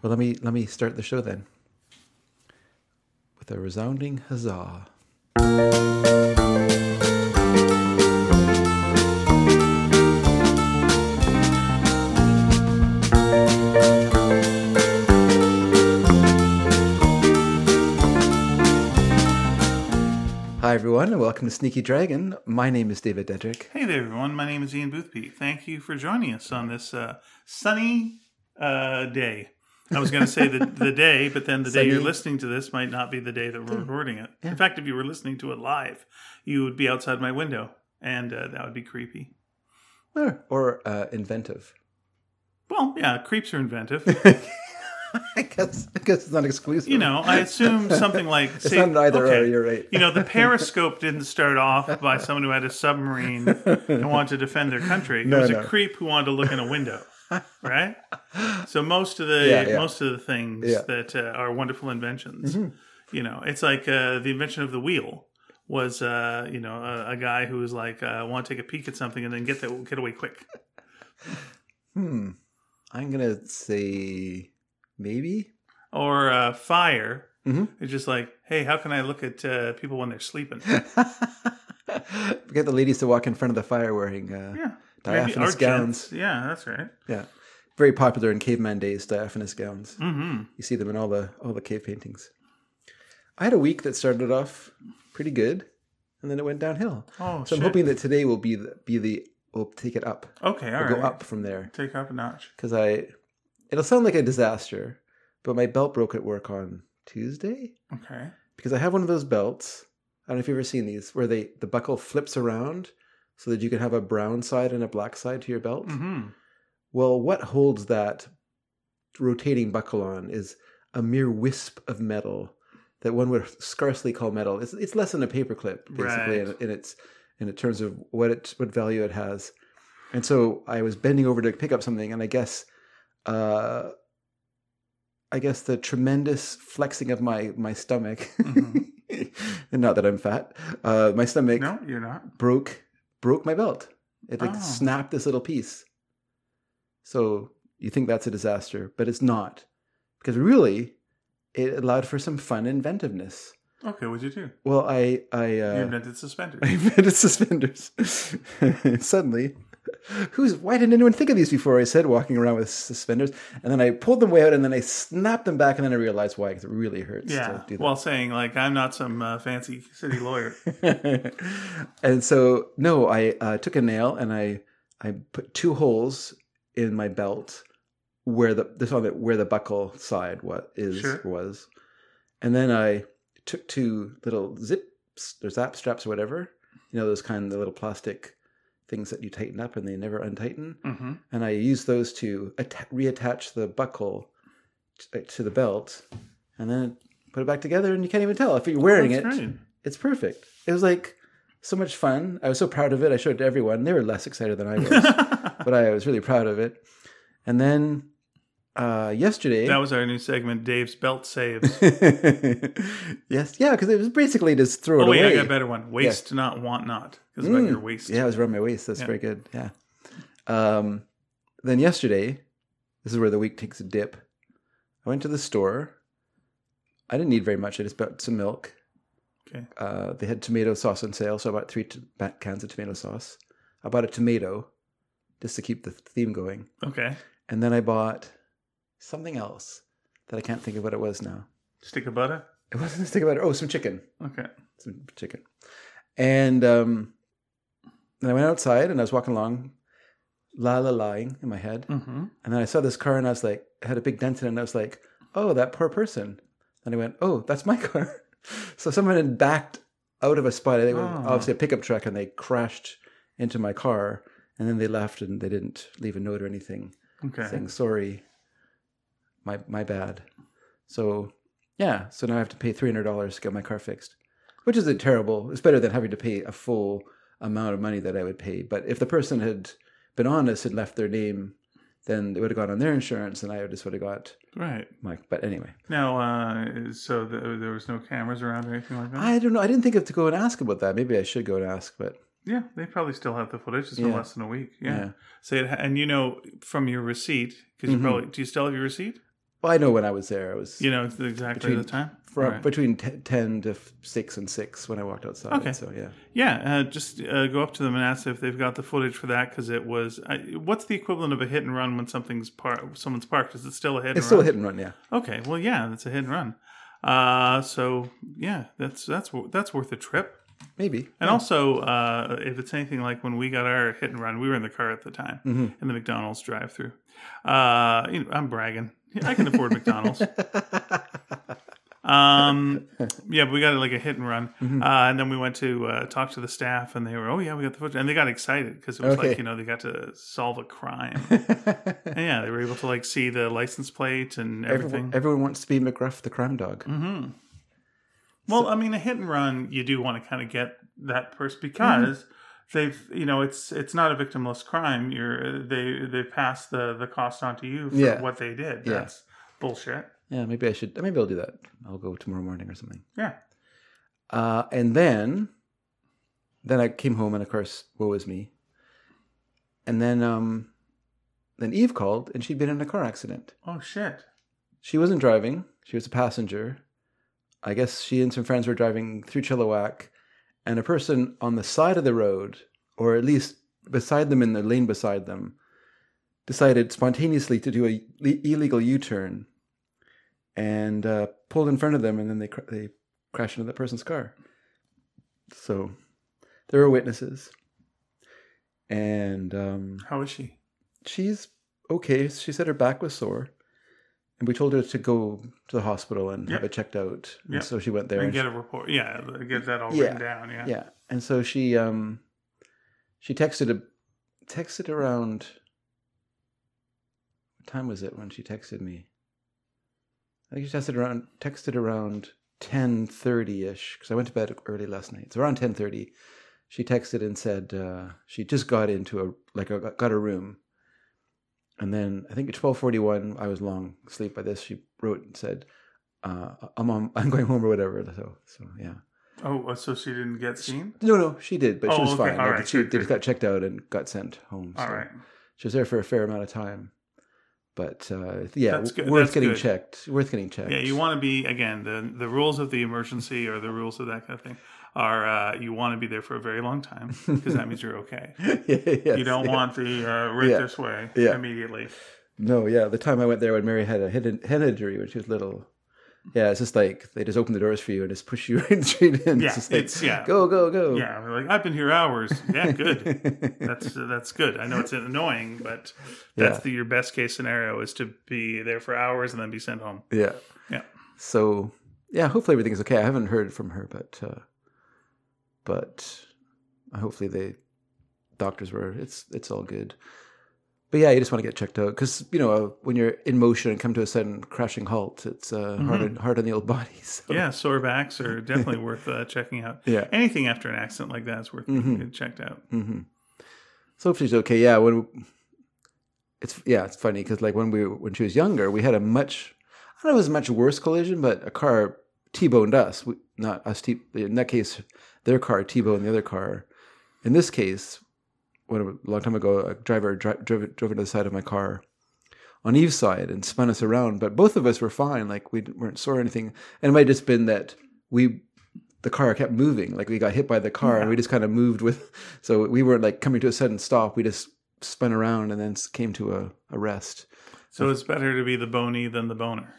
Well, let me start the show then with a resounding huzzah. Hi everyone, and welcome to Sneaky Dragon. My name is David Dedrick. Hey there, everyone. My name is Ian Boothby. Thank you for joining us on this sunny day. I was going to say the day, but then the day you're listening to this might not be the day that we're recording it. Yeah. In fact, if you were listening to it live, you would be outside my window, and that would be creepy. Or inventive. Well, yeah, creeps are inventive. I guess it's not exclusive. You know, I assume something like... It's not either or, you're right. You know, the Periscope didn't start off by someone who had a submarine and wanted to defend their country. It was a creep who wanted to look in a window, right? So most of the things that are wonderful inventions, you know, it's like the invention of the wheel was, a guy who was like, want to take a peek at something and then get away quick. I'm going to say... Maybe? Or fire. It's just like, hey, how can I look at people when they're sleeping? Get the ladies to walk in front of the fire wearing diaphanous gowns. Yeah, that's right. Yeah. Very popular in caveman days, diaphanous gowns. Mm-hmm. You see them in all the cave paintings. I had a week that started off pretty good, and then it went downhill. Oh, so I'm hoping that today will we'll take it up. Okay, all right. We'll go up from there. Take up a notch. Because it'll sound like a disaster, but my belt broke at work on Tuesday. Okay. Because I have one of those belts. I don't know if you've ever seen these, where the buckle flips around so that you can have a brown side and a black side to your belt. Mm-hmm. Well, what holds that rotating buckle on is a mere wisp of metal that one would scarcely call metal. It's less than a paperclip, basically, right, in terms of what value it has. And so I was bending over to pick up something, and I guess the tremendous flexing of my stomach, and not that I'm fat, my stomach. No, you're not. Broke my belt. It snapped this little piece. So you think that's a disaster, but it's not, because really, it allowed for some fun inventiveness. Okay, what'd you do? Well, you invented suspenders. I invented suspenders. Suddenly. Why didn't anyone think of these before? I said, walking around with suspenders, and then I pulled them way out, and then I snapped them back, and then I realized why, because it really hurts. Yeah, to do that. While saying like I'm not some fancy city lawyer. And so no, I took a nail and I put 2 holes in my belt where the buckle side was, and then I took 2 little zips or zap straps or whatever, you know, those kind of little plastic things that you tighten up and they never untighten. Mm-hmm. And I used those to reattach the buckle to the belt, and then put it back together, and you can't even tell. If you're wearing it, great. It's perfect. It was like so much fun. I was so proud of it. I showed it to everyone. They were less excited than I was, but I was really proud of it. And then yesterday... That was our new segment, Dave's Belt Saves. Yes, yeah, because it was basically just throw it away. Oh, wait, I got a better one. Waste not, want not. Because about your waist. Yeah, it was around my waist. That's very good. Yeah. Then yesterday, this is where the week takes a dip. I went to the store. I didn't need very much. I just bought some milk. Okay. They had tomato sauce on sale, so I bought 3 cans of tomato sauce. I bought a tomato just to keep the theme going. Okay. And then I bought something else that I can't think of what it was now. Stick of butter? It wasn't a stick of butter. Oh, some chicken. Okay. Some chicken. And I went outside and I was walking along, lying in my head. Mm-hmm. And then I saw this car and I was like, it had a big dent in it, and I was like, oh, that poor person. And I went, oh, that's my car. So someone had backed out of a spot. They were obviously a pickup truck, and they crashed into my car. And then they left, and they didn't leave a note or anything saying, sorry, my bad. So, yeah. So now I have to pay $300 to get my car fixed, which isn't terrible. It's better than having to pay a full amount of money that I would pay. But if the person had been honest and left their name, then they would have gone on their insurance, and I just would have got But anyway. Now, so there was no cameras around or anything like that? I don't know. I didn't think of to go and ask about that. Maybe I should go and ask, but... Yeah, they probably still have the footage. It's been less than a week. Yeah. So and from your receipt, because you probably... Do you still have your receipt? Well, I know when I was there, I was... exactly the time? Between 10 to 6 and 6 when I walked outside. Okay. So, yeah. Yeah, just go up to them and ask if they've got the footage for that, because it was... what's the equivalent of a hit and run when someone's parked? Is it still a hit and run? It's still a hit and run, yeah. Okay, well, yeah, that's a hit and run. So, yeah, that's worth a trip. Maybe. And also, if it's anything like when we got our hit and run, we were in the car at the time, in the McDonald's drive-thru. I'm bragging. I can afford McDonald's. Yeah, but we got like a hit and run, and then we went to talk to the staff, and they were, "Oh yeah, we got the footage," and they got excited because it was like they got to solve a crime. And yeah, they were able to like see the license plate and everything. Everyone wants to be McGruff the crime dog. Mm-hmm. Well, I mean, a hit and run, you do want to kind of get that person because they've, it's not a victimless crime. They pass the cost on to you for what they did. That's bullshit. Yeah, maybe I'll do that. I'll go tomorrow morning or something. Yeah. And then I came home, and of course, woe is me. And then Eve called, and she'd been in a car accident. Oh shit! She wasn't driving; she was a passenger. I guess she and some friends were driving through Chilliwack, and a person on the side of the road, or at least beside them in the lane beside them, decided spontaneously to do a illegal U-turn. And pulled in front of them, and then they crashed into that person's car. So there were witnesses. And how is she? She's okay. She said her back was sore, and we told her to go to the hospital and have it checked out. And so she went there and get a report. Yeah, get that all written down. Yeah. And so she texted around. What time was it when she texted me? I think she texted around 10:30ish, because I went to bed early last night. So around 10:30, she texted and said she just got into got a room, and then I think at 12:41, I was long asleep by this. She wrote and said, "I'm going home," or whatever. So yeah. Oh, so she didn't get seen? No, she did, but she was fine. All right. She got checked out and got sent home. All right. She was there for a fair amount of time. But That's good. Worth getting checked. Yeah, you want to be, again, the rules of the emergency, or the rules of that kind of thing, are you want to be there for a very long time, because that means you're okay. You don't want the this way immediately. No, the time I went there when Mary had a head injury when she was little. Yeah, it's just like they just open the doors for you and just push you straight in. Yeah, it's go. Yeah, like, I've been here hours. Yeah, good. That's good. I know it's annoying, but that's your best case scenario, is to be there for hours and then be sent home. Yeah. So hopefully everything is okay. I haven't heard from her, but hopefully the doctors were. It's all good. But yeah, you just want to get checked out because, when you're in motion and come to a sudden crashing halt, it's hard on the old body. So. Yeah, sore backs are definitely worth checking out. Yeah. Anything after an accident like that is worth getting checked out. Mm-hmm. So hopefully she's okay. Yeah, it's funny because like when she was younger, we had I don't know if it was a much worse collision, but a car T-boned us. Not us. In that case, their car T-boned the other car. In this case, a long time ago, a driver drove into the side of my car on Eve's side and spun us around. But both of us were fine. Like, we weren't sore or anything. And it might have just been that the car kept moving. Like, we got hit by the car and we just kind of moved with... So we weren't like coming to a sudden stop. We just spun around and then came to a rest. So it's better to be the bony than the boner.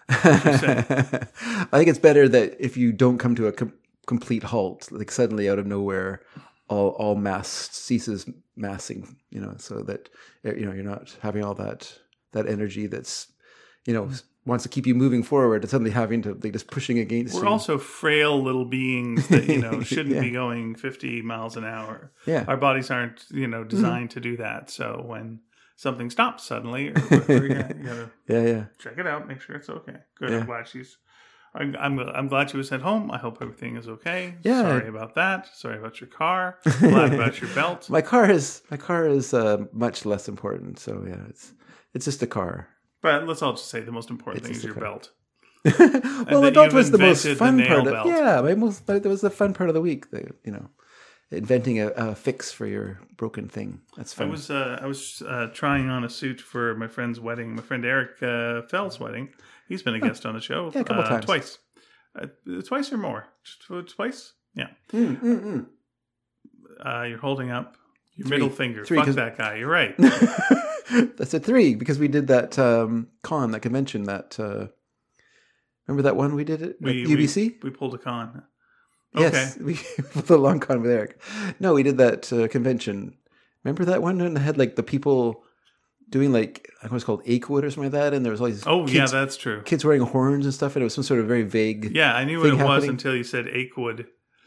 I think it's better that if you don't come to a complete halt, like suddenly out of nowhere... All mass ceases massing, so that you're not having all that energy that's wants to keep you moving forward and suddenly having to just pushing against you. We're also frail little beings that shouldn't be going 50 miles an hour. Yeah, our bodies aren't designed to do that. So when something stops suddenly, or whatever, you gotta check it out, make sure it's okay. Good. I'm glad I'm glad she was sent home. I hope everything is okay. Yeah. Sorry about that. Sorry about your car. Glad about your belt. My car is much less important. So yeah, it's just a car. But let's all just say the most important thing is your belt. Well, the belt was the most fun part of it. Yeah, that was the fun part of the week. inventing a fix for your broken thing. That's fun. I was trying on a suit for my friend's wedding. My friend Eric Fell's wedding. He's been a guest on the show. Yeah, a couple times. Twice. Twice or more? Twice? Yeah. You're holding up your middle finger. Fuck that guy. You're right. That's a 3 because we did that that convention that. Remember that one we did at UBC? We pulled a con. Yes, okay. We pulled a long con with Eric. No, we did that convention. Remember that one? And it had like the people doing like, I think it was called Achewood or something like that. And there was all these kids, that's true. Kids wearing horns and stuff. And it was some sort of very vague. Yeah, I knew what it was until you said Achewood.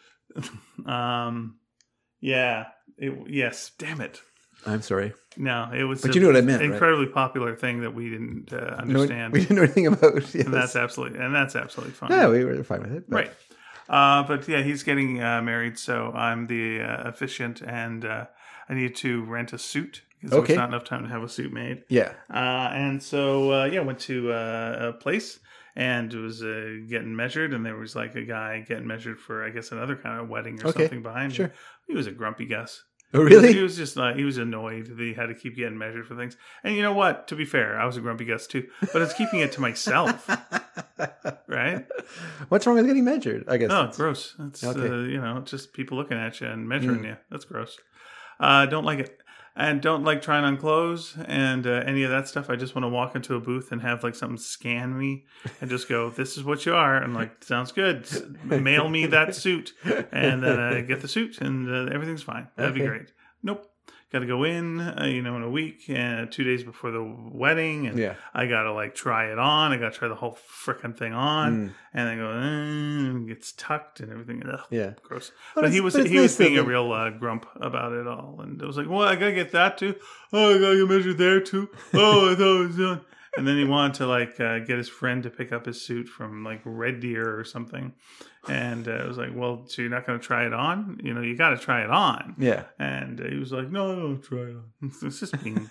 Yes, damn it. I'm sorry. No, it was. But you know what I meant, incredibly popular thing that we didn't understand. We didn't know anything about. Yes. And that's absolutely fine. Yeah, we were fine with it. But. Right. But yeah, he's getting married, so I'm the officiant, and I need to rent a suit because there's not enough time to have a suit made. Yeah. And so went to a place and was getting measured, and there was like a guy getting measured for, I guess, another kind of wedding or something behind me. He was a grumpy Gus. Oh, really? He was just he was annoyed that he had to keep getting measured for things. And you know what? To be fair, I was a grumpy Gus too, but it's keeping it to myself. Right? What's wrong with getting measured? I guess. Oh, gross. It's just people looking at you and measuring you. That's gross. Don't like it. And don't like trying on clothes and any of that stuff. I just want to walk into a booth and have like something scan me and just go, "This is what you are." And like, sounds good. Mail me that suit, and then I get the suit, and everything's fine. That'd be great. Nope. Got to go in, in a week, 2 days before the wedding, and I got to like try it on. I got to try the whole frickin' thing on, and then go, and it gets tucked and everything. Ugh, gross. But he was being a real grump about it all, and it was like, well, I gotta get that too. Oh, I gotta get measured there too. Oh, I thought it was done. And then he wanted to like get his friend to pick up his suit from like Red Deer or something. And it was like, well, so you're not going to try it on? You got to try it on. Yeah. And he was like, no, I don't try it on. It's just being...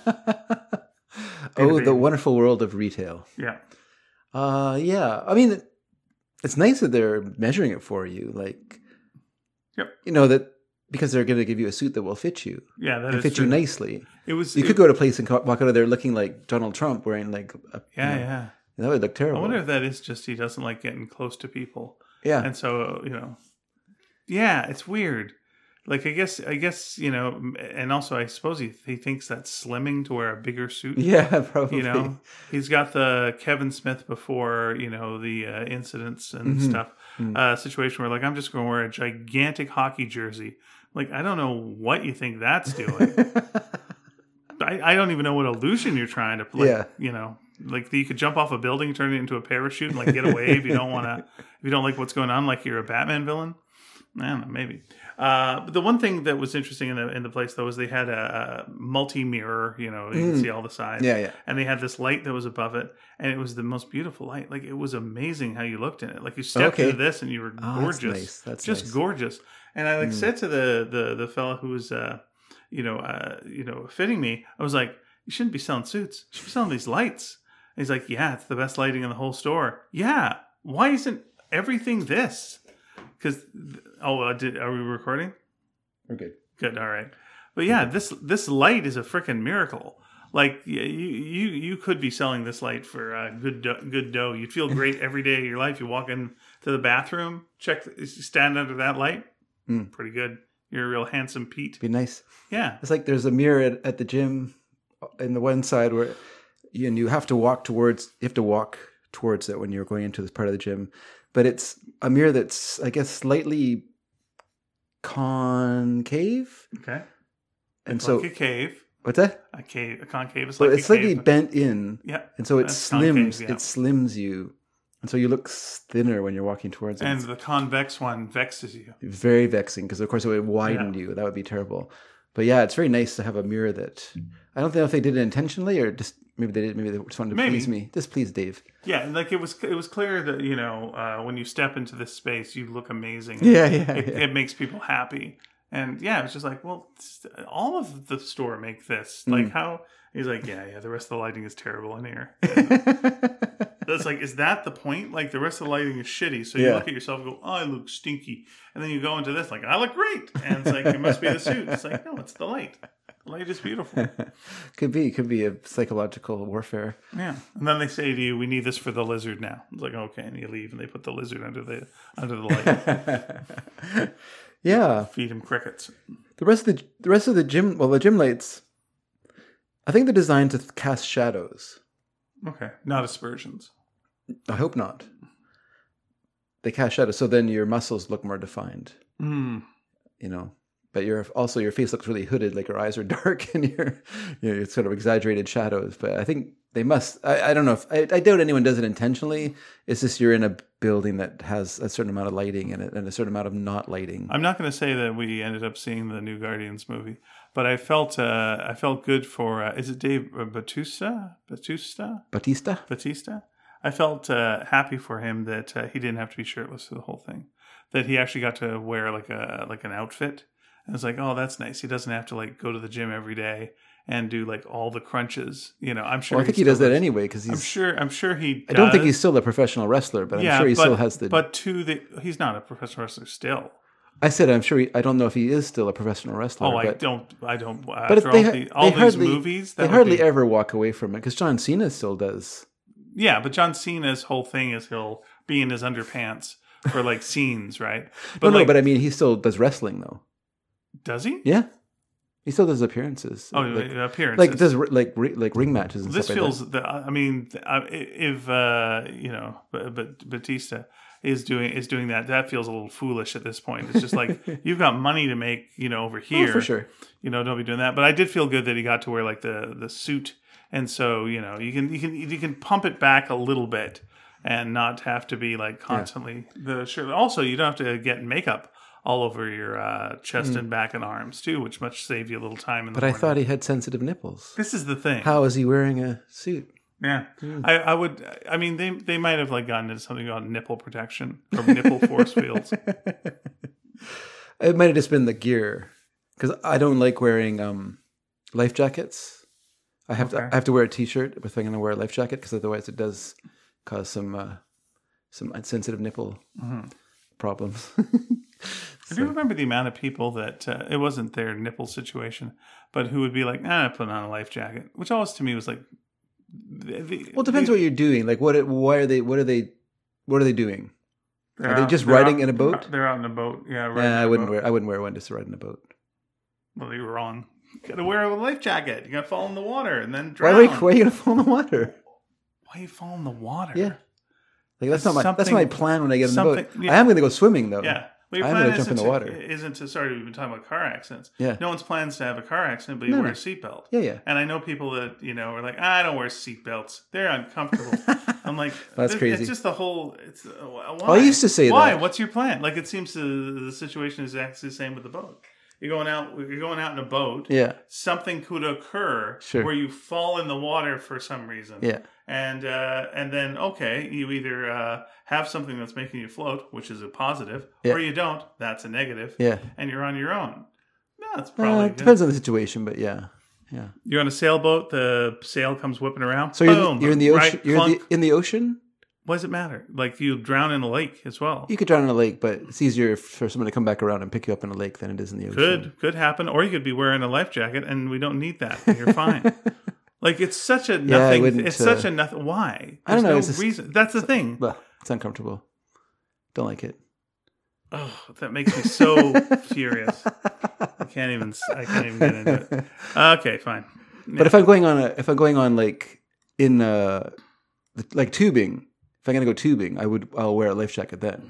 the wonderful world of retail. Yeah. Yeah. I mean, it's nice that they're measuring it for you. Like, that because they're going to give you a suit that will fit you. Yeah, that and fit you nicely. You could go to a place and walk out of there looking like Donald Trump wearing like yeah. That would look terrible. I wonder if that is just he doesn't like getting close to people. Yeah. And so, it's weird. Like, I guess, and also I suppose he thinks that's slimming to wear a bigger suit. Yeah, probably. He's got the Kevin Smith before, the incidents and stuff, situation where like, I'm just going to wear a gigantic hockey jersey. Like, I don't know what you think that's doing. I don't even know what illusion you're trying to play. Like you could jump off a building, turn it into a parachute, and like get away if you don't want to. If you don't like what's going on, like you're a Batman villain. I don't know, maybe. But the one thing that was interesting in the place though was they had a multi-mirror. You can see all the sides. Yeah. And they had this light that was above it, and it was the most beautiful light. Like it was amazing how you looked in it. Like you stepped into this, and you were gorgeous. That's just nice. Gorgeous. And I said to the fella who was fitting me, I was like, you shouldn't be selling suits. You should be selling these lights. And he's like, yeah, it's the best lighting in the whole store. Yeah. Why isn't everything this? Because, are we recording? We're good. Good. All right. But yeah, this light is a freaking miracle. Like you could be selling this light for good dough. You'd feel great every day of your life. You walk into the bathroom, stand under that light. Pretty good. You're a real handsome Pete. Be nice. Yeah. It's like there's a mirror at the gym in the one side where you have to walk towards it when you're going into this part of the gym. But it's a mirror that's, I guess, slightly concave. Okay. And like a cave. What's that? A concave is like it's slightly bent in. Yeah. And so it slims you. And so you look thinner when you're walking towards it. And the convex one vexes you. Very vexing, because of course it would widen you. That would be terrible. But yeah, it's very nice to have a mirror that... I don't know if they did it intentionally or just... Maybe they did. Maybe they just wanted to please me. Just please Dave. Yeah, like it was clear that, when you step into this space, you look amazing. It makes people happy. And yeah, it's just like, well, all of the store make this. Like how... He's like, yeah, the rest of the lighting is terrible in here. That's like, is that the point? Like, the rest of the lighting is shitty. So you look at yourself and go, oh, I look stinky. And then you go into this, like, I look great. And it's like, it must be the suit. It's like, no, it's the light. The light is beautiful. Could be a psychological warfare. Yeah. And then they say to you, we need this for the lizard now. It's like, okay. And you leave and they put the lizard under the light. Yeah. Feed him crickets. The rest of the gym, well, the gym lights, I think they're designed to cast shadows. Okay. Not aspersions. I hope not. They cast shadows, so then your muscles look more defined. Mm. You know, but your face looks really hooded, like your eyes are dark and you're sort of exaggerated shadows. But I think they must. I don't know if I doubt anyone does it intentionally. It's just you're in a building that has a certain amount of lighting in it and a certain amount of not lighting. I'm not going to say that we ended up seeing the new Guardians movie, but I felt good for is it Dave Bautista? I felt happy for him that he didn't have to be shirtless for the whole thing. That he actually got to wear like an outfit. And it's like, oh, that's nice. He doesn't have to like go to the gym every day and do like all the crunches. You know, I'm sure. Well, I think he does that anyway because he's. I'm sure he. I don't think he's still a professional wrestler, but I'm sure he still has the. But he's not a professional wrestler still. I said I'm sure. I don't know if he is still a professional wrestler. Oh, but, I don't. But after these movies, they hardly ever walk away from it because John Cena still does. Yeah, but John Cena's whole thing is he'll be in his underpants for like scenes, right? But but I mean, he still does wrestling though. Does he? Yeah, he still does appearances. Oh, appearances. Like does like ring matches and this stuff feels. like that. I mean, if but Batista is doing that, that feels a little foolish at this point. It's just like you've got money to make, over here. Oh, for sure. Don't be doing that. But I did feel good that he got to wear like the suit, and so you can pump it back a little bit and not have to be like constantly the shirt. Also, you don't have to get makeup all over your chest and back and arms too, which much save you a little time. But I thought he had sensitive nipples. This is the thing. How is he wearing a suit? Yeah, I would. I mean, they might have like gotten into something called nipple protection or nipple force fields. It might have just been the gear because I don't like wearing life jackets. I have to wear a t-shirt if I'm going to wear a life jacket because otherwise it does cause some sensitive nipple problems. I do remember the amount of people that it wasn't their nipple situation, but who would be like, "I'm putting on a life jacket," which always to me was like. Well, it depends what you're doing. Like, what are they doing? Are they just riding in a boat? They're out in a boat. Yeah, I wouldn't wear one just to ride in a boat. Well, you were wrong. You got to wear a life jacket. You got to fall in the water and then drown. Why are you going to fall in the water? Why you fall in the water? Yeah, like that's my plan when I get in the boat. Yeah. I am going to go swimming though. Yeah. Well, your plan jump in the water. Sorry, we've been talking about car accidents. Yeah. No one's plans to have a car accident, but you wear a seatbelt. Yeah. And I know people that, are like, I don't wear seatbelts. They're uncomfortable. I'm like, that's crazy. It's just the whole, why? Well, I used to say why? that. What's your plan? Like, it seems the situation is actually the same with the boat. You're going out in a boat. Yeah. Something could occur where you fall in the water for some reason. Yeah. And then you either have something that's making you float, which is a positive, or you don't. That's a negative. Yeah. And you're on your own. No, it's probably good. Depends on the situation, but yeah. You're on a sailboat. The sail comes whipping around. So you're in the ocean. You're in the ocean. What does it matter? Like you drown in a lake as well. You could drown in a lake, but it's easier for someone to come back around and pick you up in a lake than it is in the ocean. Could happen, or you could be wearing a life jacket, and we don't need that. You're fine. Like it's such a nothing. It's such a nothing. Why? I don't know. No reason. That's the thing. Well, it's uncomfortable. Don't like it. Oh, that makes me so furious. I can't even get into it. Okay, fine. Yeah. But if I'm going on like in like tubing, if I'm gonna go tubing, I'll wear a life jacket then,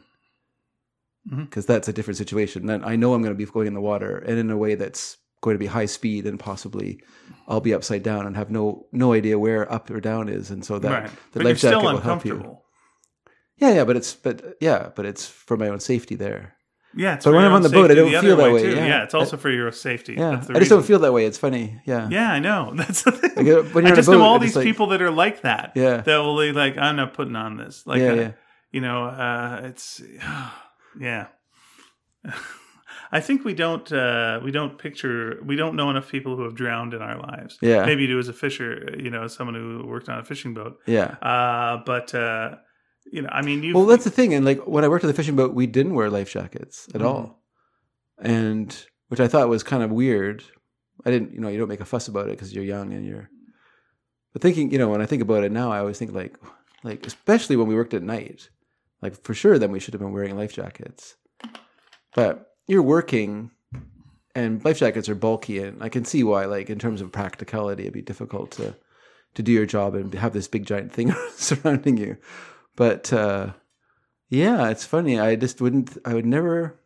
because that's a different situation. Then I know I'm going to be going in the water and in a way that's going to be high speed and possibly I'll be upside down and have no idea where up or down is, and so that the life jacket will help you. Yeah, but it's for my own safety there. Yeah, but when I'm on the boat, I don't feel that way. Yeah, it's also for your safety. Yeah, I just don't feel that way. It's funny. Yeah, I know. That's the thing. Like, when you're I just on a boat, know all these people that are like that. Yeah, that will be like, I'm not putting on this. Like, it's yeah. I think we don't know enough people who have drowned in our lives. Yeah. Maybe you do as a fisher, as someone who worked on a fishing boat. Yeah. But I mean, well, that's the thing. And like when I worked at the fishing boat, we didn't wear life jackets at all. And which I thought was kind of weird. I didn't, you don't make a fuss about it because you're young and but thinking, when I think about it now, I always think like, especially when we worked at night, like for sure, then we should have been wearing life jackets. But you're working and life jackets are bulky, and I can see why, like in terms of practicality, it'd be difficult to do your job and have this big giant thing surrounding you. But yeah, it's funny. I would never,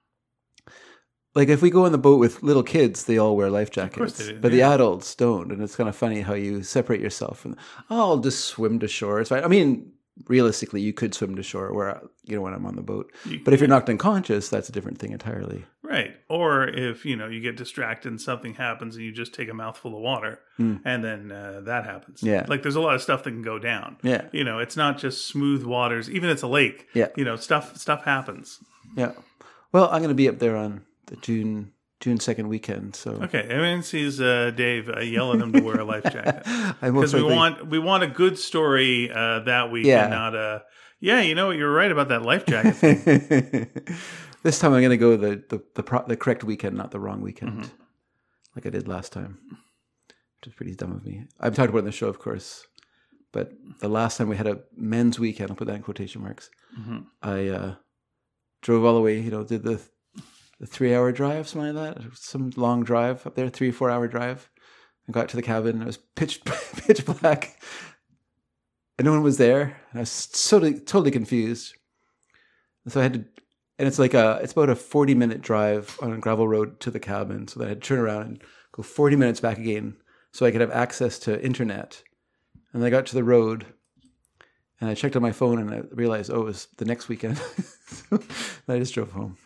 like if we go on the boat with little kids, they all wear life jackets, of course they do, but the adults don't. And it's kind of funny how you separate yourself from, I'll just swim to shore. It's fine. I mean, realistically, you could swim to shore where, when I'm on the boat. But if you're knocked unconscious, that's a different thing entirely. Right. Or if, you get distracted and something happens and you just take a mouthful of water and then that happens. Yeah. Like there's a lot of stuff that can go down. Yeah. It's not just smooth waters. Even if it's a lake. Yeah. Stuff happens. Yeah. Well, I'm going to be up there on the June 2nd weekend. So okay, everyone sees Dave yell at him to wear a life jacket because we want a good story that week, and not you're right about that life jacket thing. This time I'm going to go the correct weekend, not the wrong weekend, like I did last time, which is pretty dumb of me. I've talked about it in the show, of course, but the last time we had a men's weekend, I'll put that in quotation marks. I drove all the way, did the 3-hour drive, something like that. Some long drive up there, 3-4 hour drive. I got to the cabin. It was pitch black, and no one was there. And I was totally confused. And so I had to, and it's about a 40-minute drive on a gravel road to the cabin. So I had to turn around and go 40 minutes back again, so I could have access to internet. And then I got to the road, and I checked on my phone, and I realized, it was the next weekend. So I just drove home.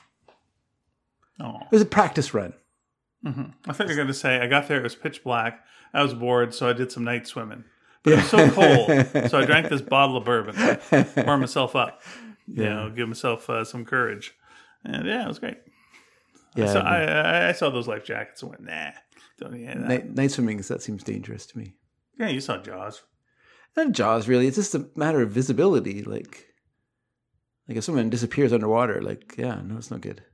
Oh. It was a practice run. I thought you were going to say, I got there, it was pitch black. I was bored, so I did some night swimming. But it was so cold, so I drank this bottle of bourbon, warm myself up, give myself some courage. And it was great. Yeah, I saw those life jackets and went, nah, don't need that. Night swimming, that seems dangerous to me. Yeah, you saw Jaws. Not Jaws, really. It's just a matter of visibility. Like if someone disappears underwater, it's no good.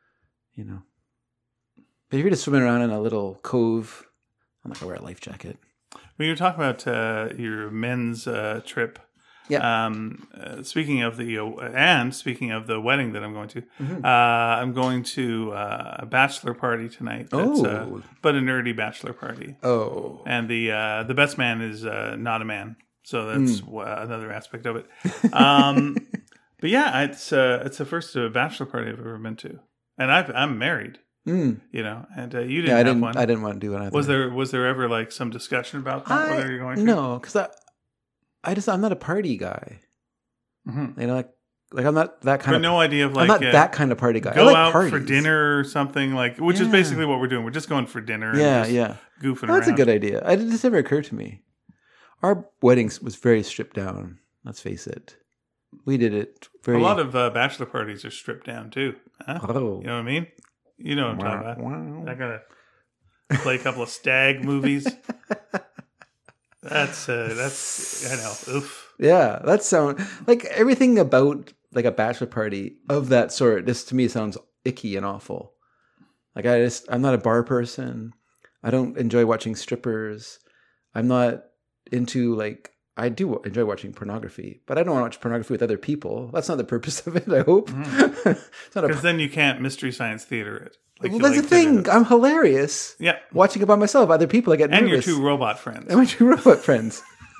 But if you're just swimming around in a little cove, I'm not gonna wear a life jacket. When you were talking about your men's trip, speaking of the wedding that I'm going to, I'm going to a bachelor party tonight. That's, but a nerdy bachelor party. Oh, and the best man is not a man, so that's another aspect of it. But yeah, it's the first bachelor party I've ever been to. And I'm married, and you didn't have one. I didn't want to do it either. Was there ever like some discussion about that? Whether you're going to? No, because I'm not a party guy. Like I'm not that kind. But no idea of like I'm not that kind of party guy. Go I like out parties. for dinner or something which is basically what we're doing. We're just going for dinner. And goofing around. That's a good idea. It just never occurred to me. Our wedding was very stripped down. Let's face it. We did it very... A lot of bachelor parties are stripped down, too. Huh? Oh. You know what I mean? You know what I'm talking about. I'm going to play a couple of stag movies. That's I know. Oof. Yeah, that sounds... Like, everything about, like, a bachelor party of that sort, this, to me, sounds icky and awful. Like, I'm not a bar person. I don't enjoy watching strippers. I'm not into, like... I do enjoy watching pornography, but I don't want to watch pornography with other people. That's not the purpose of it, I hope. Because then you can't Mystery Science Theater it. That's the thing. I'm hilarious. Yeah. Watching it by myself. Other people, I get nervous. And your two robot friends. And my two robot friends.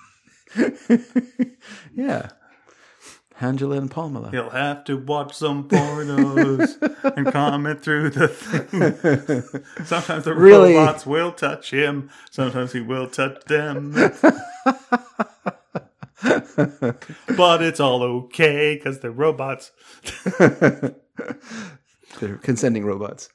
Yeah. Angela and Palmela. He'll have to watch some pornos and comment through the thing. Sometimes the robots will touch him. Sometimes he will touch them. But it's all okay because they're robots. They're consenting robots.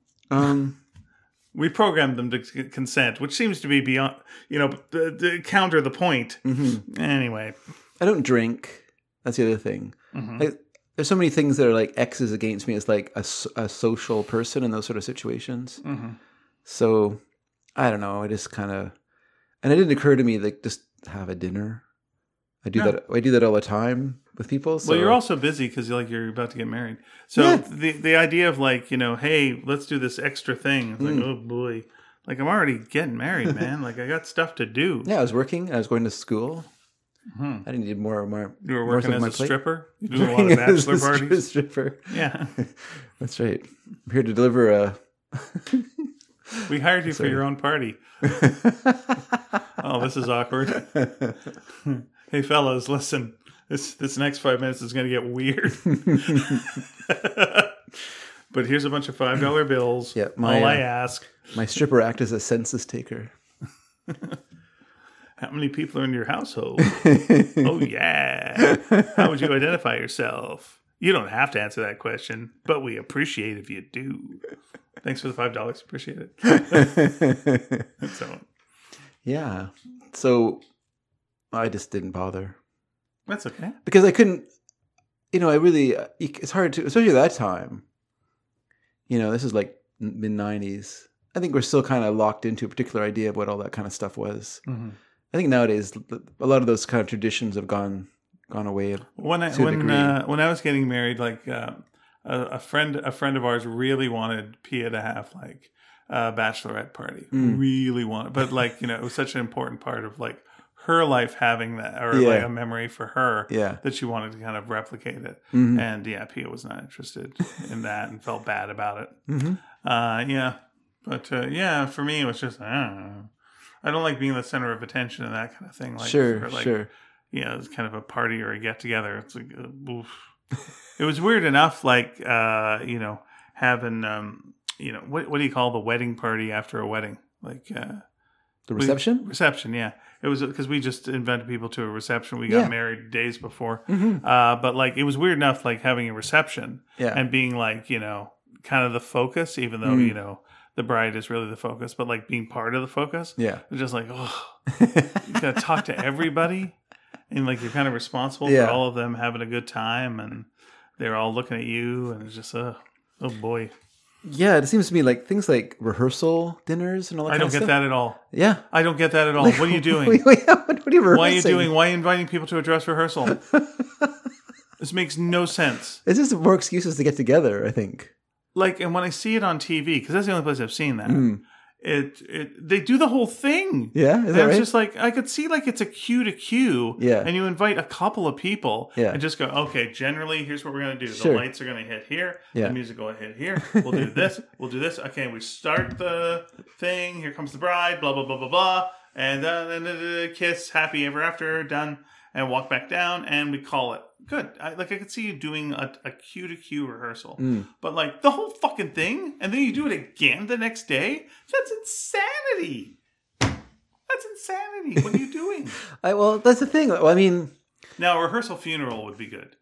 We programmed them to consent, which seems to be beyond, to counter the point. Anyway. I don't drink. That's the other thing. there's so many things that are like X's against me as like a social person in those sort of situations. Mm-hmm. So I don't know. I just kind of, and it didn't occur to me like just have a dinner. I do that all the time with people. So. Well, you're also busy because you're about to get married. So the idea of like, hey, let's do this extra thing. It's like, oh boy, like I'm already getting married, man. Like I got stuff to do. Yeah, I was working. I was going to school. I didn't need more. You were working as a stripper? You doing a lot of bachelor parties? Stripper. Yeah. That's right. I'm here to deliver a... We hired you for your own party. Oh, this is awkward. Hey, fellas, listen. This next 5 minutes is going to get weird. But here's a bunch of $5 bills. Yeah, all I ask. My stripper act as a census taker. How many people are in your household? Oh, yeah. How would you identify yourself? You don't have to answer that question, but we appreciate if you do. Thanks for the $5. Appreciate it. So, yeah. So I just didn't bother. That's okay. Because I couldn't, it's hard to, especially at that time. This is like mid-90s. I think we're still kind of locked into a particular idea of what all that kind of stuff was. Mm-hmm. I think nowadays a lot of those kind of traditions have gone away. When I was getting married, like a friend of ours really wanted Pia to have like a bachelorette party. Really wanted, but like it was such an important part of like her life having that, or like a memory for her that she wanted to kind of replicate it. Mm-hmm. And Pia was not interested in that and felt bad about it. Mm-hmm. But for me it was just I don't like being the center of attention and that kind of thing. Like, sure. It's kind of a party or a get together. It's like, oof. It was weird enough, like, having, what do you call the wedding party after a wedding? Like, the reception? Reception, yeah. It was because we just invited people to a reception. We got married days before. Mm-hmm. But like, it was weird enough, like having a reception and being like, kind of the focus, even though, the bride is really the focus, but like being part of the focus. Yeah. It's just like, you got to talk to everybody. And like, you're kind of responsible for all of them having a good time. And they're all looking at you. And it's just, oh boy. Yeah. It seems to me like things like rehearsal dinners and all that kind of stuff. I don't get that at all. Yeah. I don't get that at all. Like, what are you doing? What are you rehearsing? Why are you doing? Why are you inviting people to a dress rehearsal? This makes no sense. It's just more excuses to get together, I think. Like, and when I see it on TV, because that's the only place I've seen that, they do the whole thing. Yeah, is that right? It's just like, I could see like it's a cue to cue. Yeah. And you invite a couple of people and just go, okay, generally, here's what we're going to do. The lights are going to hit here. Yeah. The music will hit here. We'll do this. We'll do this. Okay, we start the thing. Here comes the bride, blah, blah, blah, blah, blah. And then kiss, happy ever after, done. And walk back down, and we call it. Good. I could see you doing a cue to cue rehearsal. But like the whole fucking thing, and then you do it again the next day. That's insanity. What are you doing? Well, that's the thing. Well, I mean, now a rehearsal funeral would be good.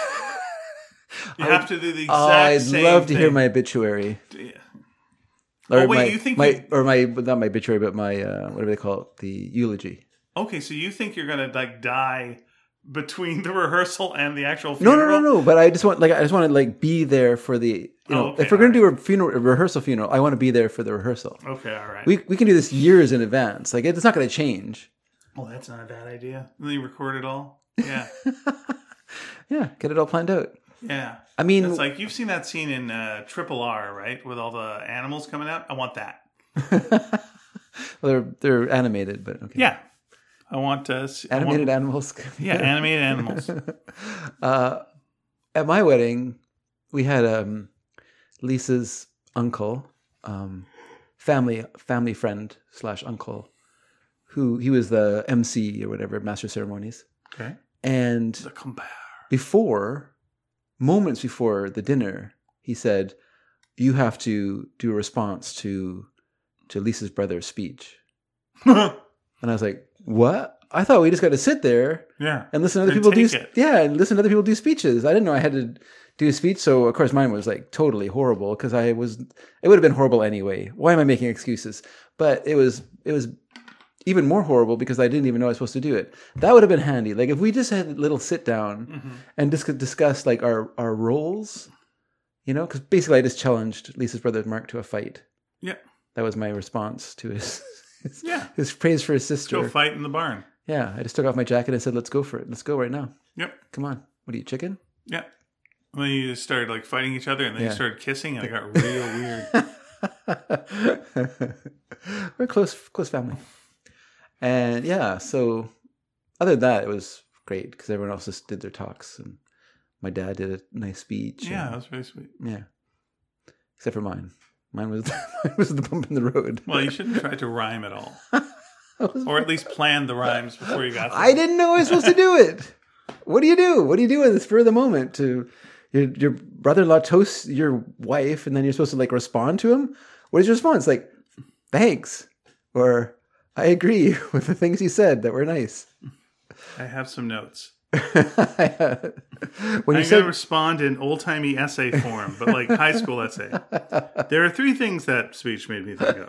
You have to do the exact same thing. I'd love to hear my obituary. Yeah. Or not my obituary, but my whatever they call it, the eulogy. Okay, so you think you're gonna like die between the rehearsal and the actual funeral? No. But I just want to be there for the if we're gonna do a rehearsal funeral, I want to be there for the rehearsal. Okay, all right. We can do this years in advance. Like it's not gonna change. Well, that's not a bad idea. And then you record it all. Yeah. Yeah, get it all planned out. Yeah. I mean, it's like you've seen that scene in Triple R, right, with all the animals coming out. I want that. Well, they're animated, but okay. Yeah. I want animated animals. Yeah, animated animals. At my wedding, we had Lisa's uncle, family friend / uncle, who he was the MC or whatever, master of ceremonies. Okay. And the compare. Moments before the dinner, he said, "You have to do a response to Lisa's brother's speech." And I was like, "What? I thought we just got to sit there, and listen to other people do, and listen to other people do speeches. I didn't know I had to do a speech." So of course mine was like totally horrible because it would have been horrible anyway. Why am I making excuses? But it was even more horrible because I didn't even know I was supposed to do it. That would have been handy. Like if we just had a little sit down and discuss like our roles, because basically I just challenged Lisa's brother Mark to a fight. Yeah. That was my response to his praise for his sister. Let's go fight in the barn. Yeah. I just took off my jacket and said, let's go for it. Let's go right now. Yep. Come on. What are you, chicken? Yeah. And then you just started like fighting each other and then you started kissing and it got real weird. We're close family. And so other than that, it was great because everyone else just did their talks and my dad did a nice speech. Yeah, that was very sweet. Yeah. Except for mine. Mine was the bump in the road. Well, you shouldn't try to rhyme at all. Or at least plan the rhymes before you got there. I didn't know I was supposed to do it. What do you do? What do you do in the spur of the moment to your brother-in-law toasts your wife and then you're supposed to like respond to him? What is your response? Like, thanks. Or I agree with the things you said that were nice. I have some notes. I'm going to respond in old-timey essay form, but like high school essay. There are 3 things that speech made me think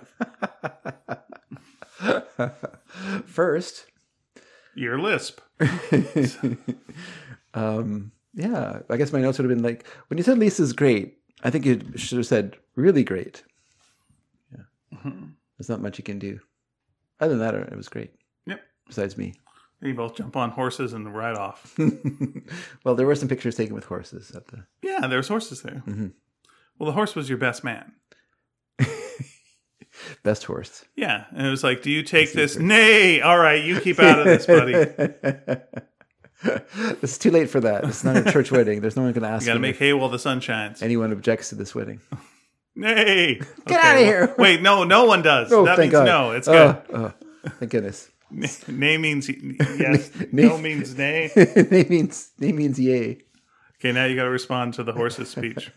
of. First, your lisp. Yeah, I guess my notes would have been like, when you said Lisa's great, I think you should have said really great. Yeah. There's not much you can do. Other than that, it was great. Yep. Besides me. You both jump on horses and ride off. Well, there were some pictures taken with horses at the... Yeah, there was horses there. Mm-hmm. Well, the horse was your best man. Best horse. Yeah, and it was like, do you take this? Nay! All right, you keep out of this, buddy. It's too late for that. It's not a church wedding. There's no one going to ask you got to make hay while the sun shines. Anyone objects to this wedding. Nay! Get out of here. Wait, no one does. Oh, that means God. No. It's good. Oh, thank goodness. Nay means yes. No means nay. Nay means yay. Okay, now you got to respond to the horse's speech.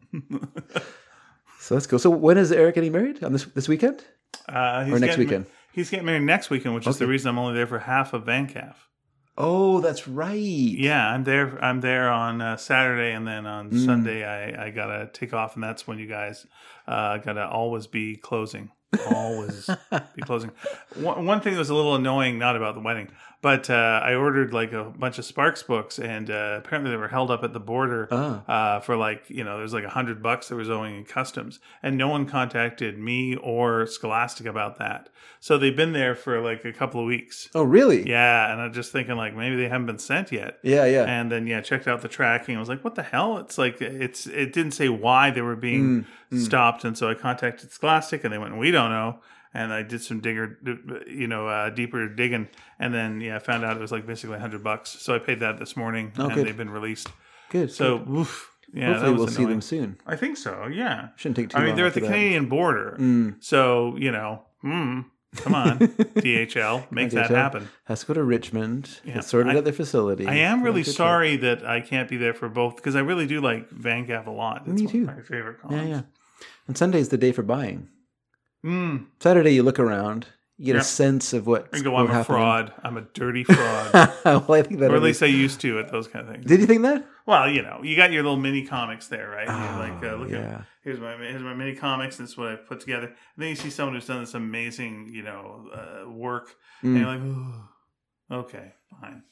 So let's go. So when is Eric getting married? On this weekend? Or next weekend? He's getting married next weekend, which is the reason I'm only there for half of VanCaf. Oh, that's right. Yeah, I'm there on Saturday, and then on Sunday I gotta take off, and that's when you guys gotta always be closing. Always be closing. One thing that was a little annoying, not about the wedding, but I ordered like a bunch of Sparks books, and apparently they were held up at the border for like, there's like $100 that was owing in customs, and no one contacted me or Scholastic about that. So they've been there for like a couple of weeks. Oh, really? Yeah, and I'm just thinking like maybe they haven't been sent yet. Yeah. And then checked out the tracking. I was like, what the hell? It's like it didn't say why they were being stopped, and so I contacted Scholastic, and they went, we don't know. And I did some deeper digging, and then I found out it was like basically $100. So I paid that this morning, and they've been released. Good. So good. Oof, hopefully we'll see them soon. I think so. Yeah, shouldn't take too long. I mean, they're at the Canadian border, so come on, DHL, make that happen. Has to go to Richmond. Yeah. Get sorted at their facility. I am really sorry that I can't be there for both, because I really do like VanCaf a lot. It's Me too. One of my favorite cons. Yeah. And Sunday's the day for buying. Saturday, you look around, you get a sense of what. I'm a fraud. I'm a dirty fraud. Well, I think that, or at least I used to at those kind of things. Did you think that? Well, you got your little mini comics there, right? Look at here's my mini comics. And this is what I've put together. And then you see someone who's done this amazing, work, and you're like, ooh, okay, fine.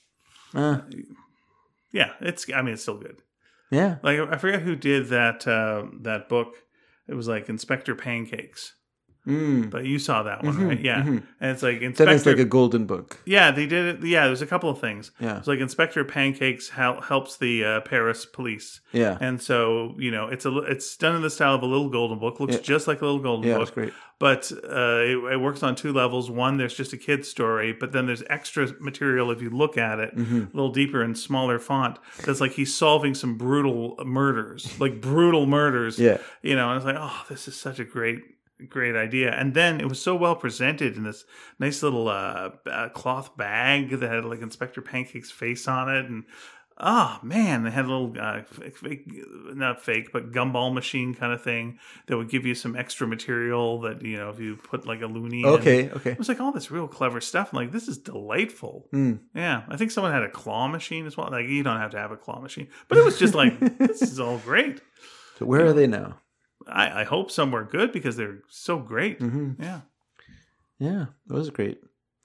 Yeah, it's still good. Yeah, like I forget who did that book. It was like Inspector Pancakes. But you saw that one, right? Yeah. And it's like Inspector... That is like a golden book. Yeah, they did it. Yeah, there's a couple of things. Yeah. It's like Inspector Pancakes helps the Paris police. Yeah. And so, it's done in the style of a Little Golden Book. Looks just like a Little Golden Book. Yeah, it's great. But it works on 2 levels. One, there's just a kid's story, but then there's extra material if you look at it, a little deeper and smaller font. That's like he's solving some brutal murders. Yeah. And it's like, oh, this is such a great idea. And then it was so well presented in this nice little cloth bag that had like Inspector Pancake's face on it, and they had a little not fake but gumball machine kind of thing that would give you some extra material that if you put like a loonie okay it was like all this real clever stuff. I'm like, this is delightful. Yeah, I think someone had a claw machine as well. Like, you don't have to have a claw machine, but it was just like this is all great. So where are they now? I hope somewhere good, because they're so great. Yeah, it was great.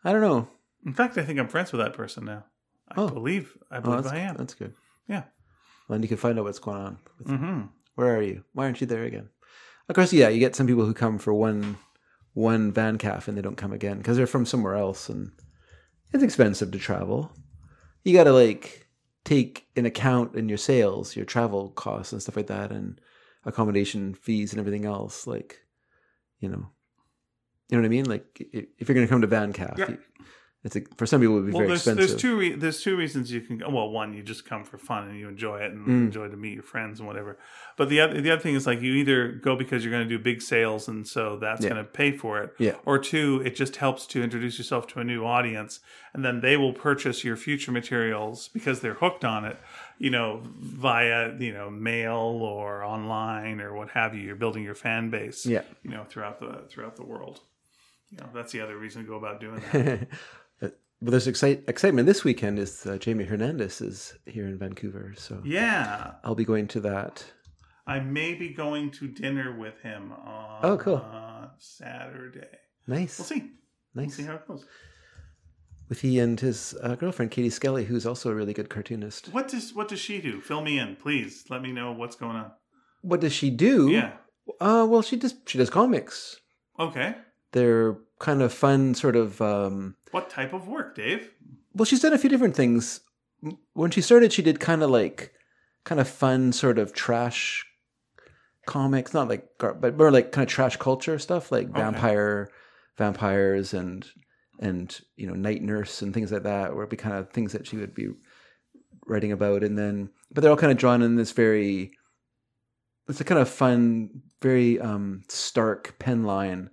I don't know. In fact, I think I'm friends with that person now. I believe I am. That's good. Yeah. Well, and you can find out what's going on. Where are you? Why aren't you there again? Of course, yeah, you get some people who come for one van calf and they don't come again because they're from somewhere else and it's expensive to travel. You got to like take in account in your sales, your travel costs and stuff like that, and accommodation fees and everything else. Like, you know what I mean? Like if you're going to come to van calf, for some people it would be very expensive. There's two reasons you can go. Well, one, you just come for fun and you enjoy it and enjoy to meet your friends and whatever. But the other thing is like you either go because you're going to do big sales and so that's going to pay for it. Yeah. Or two, it just helps to introduce yourself to a new audience and then they will purchase your future materials because they're hooked on it, via, mail or online or what have you. You're building your fan base, throughout the world. That's the other reason to go about doing that. Well, there's excitement this weekend. Is Jamie Hernandez is here in Vancouver, so yeah, I'll be going to that. I may be going to dinner with him on Saturday. Nice. We'll see. Nice. We'll see how it goes. With he and his girlfriend Katie Skelly, who's also a really good cartoonist. What does she do? Fill me in, please. Let me know what's going on. What does she do? Yeah. Well, she does comics. Okay. They're kind of fun, sort of. What type of work, Dave? Well, she's done a few different things. When she started, she did kind of fun, sort of trash comics, not like, but more like kind of trash culture stuff, like vampires and Night Nurse and things like that, where it'd be kind of things that she would be writing about, but they're all kind of drawn in this it's a kind of fun, very stark pen line.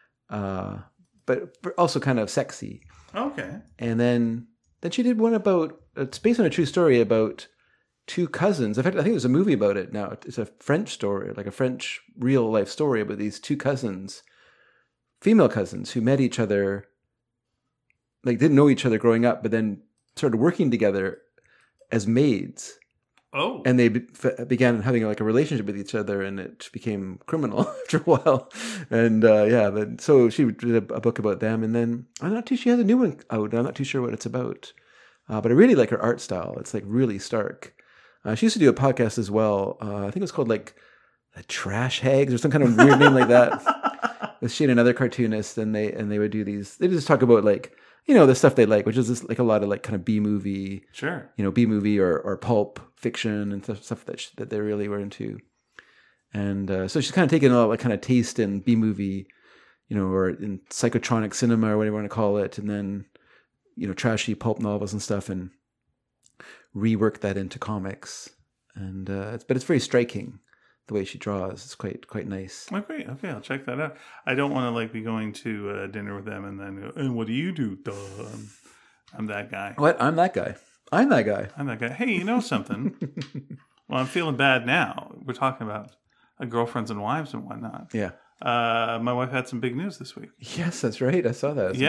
But also kind of sexy. Okay. And then she did one about, it's based on a true story about two cousins. In fact, I think there's a movie about it now. It's a French story, like a French real life story about these two cousins, female cousins who met each other, like didn't know each other growing up, but then started working together as maids. Oh. And they began having like a relationship with each other, and it became criminal after a while. And so she did a book about them, and then she has a new one out. I'm not too sure what it's about, but I really like her art style. It's like really stark. She used to do a podcast as well. I think it was called like the Trash Hags or some kind of weird name like that. With she and another cartoonist, and they would do these. They just talk about like, the stuff they like, which is just like a lot of like kind of B movie, sure, B movie or pulp fiction and stuff that they really were into. And so she's kind of taken a lot of like kind of taste in B movie, or in psychotronic cinema or whatever you want to call it, and then trashy pulp novels and stuff, and rework that into comics. And but it's very striking the way she draws. It's quite nice. Oh, great. Okay, I'll check that out. I don't want to like be going to dinner with them and then go, and what do you do? Duh. I'm that guy. What? I'm that guy. I'm that guy. I'm that guy. Hey, you know something? Well, I'm feeling bad now. We're talking about girlfriends and wives and whatnot. Yeah. My wife had some big news this week. Yes, that's right. I saw that. That's yeah.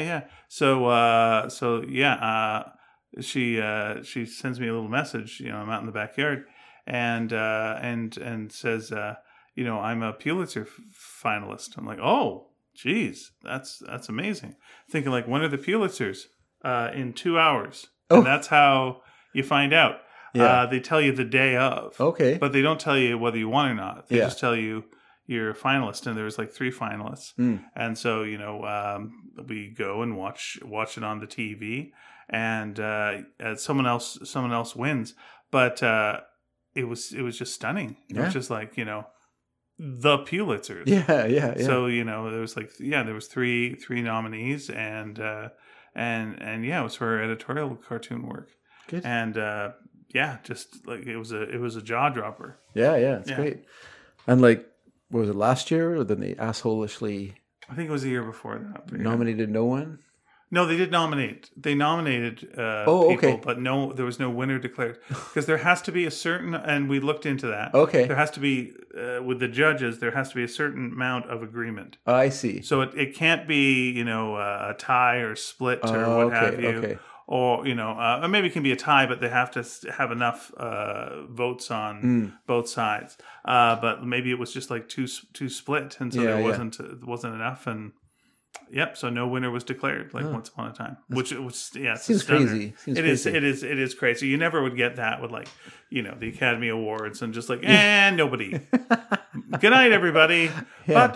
amazing. She sends me a little message. I'm out in the backyard. And says, I'm a Pulitzer finalist. I'm like, oh, geez, that's amazing. Thinking like, when are the Pulitzers? In 2 hours. Oh. And that's how you find out. Yeah. They tell you the day of. Okay. But they don't tell you whether you won or not. They just tell you you're a finalist. And there was like 3 finalists. And so, we go and watch it on the TV. And someone else wins. But it was just stunning. It was just like, the Pulitzers. Yeah. So, there was like, there was three nominees and it was for her editorial cartoon work. Good. And just like it was a jaw dropper. Yeah, it's great. And like, what was it, last year? Or then they assholishly, I think it was the year before that. Nominated no one? No, they did nominate. They nominated people, okay. But no, there was no winner declared because there has to be a certain, and we looked into that. Okay, there has to be with the judges. There has to be a certain amount of agreement. I see. So it can't be a tie or split or what have you. Okay. Or or maybe it can be a tie, but they have to have enough votes on both sides. But maybe it was just like too split, and so there wasn't enough. And Yep. So no winner was declared once upon a time, which it was, seems crazy. It is crazy. You never would get that with the Academy Awards and just and nobody. Good night, everybody. Yeah.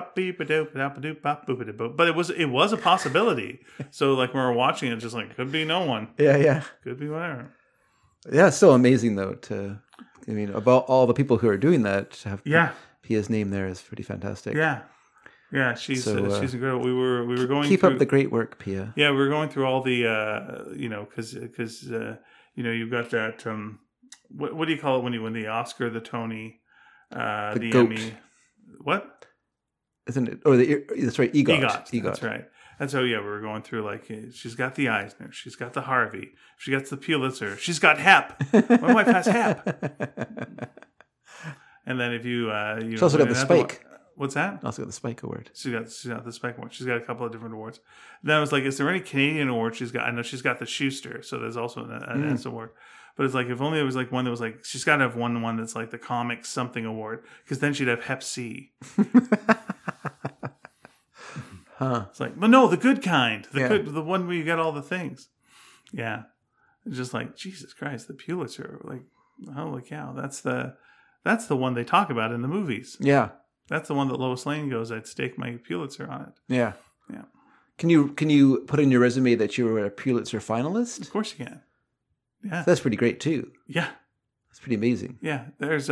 But it was a possibility. So when we're watching it, just could be no one. Yeah. Could be whatever. Yeah, it's still amazing though about all the people who are doing that, to have Pia's name there is pretty fantastic. Yeah, she's a good. We were going. Keep up the great work, Pia. Yeah, we were going through all the because you've got that what do you call it when you win the Oscar, the Tony, the GOAT. Emmy? What? Isn't it? Or that's right, EGOT. That's right. And so we were going through she's got the Eisner, she's got the Harvey, she got the Pulitzer, she's got HEP. My wife has HEP. And then if you she also got the Spike. What's that? Also got the Spike Award. She's got the Spike Award. She's got a couple of different awards. Then I was is there any Canadian award she's got? I know she's got the Schuster, so there's also an S award. But it's if only it was one that was she's got to have one that's the comics something award, because then she'd have Hep C. It's well, no, the good kind, the one where you get all the things. Yeah, it's just Jesus Christ, the Pulitzer, holy cow, that's the one they talk about in the movies. Yeah. That's the one that Lois Lane goes, I'd stake my Pulitzer on it. Yeah. Yeah. Can you put in your resume that you were a Pulitzer finalist? Of course you can. Yeah. That's pretty great too. Yeah. That's pretty amazing. Yeah. There's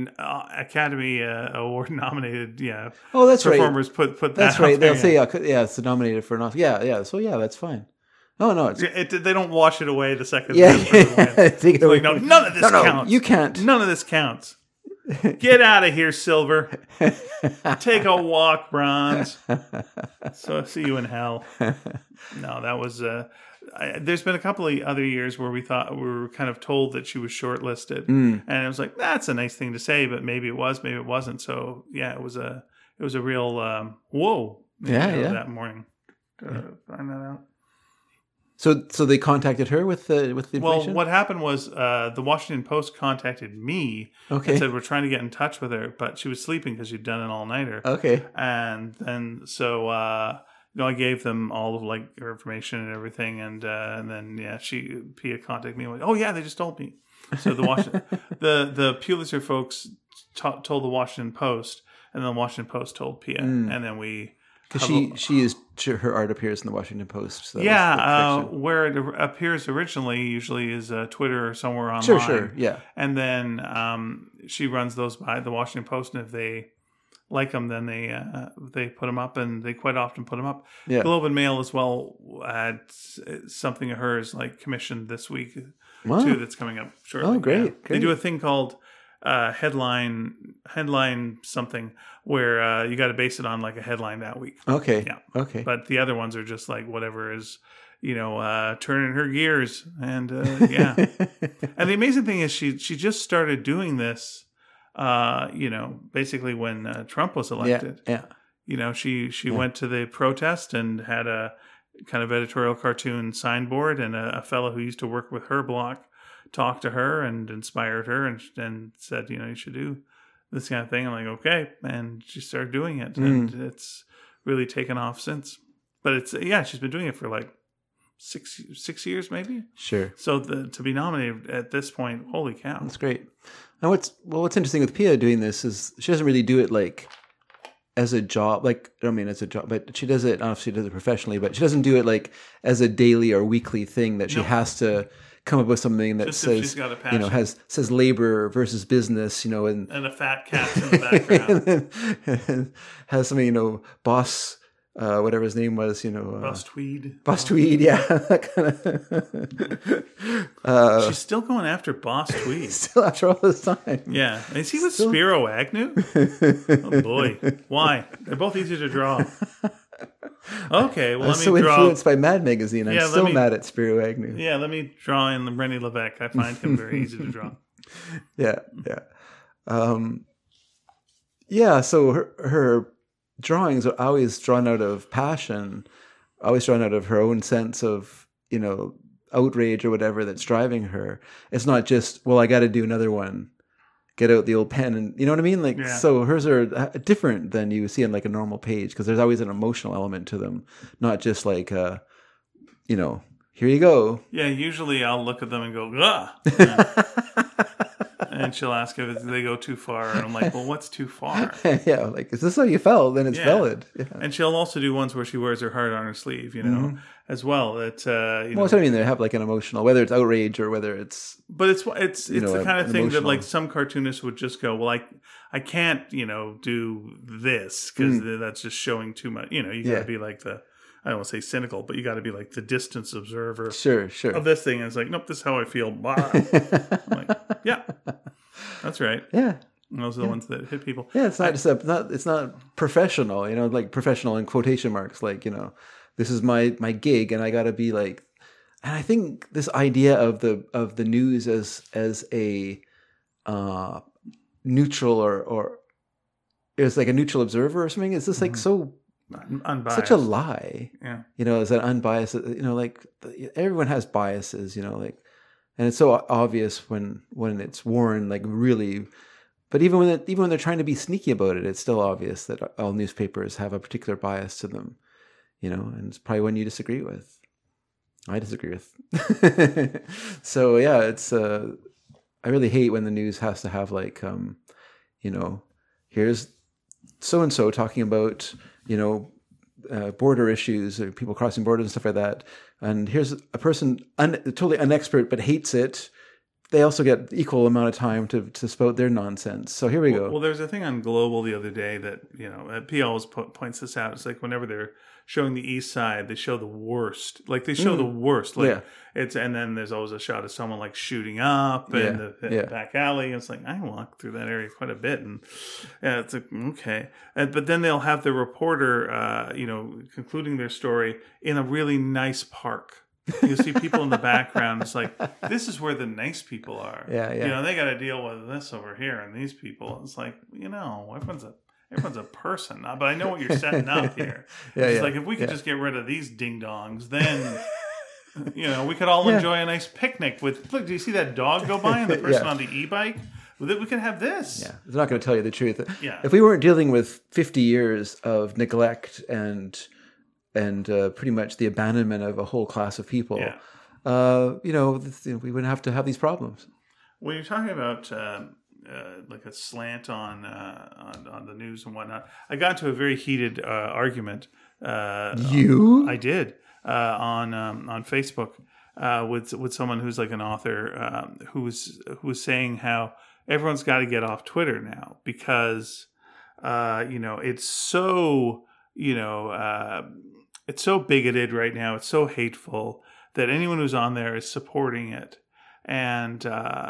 Academy Award nominated, Oh, that's performers right. put that That's right. There, They'll say, it's nominated for an Oscar. Yeah. So that's fine. No. They don't wash it away the second. Yeah. Take it away. No, none of this counts. You can't. None of this counts. Get out of here, Silver. Take a walk, Bronze. So see you in hell. No, that was. There's been a couple of other years where we were kind of told that she was shortlisted, and it was that's a nice thing to say, but maybe it was, maybe it wasn't. So it was a real whoa. That morning to find that out. So they contacted her with the information? Well, what happened was the Washington Post contacted me and said, we're trying to get in touch with her, but she was sleeping because she'd done an all-nighter. Okay. And then so I gave them all of her information and everything, and then Pia contacted me and went, oh yeah, they just told me. So the Pulitzer folks told the Washington Post, and then the Washington Post told Pia, and then we. Because her art appears in the Washington Post. So where it appears originally usually is Twitter or somewhere online. Sure, yeah. And then she runs those by the Washington Post, and if they like them, then they put them up, and they quite often put them up. Yeah. Globe and Mail as well had something of hers commissioned this week too. That's coming up shortly. Oh, great! Yeah. They do a thing called headline something where you got to base it on a headline that week. Okay. Yeah. Okay. But the other ones are just whatever is, turning her gears, and yeah. And the amazing thing is she just started doing this, basically when Trump was elected. Yeah. She went to the protest and had a kind of editorial cartoon signboard, and a fellow who used to work with her block talked to her and inspired her and said, you should do this kind of thing. I'm okay. And she started doing it, and it's really taken off since. But it's, she's been doing it for 6 years maybe. Sure. So to be nominated at this point, holy cow. That's great. And what's interesting with Pia doing this is she doesn't really do it as a job, as a job, but she does it, I don't know if she does it professionally, but she doesn't do it as a daily or weekly thing that she has to come up with something that just says, she's got a passion. says labor versus business, and a fat cat in the background. and has something, boss, whatever his name was, Boss Tweed. Boss Tweed, yeah. That kind of. She's still going after Boss Tweed. Still after all this time. Yeah. Is he with Spiro Agnew? Oh boy. Why? They're both easy to draw. Okay, well, I'm so influenced by Mad Magazine. I'm still mad at Spiro Agnew. Yeah, let me draw in Rennie Levesque. I find him very easy to draw. Yeah. So her drawings are always drawn out of passion, always drawn out of her own sense of, outrage or whatever that's driving her. It's not just, I got to do another one get out the old pen and you know what I mean? Like, so hers are different than you see on like a normal page because there's always an emotional element to them, not just like, you know, here you go. Yeah, usually I'll look at them and go, ah. And she'll ask if they go too far. And I'm like, well, what's too far? Yeah, like, is this how you felt? Then it's valid. Yeah. And she'll also do ones where she wears her heart on her sleeve, you know, as well. That, you know, that's what I mean. They have like an emotional, whether it's outrage or whether it's... But it's the kind of thing that like some cartoonists would just go, well, I can't, you know, do this because that's just showing too much. You know, you got to be like I don't want to say cynical, but you got to be like the distance observer sure. of this thing. And it's like, nope, this is how I feel. I'm like, yeah, that's right. Yeah. And those are the ones that hit people. Yeah, it's not it's not professional, you know, like professional in quotation marks. Like, you know, this is my gig and I got to be like, and I think this idea of the news as a neutral or is like a neutral observer or something. Is this like so unbiased. Such a lie. Yeah. You know, is that unbiased, you know, like everyone has biases, you know, like, and it's so obvious when it's worn like really, but even when they're trying to be sneaky about it, it's still obvious that all newspapers have a particular bias to them, you know, and it's probably one you disagree with. I disagree with. So yeah, it's, I really hate when the news has to have like, you know, here's so-and-so talking about, you know, border issues or people crossing borders and stuff like that. And here's a person totally unexpert but hates it. They also get equal amount of time to spout their nonsense. So here we go. Well, there's a thing on Global the other day that, you know, P always points this out. It's like whenever they're showing the East Side, they show the worst. Like they show the worst. Like and then there's always a shot of someone like shooting up in the back alley. And it's like I walk through that area quite a bit, and it's like okay. But then they'll have the reporter, you know, concluding their story in a really nice park. You see people in the background. It's like, this is where the nice people are. Yeah. You know, they got to deal with this over here and these people. It's like, you know, everyone's a person. But I know what you're setting up here. It's like, if we could just get rid of these ding-dongs, then, you know, we could all enjoy a nice picnic with, look, do you see that dog go by and the person on the e-bike? We could have this. Yeah, they're not going to tell you the truth. Yeah. If we weren't dealing with 50 years of neglect and pretty much the abandonment of a whole class of people, you know, we wouldn't have to have these problems. When you're talking about like a slant on the news and whatnot, I got into a very heated argument. I did on Facebook with someone who's like an author who was saying how everyone's got to get off Twitter now because you know, it's so, you know, it's so bigoted right now. It's so hateful that anyone who's on there is supporting it, and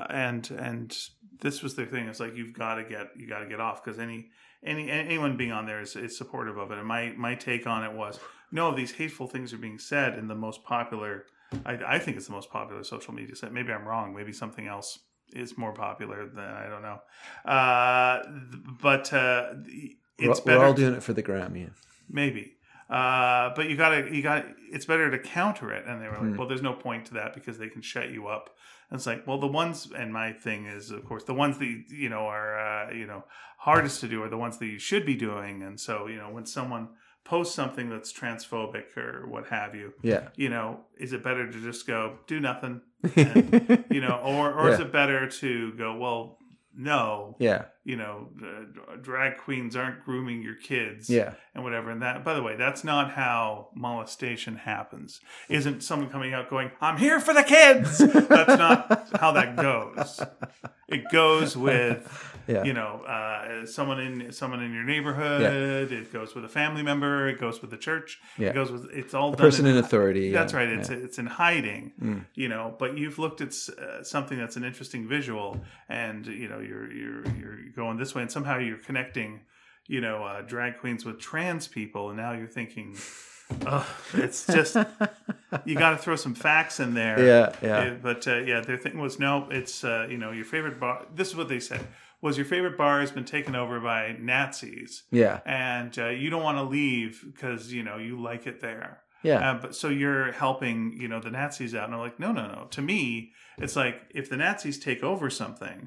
this was their thing. It's like you got to get off because anyone being on there is supportive of it. And my take on it was, no, these hateful things are being said in the most popular. I think it's the most popular social media site. Maybe I'm wrong. Maybe something else is more popular than I don't know. But it's better. We're all doing it for the gram, yeah. Maybe. But you got it's better to counter it. And they were like, well, there's no point to that because they can shut you up. And it's like, well, the ones, and my thing is, of course, the ones that, you know, are, you know, hardest to do are the ones that you should be doing. And so, you know, when someone post something that's transphobic or what have you, you know, is it better to just go do nothing, and, you know, or is it better to go, well, no, you know, drag queens aren't grooming your kids, and whatever. And that, by the way, that's not how molestation happens. Isn't someone coming out going, "I'm here for the kids"? That's not how that goes. It goes with, you know, someone in your neighborhood. It goes with a family member. It goes with the church. It goes with it's all a person in authority. That's right. It's in hiding, you know. But you've looked at something that's an interesting visual, and you know you're going this way, and somehow you're connecting, you know, drag queens with trans people, and now you're thinking, it's just you got to throw some facts in there. But their thing was no, it's you know, your favorite bar. This is what they said. Was your favorite bar has been taken over by Nazis. And you don't want to leave because, you know, you like it there. But so you're helping, you know, the Nazis out. And I'm like, no. To me, it's like if the Nazis take over something,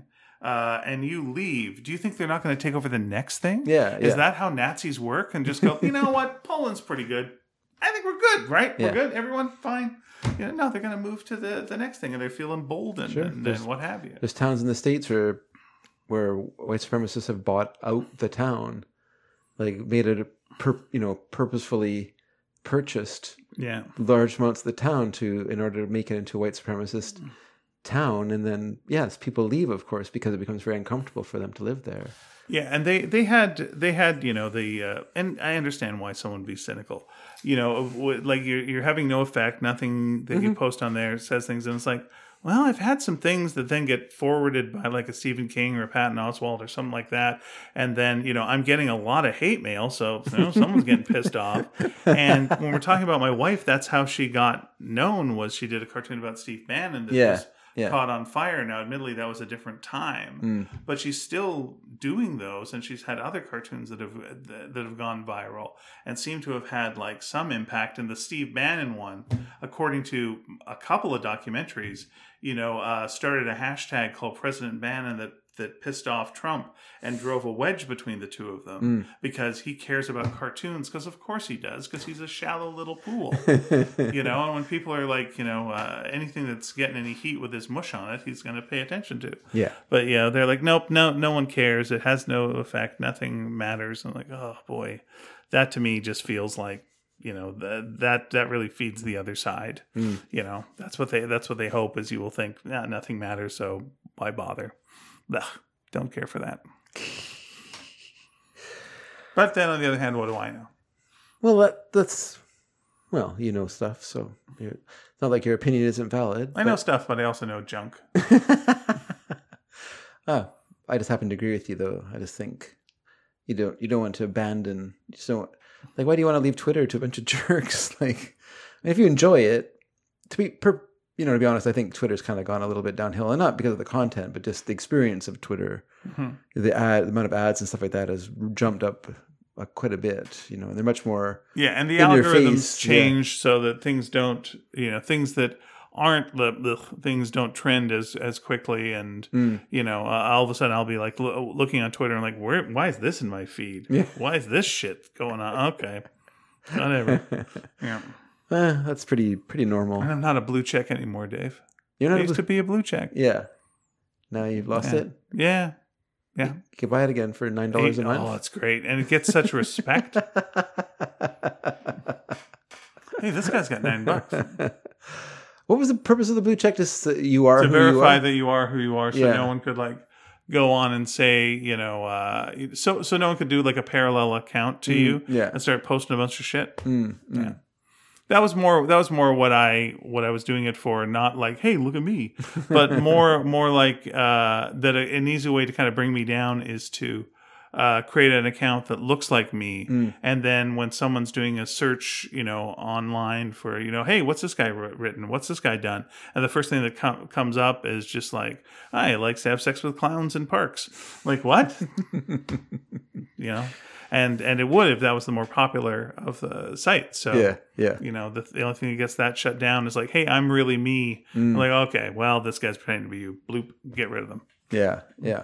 and you leave, do you think they're not going to take over the next thing? Yeah. Is that how Nazis work? And just go, you know what? Poland's pretty good. I think we're good, right? Yeah. We're good. Everyone fine. No, they're going to move to the next thing, and they feel emboldened and what have you. There's towns in the States where white supremacists have bought out the town, like made it purposefully purchased large amounts of the town in order to make it into a white supremacist town, and then yes, people leave, of course, because it becomes very uncomfortable for them to live there. Yeah, and they had the and I understand why someone would be cynical. Like you're having no effect. Nothing that you post on there says things, and it's like, well, I've had some things that then get forwarded by like a Stephen King or a Patton Oswalt or something like that, and then I'm getting a lot of hate mail, so someone's getting pissed off. And when we're talking about my wife, that's how she got known. Was she did a cartoon about Steve Bannon that was caught on fire. Now, admittedly, that was a different time, but she's still doing those, and she's had other cartoons that have gone viral and seem to have had like some impact. And the Steve Bannon one, according to a couple of documentaries, started a hashtag called President Bannon that pissed off Trump and drove a wedge between the two of them because he cares about cartoons, because of course he does, because he's a shallow little pool. And when people are like, anything that's getting any heat with his mush on it, he's going to pay attention to. Yeah. But they're like, nope, no one cares. It has no effect. Nothing matters. And I'm like, oh boy, that to me just feels like, that really feeds the other side. That's what they hope is you will think, nothing matters, so why bother? Ugh, don't care for that. But then on the other hand, what do I know? Well, that's stuff, so it's not like your opinion isn't valid. I know stuff, but I also know junk. I just happen to agree with you, though. I just think you don't want to abandon. You just don't, like, why do you want to leave Twitter to a bunch of jerks? Like, if you enjoy it, to be honest, I think Twitter's kind of gone a little bit downhill, and not because of the content, but just the experience of Twitter. The amount of ads and stuff like that has jumped up quite a bit. And they're much more and the algorithms change so that things don't things that aren't the things don't trend as quickly, and all of a sudden I'll be like looking on Twitter and like, why is this in my feed? Why is this shit going on? Okay, whatever. That's pretty normal. I'm not a blue check anymore, Dave. You're not I used to be a blue check. Yeah. Now you've lost it? Yeah. You can buy it again for $9 a month. Oh, that's great. And it gets such respect. Hey, this guy's got $9. What was the purpose of the blue check? Just you are to who verify you are? that you are who you are, so no one could like go on and say, so no one could do like a parallel account to you and start posting a bunch of shit. Yeah. That was more what I was doing it for, not like, hey, look at me, but more like that an easy way to kind of bring me down is to create an account that looks like me, and then when someone's doing a search, online for, hey, what's this guy written? What's this guy done? And the first thing that comes up is just like, he likes to have sex with clowns in parks. Like, what? And it would if that was the more popular of the sites. So the only thing that gets that shut down is like, hey, I'm really me. I'm like, okay, well, this guy's pretending to be you. Bloop, get rid of them. Yeah.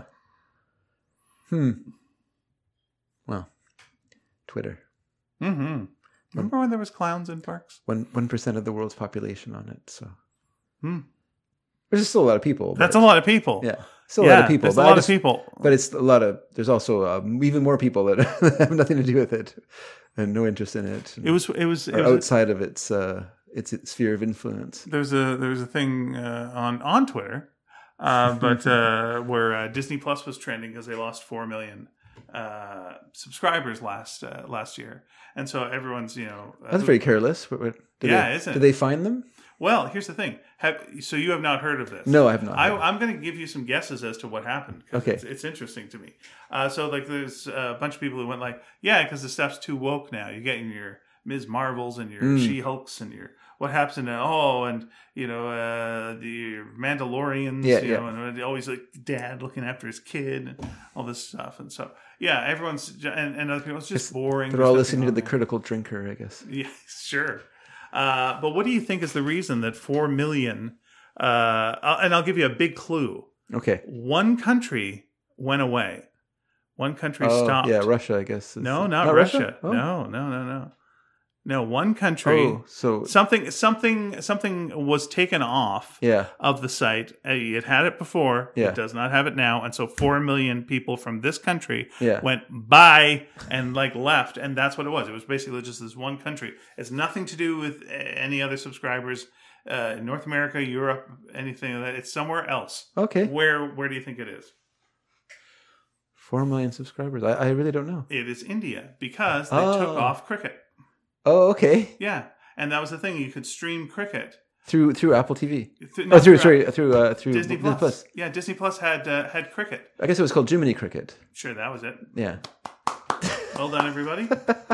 Well, Twitter. Remember when there was clowns in parks? 1% of the world's population on it. So there's still a lot of people. That's a lot of people. Yeah. Still a lot of people. That's a lot of people. But it's a lot of. There's also even more people that have nothing to do with it and no interest in it. It was outside of its sphere of influence. There's a thing on Twitter, but where Disney Plus was trending because they lost 4 million subscribers last year, and so everyone's that's very careless. Isn't it? Did they find them? Well, here's the thing. So you have not heard of this? No, I have not. I'm going to give you some guesses as to what happened. Okay. It's interesting to me. So like there's a bunch of people who went like, because the stuff's too woke now. You're getting your Ms. Marvels and your She-Hulks and your what happens in the Mandalorians, and always like dad looking after his kid and all this stuff. And so, everyone's, and other people, it's just boring. They're all listening to The Critical Drinker, I guess. Yeah, sure. But what do you think is the reason that 4 million, and I'll give you a big clue. Okay. One country went away. One country stopped. Yeah, Russia, I guess. No, not Russia. Oh. No. No, one country. Oh, so something was taken off of the site. It had it before. Yeah. It does not have it now. And so 4 million people from this country went bye and left. And that's what it was. It was basically just this one country. It's nothing to do with any other subscribers. North America, Europe, anything like that. It's somewhere else. Okay. Where do you think it is? 4 million subscribers. I really don't know. It is India because they took off cricket. Oh, okay. Yeah, and that was the thing. You could stream cricket through Apple TV. Through Disney Plus. Yeah, Disney Plus had cricket. I guess it was called Jiminy Cricket. Sure, that was it. Yeah. Well done, everybody.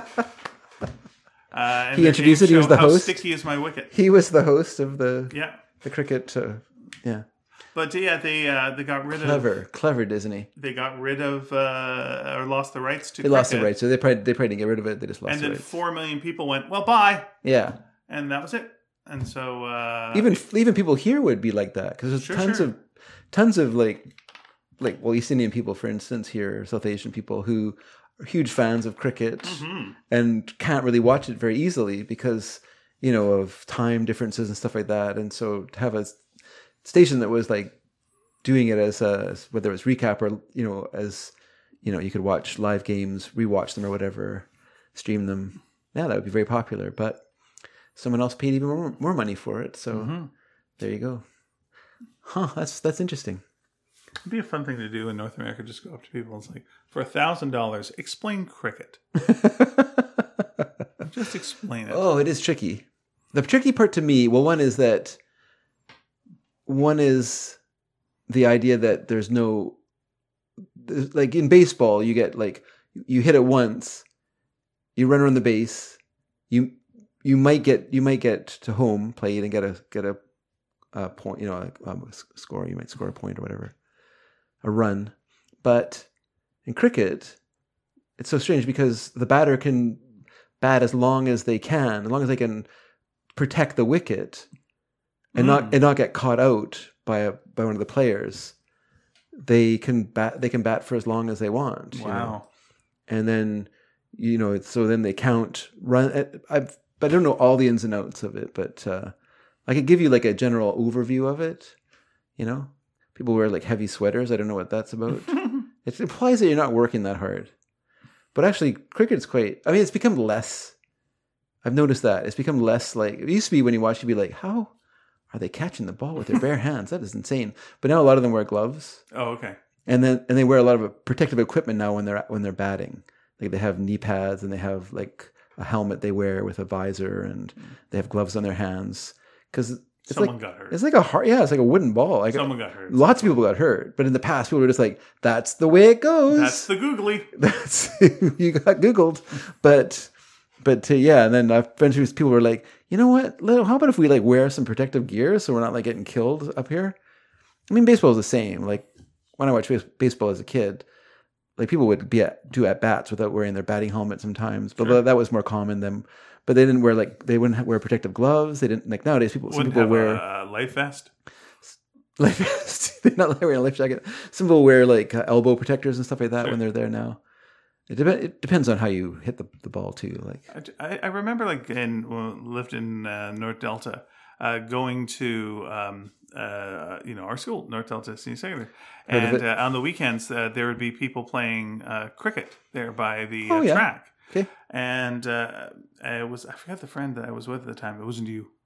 He introduced it. He was the host. How sticky is my wicket? He was the host of the cricket. Yeah. But they got rid of clever Disney. They got rid of or lost the rights to. They lost the rights, so they probably didn't get rid of it. They just lost. And the then rights. 4 million people went, well, bye. Yeah. And that was it. And so even people here would be like that because there's tons of East Indian people, for instance, here, South Asian people who are huge fans of cricket and can't really watch it very easily because of time differences and stuff like that. And so to have a station that was doing it as whether it was recap or as you could watch live games, rewatch them or whatever, stream them. Yeah, that would be very popular. But someone else paid even more money for it. So there you go. Huh? That's interesting. It'd be a fun thing to do in North America. Just go up to people and it's for $1,000, explain cricket. Just explain it. Oh, it is tricky. The tricky part to me, one is the idea that there's no, in baseball, you get you hit it once, you run around the base, you might get to home plate and get a point, a score. You might score a point or whatever, a run. But in cricket, it's so strange because the batter can bat as long as they can protect the wicket and not get caught out by one of the players. They can bat for as long as they want. Wow. And then so then they count run. But I don't know all the ins and outs of it, but I could give you a general overview of it. People wear heavy sweaters. I don't know what that's about. It implies that you're not working that hard. But actually, cricket's it's become less. I've noticed that. It's become less it used to be when you watch, you'd be like, how are they catching the ball with their bare hands? That is insane. But now a lot of them wear gloves. Oh, okay. And they wear a lot of protective equipment now when they're batting. They have knee pads and they have a helmet they wear with a visor and they have gloves on their hands because someone got hurt. It's it's like a wooden ball. Someone got hurt. Lots of people got hurt, but in the past people were just that's the way it goes. That's the googly. You got Googled, but and then eventually people were like, you know what? How about if we wear some protective gear so we're not getting killed up here? I mean, baseball is the same. When I watched baseball as a kid, people would do at bats without wearing their batting helmet sometimes, but that was more common than. But they didn't wear they wouldn't wear protective gloves. They didn't nowadays people wear a life vest. Life vest. They're not wearing a life jacket. Some people wear elbow protectors and stuff like that when they're there now. It depends on how you hit the ball too. I remember lived in North Delta, going to our school, North Delta Senior Secondary, and on the weekends there would be people playing cricket there by the track. Okay. And I forgot the friend that I was with at the time. It wasn't you.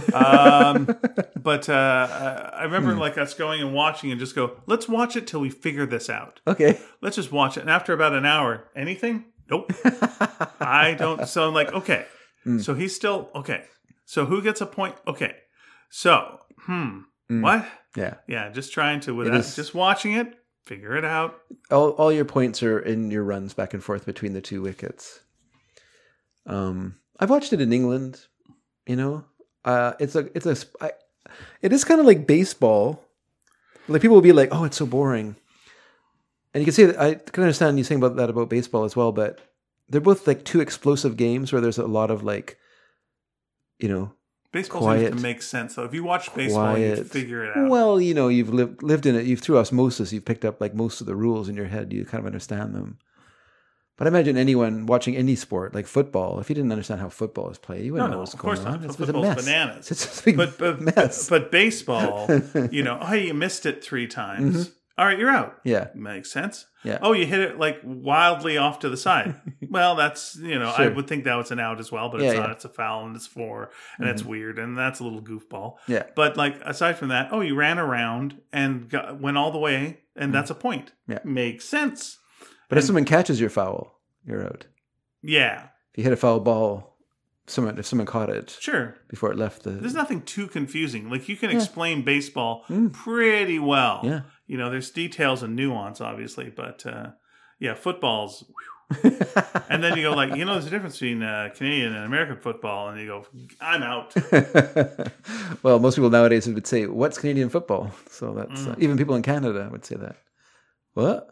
But I remember us going and watching and just go, let's watch it till we figure this out. Okay. Let's just watch it. And after about an hour, anything? Nope. I don't. So I'm okay. So he's still, okay. So who gets a point? Okay. So, what? Yeah. Yeah. Just trying to, just watching it, figure it out. All your points are in your runs back and forth between the two wickets. I've watched it in England, it is kind of like baseball. People will be like, "Oh, it's so boring," and you can see that I can understand you saying about baseball as well. But they're both two explosive games where there's a lot of Baseball seems to make sense, though. If you watch baseball, you figure it out. Well, you've lived in it. You've through osmosis, you've picked up like most of the rules in your head. You kind of understand them. But I imagine anyone watching any sport, like football, if you didn't understand how football is played, you wouldn't know what's going on. It's a mess. Bananas. It's a big mess. But baseball, you missed it 3 times. Mm-hmm. All right, you're out. Yeah. Makes sense. Yeah. Oh, you hit it like wildly off to the side. Well, that's, sure. I would think that was an out as well, but it's not. It's a foul and it's 4 and it's weird and that's a little goofball. Yeah. But like aside from that, you ran around and went all the way and that's a point. Yeah. Makes sense. But if someone catches your foul, you're out. Yeah. If you hit a foul ball, if someone caught it before it left There's nothing too confusing. Like you can explain baseball pretty well. Yeah. There's details and nuance, obviously, but football's. And then you go like, there's a difference between Canadian and American football, and you go, I'm out. Well, most people nowadays would say, "What's Canadian football?" So that's even people in Canada would say that. What?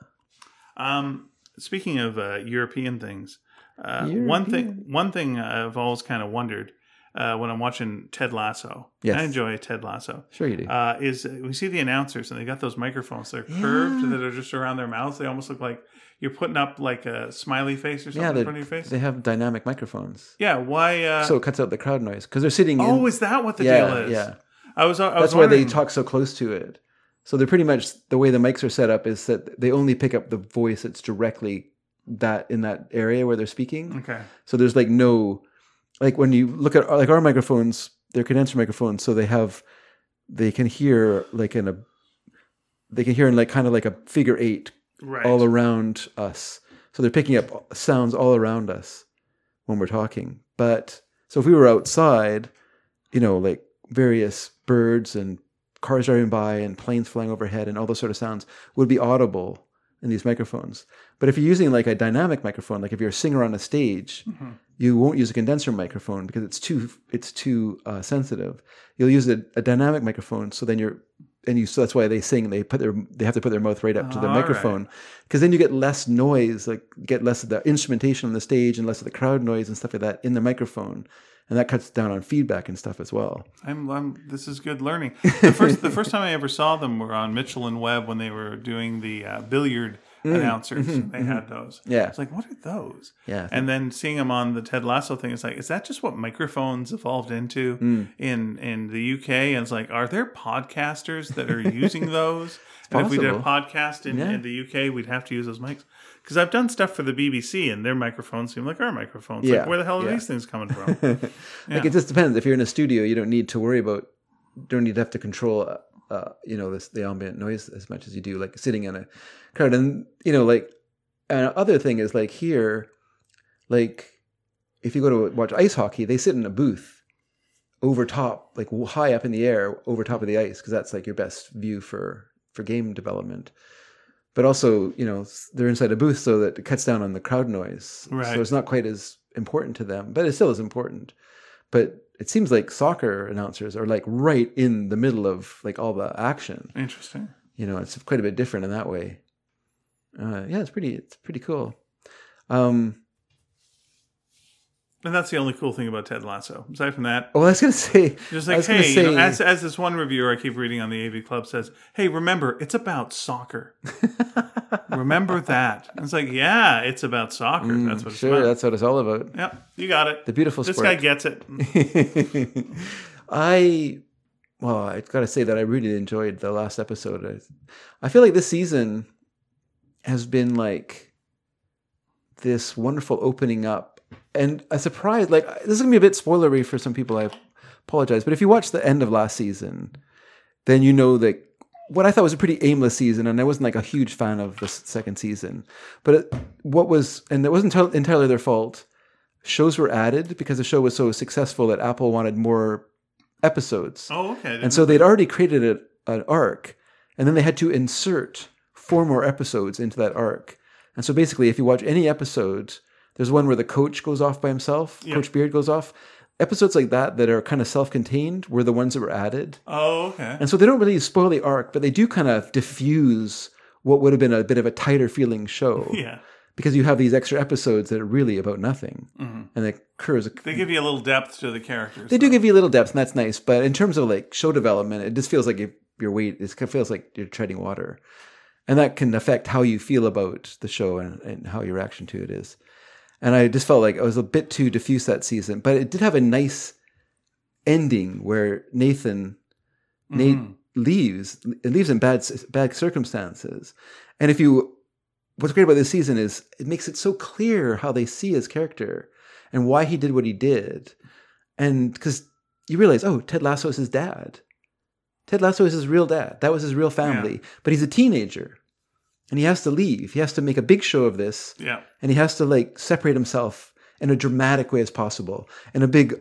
Speaking of European things, one thing I've always kind of wondered. When I'm watching Ted Lasso. Yes. I enjoy Ted Lasso. Sure you do. Is we see the announcers and they got those microphones. They're curved that are just around their mouths. They almost look like you're putting up like a smiley face or something in front of your face. They have dynamic microphones. Yeah, why? So it cuts out the crowd noise because they're sitting in... Oh, is that what the deal is? Yeah. That's why they talk so close to it. So they're pretty much... The way the mics are set up is that they only pick up the voice that's directly in that area where they're speaking. Okay. So there's like no... Like when you look at like our microphones, they're condenser microphones, so they can hear like in like kind of like a figure 8 all around us. So they're picking up sounds all around us when we're talking. But so if we were outside, like various birds and cars driving by and planes flying overhead and all those sort of sounds would be audible in these microphones. But if you're using like a dynamic microphone, like if you're a singer on a stage, you won't use a condenser microphone because it's too sensitive. You'll use a dynamic microphone. So then so that's why they sing. They have to put their mouth right up to the microphone because then you get less noise, like get less of the instrumentation on the stage and less of the crowd noise and stuff like that in the microphone. And that cuts down on feedback and stuff as well. This is good learning. The first time I ever saw them were on Mitchell and Webb when they were doing the billiard announcers. They had those. Yeah. It's like, what are those? Yeah. And then seeing them on the Ted Lasso thing, it's like, is that just what microphones evolved into in the UK? And it's like, are there podcasters that are using those? And if we did a podcast in the UK, we'd have to use those mics. Because I've done stuff for the BBC, and their microphones seem like our microphones. Yeah. Like, where the hell are these things coming from? Like, it just depends. If you're in a studio, you don't need to worry about, don't need to have to control, the ambient noise as much as you do, like, sitting in a crowd. And, another thing is, like, here, like, if you go to watch ice hockey, they sit in a booth over top, like, high up in the air, over top of the ice, because that's, like, your best view for game development. But also, they're inside a booth so that it cuts down on the crowd noise. Right. So it's not quite as important to them, but it still is important. But it seems like soccer announcers are like right in the middle of like all the action. Interesting. It's quite a bit different in that way. It's pretty cool. And that's the only cool thing about Ted Lasso. Aside from that, I was going to say, just like, hey, as this one reviewer I keep reading on the AV Club says, hey, remember, it's about soccer. Remember that. And it's like, yeah, it's about soccer. That's what it's about. Sure, that's what it's all about. Yeah, you got it. The beautiful sport. This guy gets it. I got to say that I really enjoyed the last episode. I feel like this season has been like this wonderful opening up. And a surprise, like, this is going to be a bit spoilery for some people, I apologize. But if you watch the end of last season, then you know that what I thought was a pretty aimless season, and I wasn't like a huge fan of the second season. But it wasn't entirely their fault. Shows were added because the show was so successful that Apple wanted more episodes. Oh, okay. And so they'd already created an arc, and then they had to insert 4 more episodes into that arc. And so basically, if you watch any episode... There's one where the coach goes off by himself. Yep. Coach Beard goes off. Episodes like that are kind of self-contained were the ones that were added. Oh, okay. And so they don't really spoil the arc, but they do kind of diffuse what would have been a bit of a tighter feeling show. Yeah. because you have these extra episodes that are really about nothing, and it occurs. They give you a little depth to the characters. They do give you a little depth, and that's nice. But in terms of like show development, it just feels like your weight. It feels like you're treading water, and that can affect how you feel about the show and how your reaction to it is. And I just felt like I was a bit too diffuse that season, but it did have a nice ending where Nate leaves in bad circumstances. And what's great about this season is it makes it so clear how they see his character and why he did what he did. And because you realize, oh, Ted Lasso is his dad. Ted Lasso is his real dad. That was his real family. Yeah. But he's a teenager. And he has to leave. He has to make a big show of this. Yeah. And he has to like separate himself in a dramatic way as possible. And a big,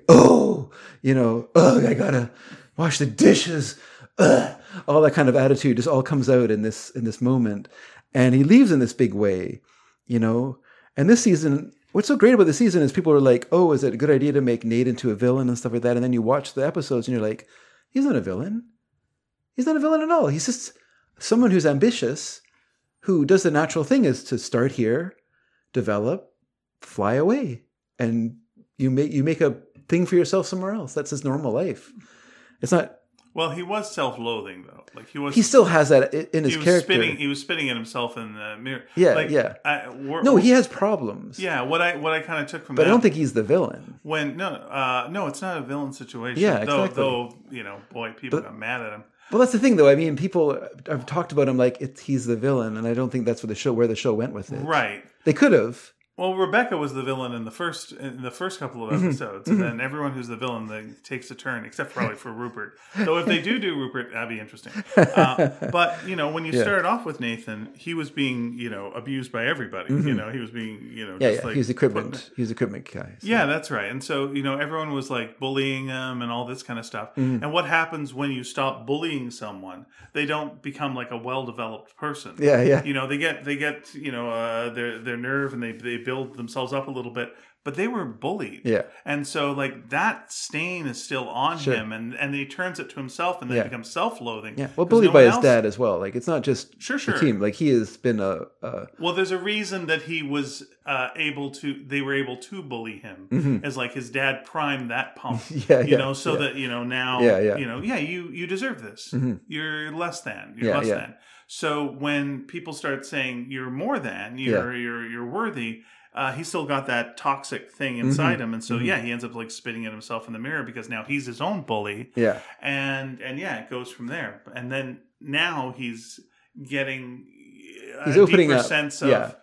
I gotta wash the dishes. All that kind of attitude just all comes out in this moment. And he leaves in this big way, And this season, what's so great about this season is people are like, oh, is it a good idea to make Nate into a villain and stuff like that? And then you watch the episodes and you're like, he's not a villain. He's not a villain at all. He's just someone who's ambitious, who does the natural thing is to start here, develop, fly away. And you make a thing for yourself somewhere else. That's his normal life. It's not. Well, he was self-loathing though. Like he still has that in his character. He was spitting at himself in the mirror. Yeah, No, he has problems. Yeah, what I kind of took from but that. I don't think he's the villain. No, it's not a villain situation. Yeah, exactly. Though people got mad at him. Well, that's the thing, though. I mean, people have talked about him like he's the villain, and I don't think that's where the show went with it. Right. They could have. Well, Rebecca was the villain in the first couple of episodes, and then everyone who's the villain then takes a turn, except probably for Rupert. So if they do Rupert, that'd be interesting. But when you started off with Nathan, he was being abused by everybody. He was being he was equipment. He was equipment guy. So. Yeah, that's right. And so everyone was like bullying him and all this kind of stuff. And what happens when you stop bullying someone? They don't become like a well-developed person. Yeah. They get their nerve and they build themselves up a little bit, but they were bullied. Yeah. And so like that stain is still on him and he turns it to himself and then becomes self-loathing. Yeah. Well, bullied by his dad as well. Like it's not just the team. Like he has been well, there's a reason that he was they were able to bully him as like his dad primed that pump. That now you deserve this. You're less than. You're less than. So when people start saying you're more than, you're worthy, he's still got that toxic thing inside him, and so he ends up like spitting at himself in the mirror because now he's his own bully. Yeah, and it goes from there. And then now he's getting a deeper sense of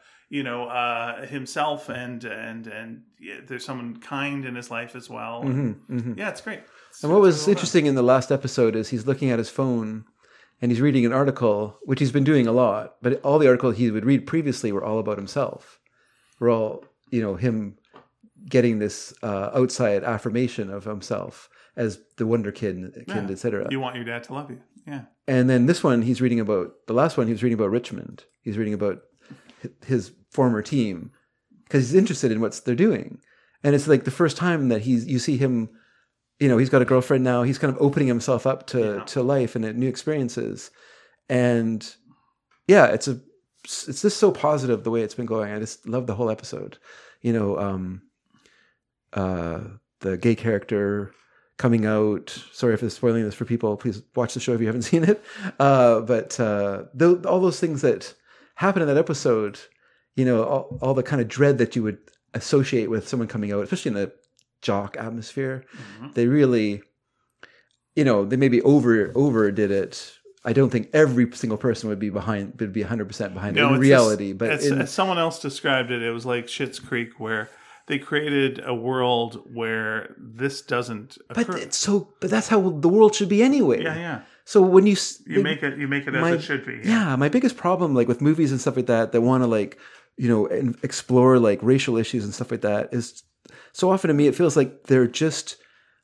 himself, and there's someone kind in his life as well. Yeah, it's great. And what was interesting in the last episode is he's looking at his phone. And he's reading an article, which he's been doing a lot, but all the articles he would read previously were all about himself. Were all, him getting this outside affirmation of himself as the wonder kid, etc. You want your dad to love you. Yeah. And then the last one, he was reading about Richmond. He's reading about his former team because he's interested in what they're doing. And it's like the first time that you see him. He's got a girlfriend now. He's kind of opening himself up to life and new experiences. And yeah, it's just so positive the way it's been going. I just love the whole episode. The gay character coming out. Sorry if it's spoiling this for people. Please watch the show if you haven't seen it. But all those things that happen in that episode, all the kind of dread that you would associate with someone coming out, especially in the jock atmosphere. They really, they maybe overdid it. I don't think every single person would be 100% behind it in reality. But as someone else described it, it was like Schitt's Creek, where they created a world where this doesn't occur. But that's how the world should be anyway. Yeah. So when you make it as it should be. Yeah, my biggest problem, like with movies and stuff like that want to like explore like racial issues and stuff like that is. So often to me, it feels like they're just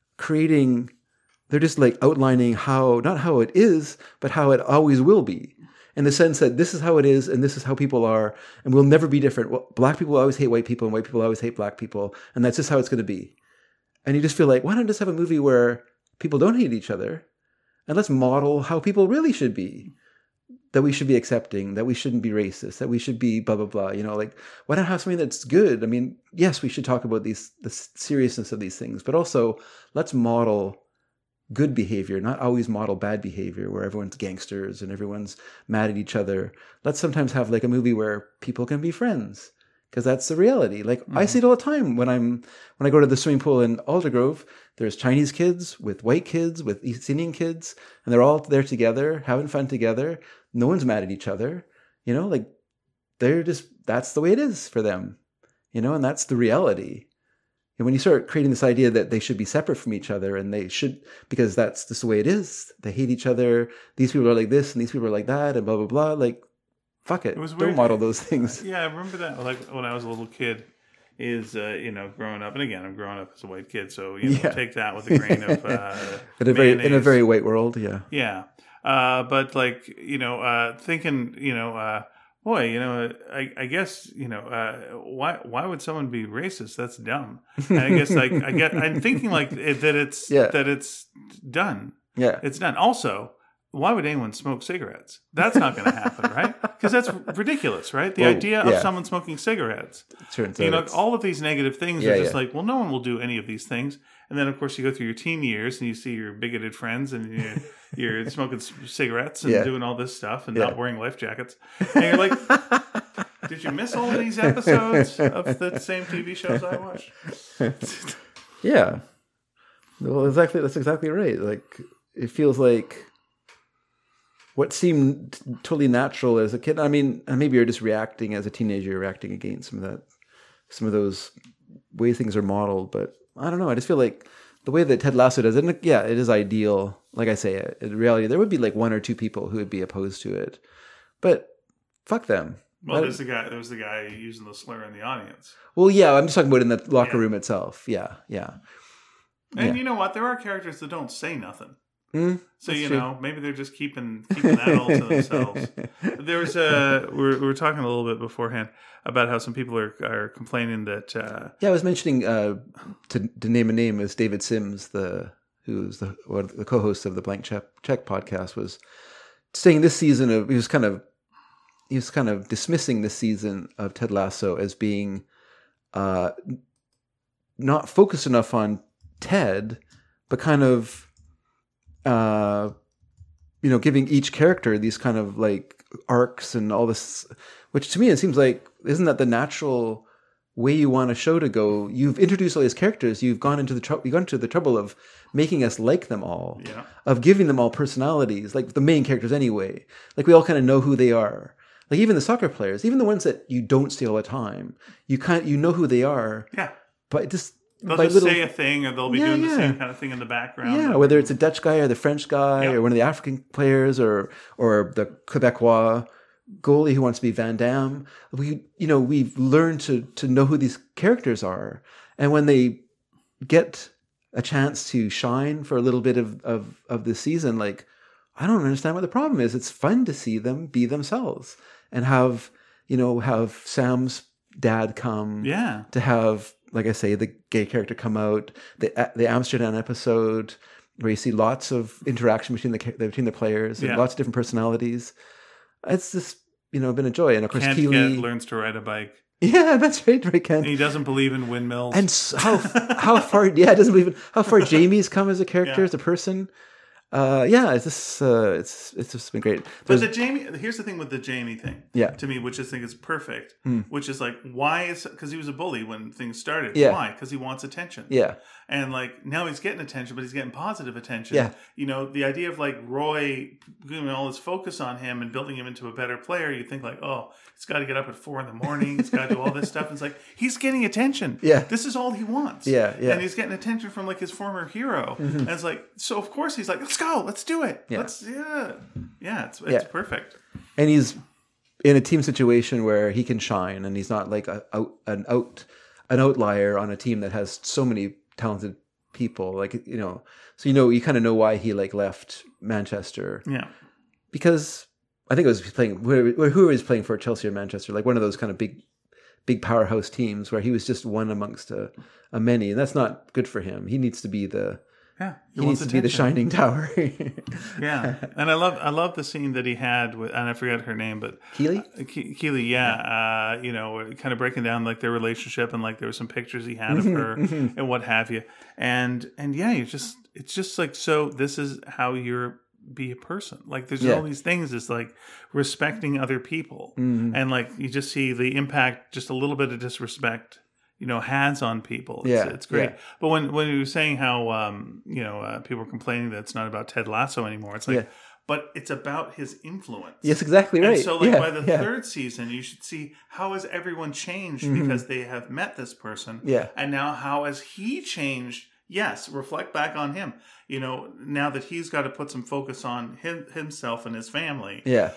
like outlining not how it is, but how it always will be. In the sense that this is how it is, and this is how people are, and we'll never be different. Well, black people always hate white people, and white people always hate black people, and that's just how it's going to be. And you just feel like, why not just have a movie where people don't hate each other, and let's model how people really should be. that we should be accepting, that we shouldn't be racist, that we should be blah, blah, blah. You know, like, why not have something that's good? I mean, yes, we should talk about the seriousness of these things, but also let's model good behavior, not always model bad behavior where everyone's gangsters and everyone's mad at each other. Let's sometimes have like a movie where people can be friends, because that's the reality. Like I see it all the time when I go to the swimming pool in Aldergrove. There's Chinese kids with white kids with East Indian kids, and they're all there together, having fun together. No one's mad at each other, you know, like that's the way it is for them, you know, and that's the reality. And when you start creating this idea that they should be separate from each other, and they should, because that's just the way it is. They hate each other. These people are like this and these people are like that and blah, blah, blah. Like, fuck it. Don't model those things. Yeah, I remember that. Like when I was a little kid, growing up, and again, I'm growing up as a white kid, so take that with a grain of in a very white world. Yeah. Yeah. But like, thinking, boy, I guess, why would someone be racist? That's dumb. And I guess like I'm thinking like that it's done. Yeah. It's done. Also, why would anyone smoke cigarettes? That's not going to happen, right? Because that's ridiculous, right? The idea of someone smoking cigarettes. All of these negative things are just like, well, no one will do any of these things. And then, of course, you go through your teen years and you see your bigoted friends and you're smoking cigarettes and doing all this stuff and not wearing life jackets. And you're like, did you miss all of these episodes of the same TV shows I watched? Yeah. Well, that's exactly right. Like, it feels like what seemed totally natural as a kid. I mean, maybe you're just reacting as a teenager, you're reacting against some of those ways things are modeled, but I don't know. I just feel like the way that Ted Lasso does it, it is ideal. Like I say, in reality, there would be like one or two people who would be opposed to it, but fuck them. Well, there was the guy using the slur in the audience. Well, yeah, I'm just talking about in the locker room itself. Yeah. And you know what? There are characters that don't say nothing. So maybe they're just keeping that all to themselves. There was we were talking a little bit beforehand about how some people are complaining that. I was mentioning to name a name is David Sims, who's the co-host of the Blank Check podcast, was saying this season he was kind of dismissing this season of Ted Lasso as being not focused enough on Ted, but kind of giving each character these kind of like arcs and all this, which to me it seems like, isn't that the natural way you want a show to go? You've introduced all these characters, you've gone into the trouble of making us like them all, of giving them all personalities, like the main characters anyway. Like we all kind of know who they are. Like even the soccer players, even the ones that you don't see all the time, you know who they are. Yeah, but just. They'll just say a thing, or they'll be doing the same kind of thing in the background. Yeah, whether it's a Dutch guy or the French guy or one of the African players or the Quebecois goalie who wants to be Van Damme. We've learned to know who these characters are. And when they get a chance to shine for a little bit of the season, like, I don't understand what the problem is. It's fun to see them be themselves and have Sam's dad come. Yeah. To have, like I say, the gay character come out, the Amsterdam episode where you see lots of interaction between the players and lots of different personalities. It's just, been a joy. And of course, Keely learns to ride a bike. Yeah, that's right, Kent. And he doesn't believe in windmills. And how far? Yeah, doesn't believe in how far Jamie's come as a character, as a person. It's just been great. But here's the thing with the Jamie thing. Yeah. To me, which I think is perfect. Which is like, why because he was a bully when things started. Yeah. Why? Because he wants attention. Yeah. And like now he's getting attention, but he's getting positive attention. Yeah. The idea of like Roy giving all his focus on him and building him into a better player, you think like, oh, he's got to get up at 4 a.m. He's got to do all this stuff. And it's like, he's getting attention. Yeah. This is all he wants. Yeah. And he's getting attention from like his former hero. Mm-hmm. And it's like, so of course he's like, let's go, let's do it. Yeah. It's perfect. And he's in a team situation where he can shine, and he's not like an outlier on a team that has so many talented people. Like, so you kind of know why he like left Manchester. Yeah. Because I think it was playing who was playing for Chelsea or Manchester, like one of those kind of big powerhouse teams where he was just one amongst a many, and that's not good for him. He needs to be the Yeah, he needs to be the shining tower. Yeah, and I love the scene that he had with, and I forget her name, but Keely. Keely, yeah. Kind of breaking down like their relationship, and like there were some pictures he had of her and what have you, and yeah, it's just like, so this is how you're be a person. Like there's all these things. It's like respecting other people, and like you just see the impact. Just a little bit of disrespect, has on people. It's great. Yeah. But when you were saying how people are complaining that it's not about Ted Lasso anymore, it's like, but it's about his influence. Yes, exactly right. And so like by the third season, you should see how has everyone changed because they have met this person. Yeah. And now how has he changed? Yes, reflect back on him. Now that he's got to put some focus on himself and his family. Yeah.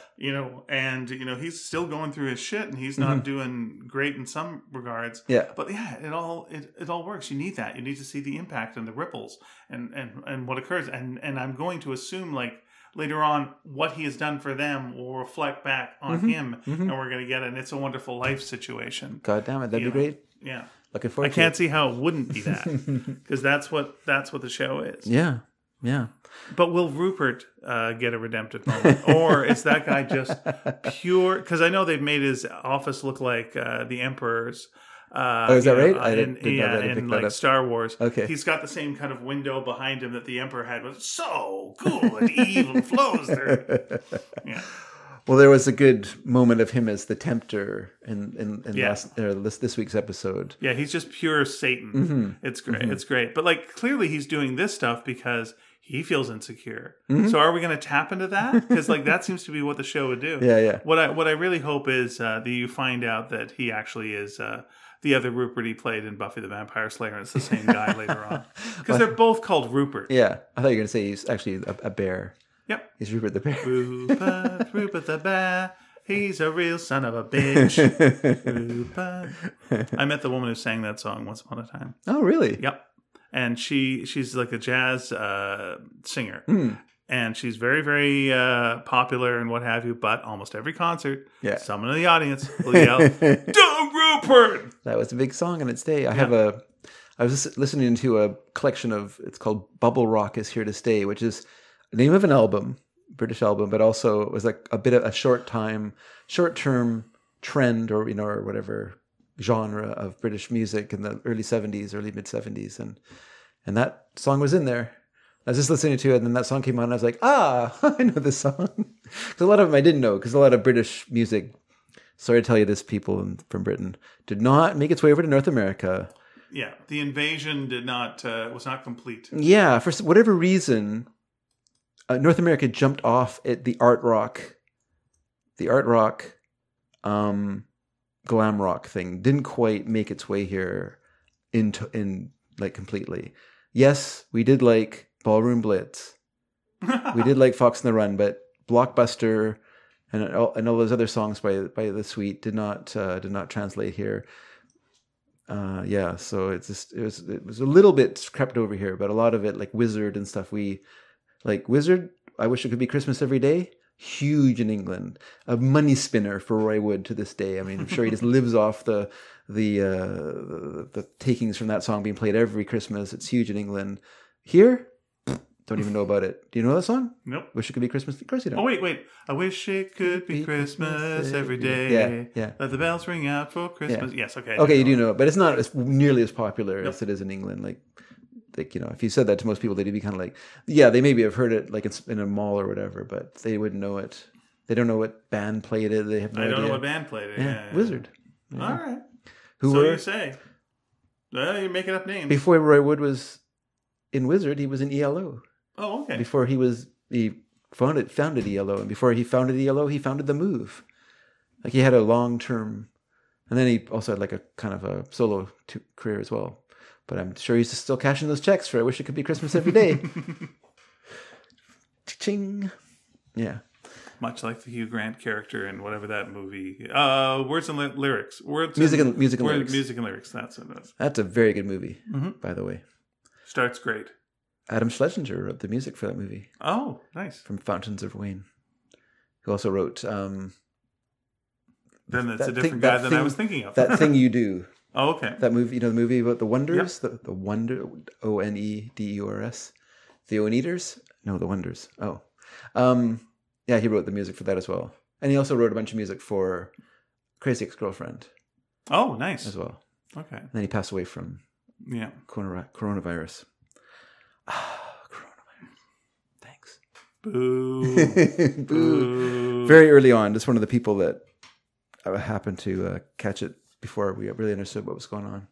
He's still going through his shit, and he's not doing great in some regards. Yeah. But yeah, it all works. You need that. You need to see the impact and the ripples and what occurs. And I'm going to assume like later on what he has done for them will reflect back on him, and we're going to get an It's a Wonderful Life situation. God damn it, that'd be great. Yeah. Looking forward. I can't see how it wouldn't be that, because that's what the show is. Yeah, yeah. But will Rupert get a redemptive moment, or is that guy just pure? Because I know they've made his office look like the Emperor's. Is that right? I didn't know that. In like Star Wars. Okay. He's got the same kind of window behind him that the Emperor had. Was so cool and evil flows through. Yeah. Well, there was a good moment of him as the tempter in this week's episode. Yeah, he's just pure Satan. It's great. It's great. But like clearly he's doing this stuff because he feels insecure. So are we going to tap into that? Because like that seems to be what the show would do. Yeah. What I really hope is that you find out that he actually is the other Rupert he played in Buffy the Vampire Slayer, and it's the same guy later on. Because they're both called Rupert. Yeah, I thought you were going to say he's actually a bear. Yep. He's Rupert the Bear. Rupert the Bear. He's a real son of a bitch. Rupert. I met the woman who sang that song once upon a time. Oh, really? Yep. And she's like a jazz singer. And she's very, very popular and what have you. But almost every concert, someone in the audience will yell, "Doug Rupert!" That was a big song in its day. I was listening to a collection of, it's called Bubble Rock is Here to Stay, which is the name of an album, British album, but also it was like a bit of a short-term trend or whatever genre of British music in the early 70s, early mid-70s. And that song was in there. I was just listening to it, and then that song came on, and I was like, I know this song. Because a lot of them I didn't know, because a lot of British music, sorry to tell you this, people from Britain, did not make its way over to North America. Yeah, the invasion was not complete. Yeah, for whatever reason, North America jumped off at the art rock, glam rock thing. Didn't quite make its way here in like completely. Yes, we did like Ballroom Blitz. We did like Fox on the Run, but Blockbuster and all those other songs by the Sweet did not translate here. So it was a little bit crept over here, but a lot of it, like Wizard and stuff, like Wizard, I Wish It Could Be Christmas Every Day, huge in England. A money spinner for Roy Wood to this day. I mean, I'm sure he just lives off the takings from that song being played every Christmas. It's huge in England. Here, don't even know about it. Do you know that song? Nope. Wish It Could Be Christmas. Of course you don't. Oh, wait. I wish it could be Christmas every day. Yeah. Let the bells ring out for Christmas. Yeah. Yes, okay. Okay, you do know it, but it's not as nearly as popular as it is in England. Like, if you said that to most people, they'd be kind of like, yeah, they maybe have heard it like it's in a mall or whatever, but they wouldn't know it. They don't know what band played it. They have no idea. I don't know what band played it. Yeah. Wizard. Yeah. All right. You say. Well, you're making up names. Before Roy Wood was in Wizard, he was in ELO. Oh, okay. Before he founded ELO, and before he founded ELO, he founded The Move. Like, he had a long-term, and then he also had like a kind of a solo career as well. But I'm sure he's still cashing those checks for I Wish It Could Be Christmas Every Day. Ching. Yeah. Much like the Hugh Grant character in whatever that movie. Words and Lyrics. Music and Lyrics. Music and Lyrics. That's what it is. That's a very good movie, by the way. Starts great. Adam Schlesinger wrote the music for that movie. Oh, nice. From Fountains of Wayne. Who also wrote... then it's a different guy than I was thinking of. That Thing You Do. Oh, okay. That movie, the movie about the Wonders? Yep. The Wonder, Onedurs. The Oneaters? No, The Wonders. Oh. Yeah, he wrote the music for that as well. And he also wrote a bunch of music for Crazy Ex-Girlfriend. Oh, nice. As well. Okay. And then he passed away from coronavirus. Coronavirus. Thanks. Boo. Boo. Very early on, just one of the people that happened to catch it before we really understood what was going on.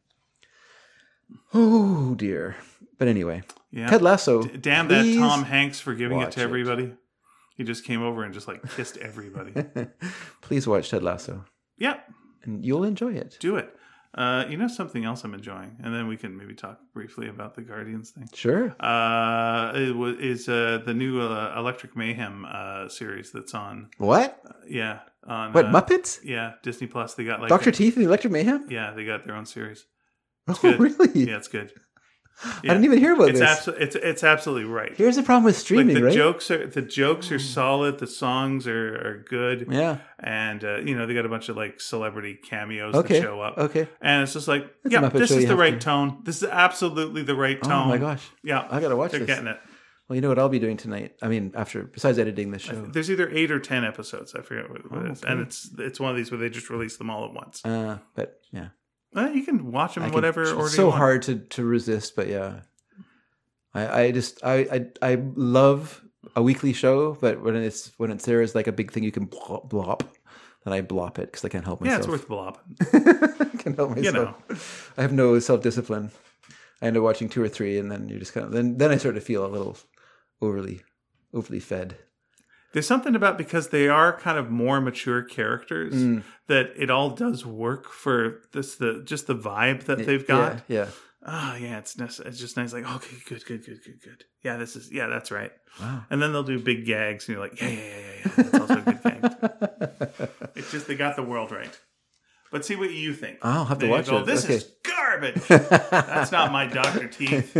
Oh, dear. But anyway. Yeah. Ted Lasso. Damn that Tom Hanks for giving it to everybody. He just came over and just like kissed everybody. Please watch Ted Lasso. Yeah. And you'll enjoy it. Do it. You know something else I'm enjoying? And then we can maybe talk briefly about the Guardians thing. Sure. Is the new Electric Mayhem series that's on. What? Yeah. On what, Muppets? Yeah, Disney Plus. They got like Dr. Teeth and the Electric Mayhem? Yeah, they got their own series. It's good. Really? Yeah, it's good. Yeah. I didn't even hear about this. It's absolutely right. Here's the problem with streaming, like right? The jokes are solid. The songs are good. Yeah. And they got a bunch of like celebrity cameos that show up. Okay. And it's just like, this is the right tone. This is absolutely the right tone. Oh my gosh. Yeah. I gotta watch this. They're getting it. Well, you know what I'll be doing tonight? I mean, besides editing the show. There's either 8 or 10 episodes. I forget what it is. Okay. And it's one of these where they just release them all at once. But yeah. You can watch them whatever order you want. It's so hard to resist, but yeah. I love a weekly show, but when it's there as like a big thing you can blop, then I blop it because I can't help myself. Yeah, it's worth blopping. I can't help myself. I have no self-discipline. I end up watching 2 or 3, and then you're just kind of then I start to feel a little overly fed. There's something about, because they are kind of more mature characters, that it all does work for just the vibe that they've got. Yeah. Oh, yeah, it's just nice. Like, okay, good. Yeah, that's right. Wow. And then they'll do big gags, and you're like, yeah. That's also a good gag. It's just they got the world right. But see what you think. I'll have to watch it. This is garbage. That's not my Dr. Teeth.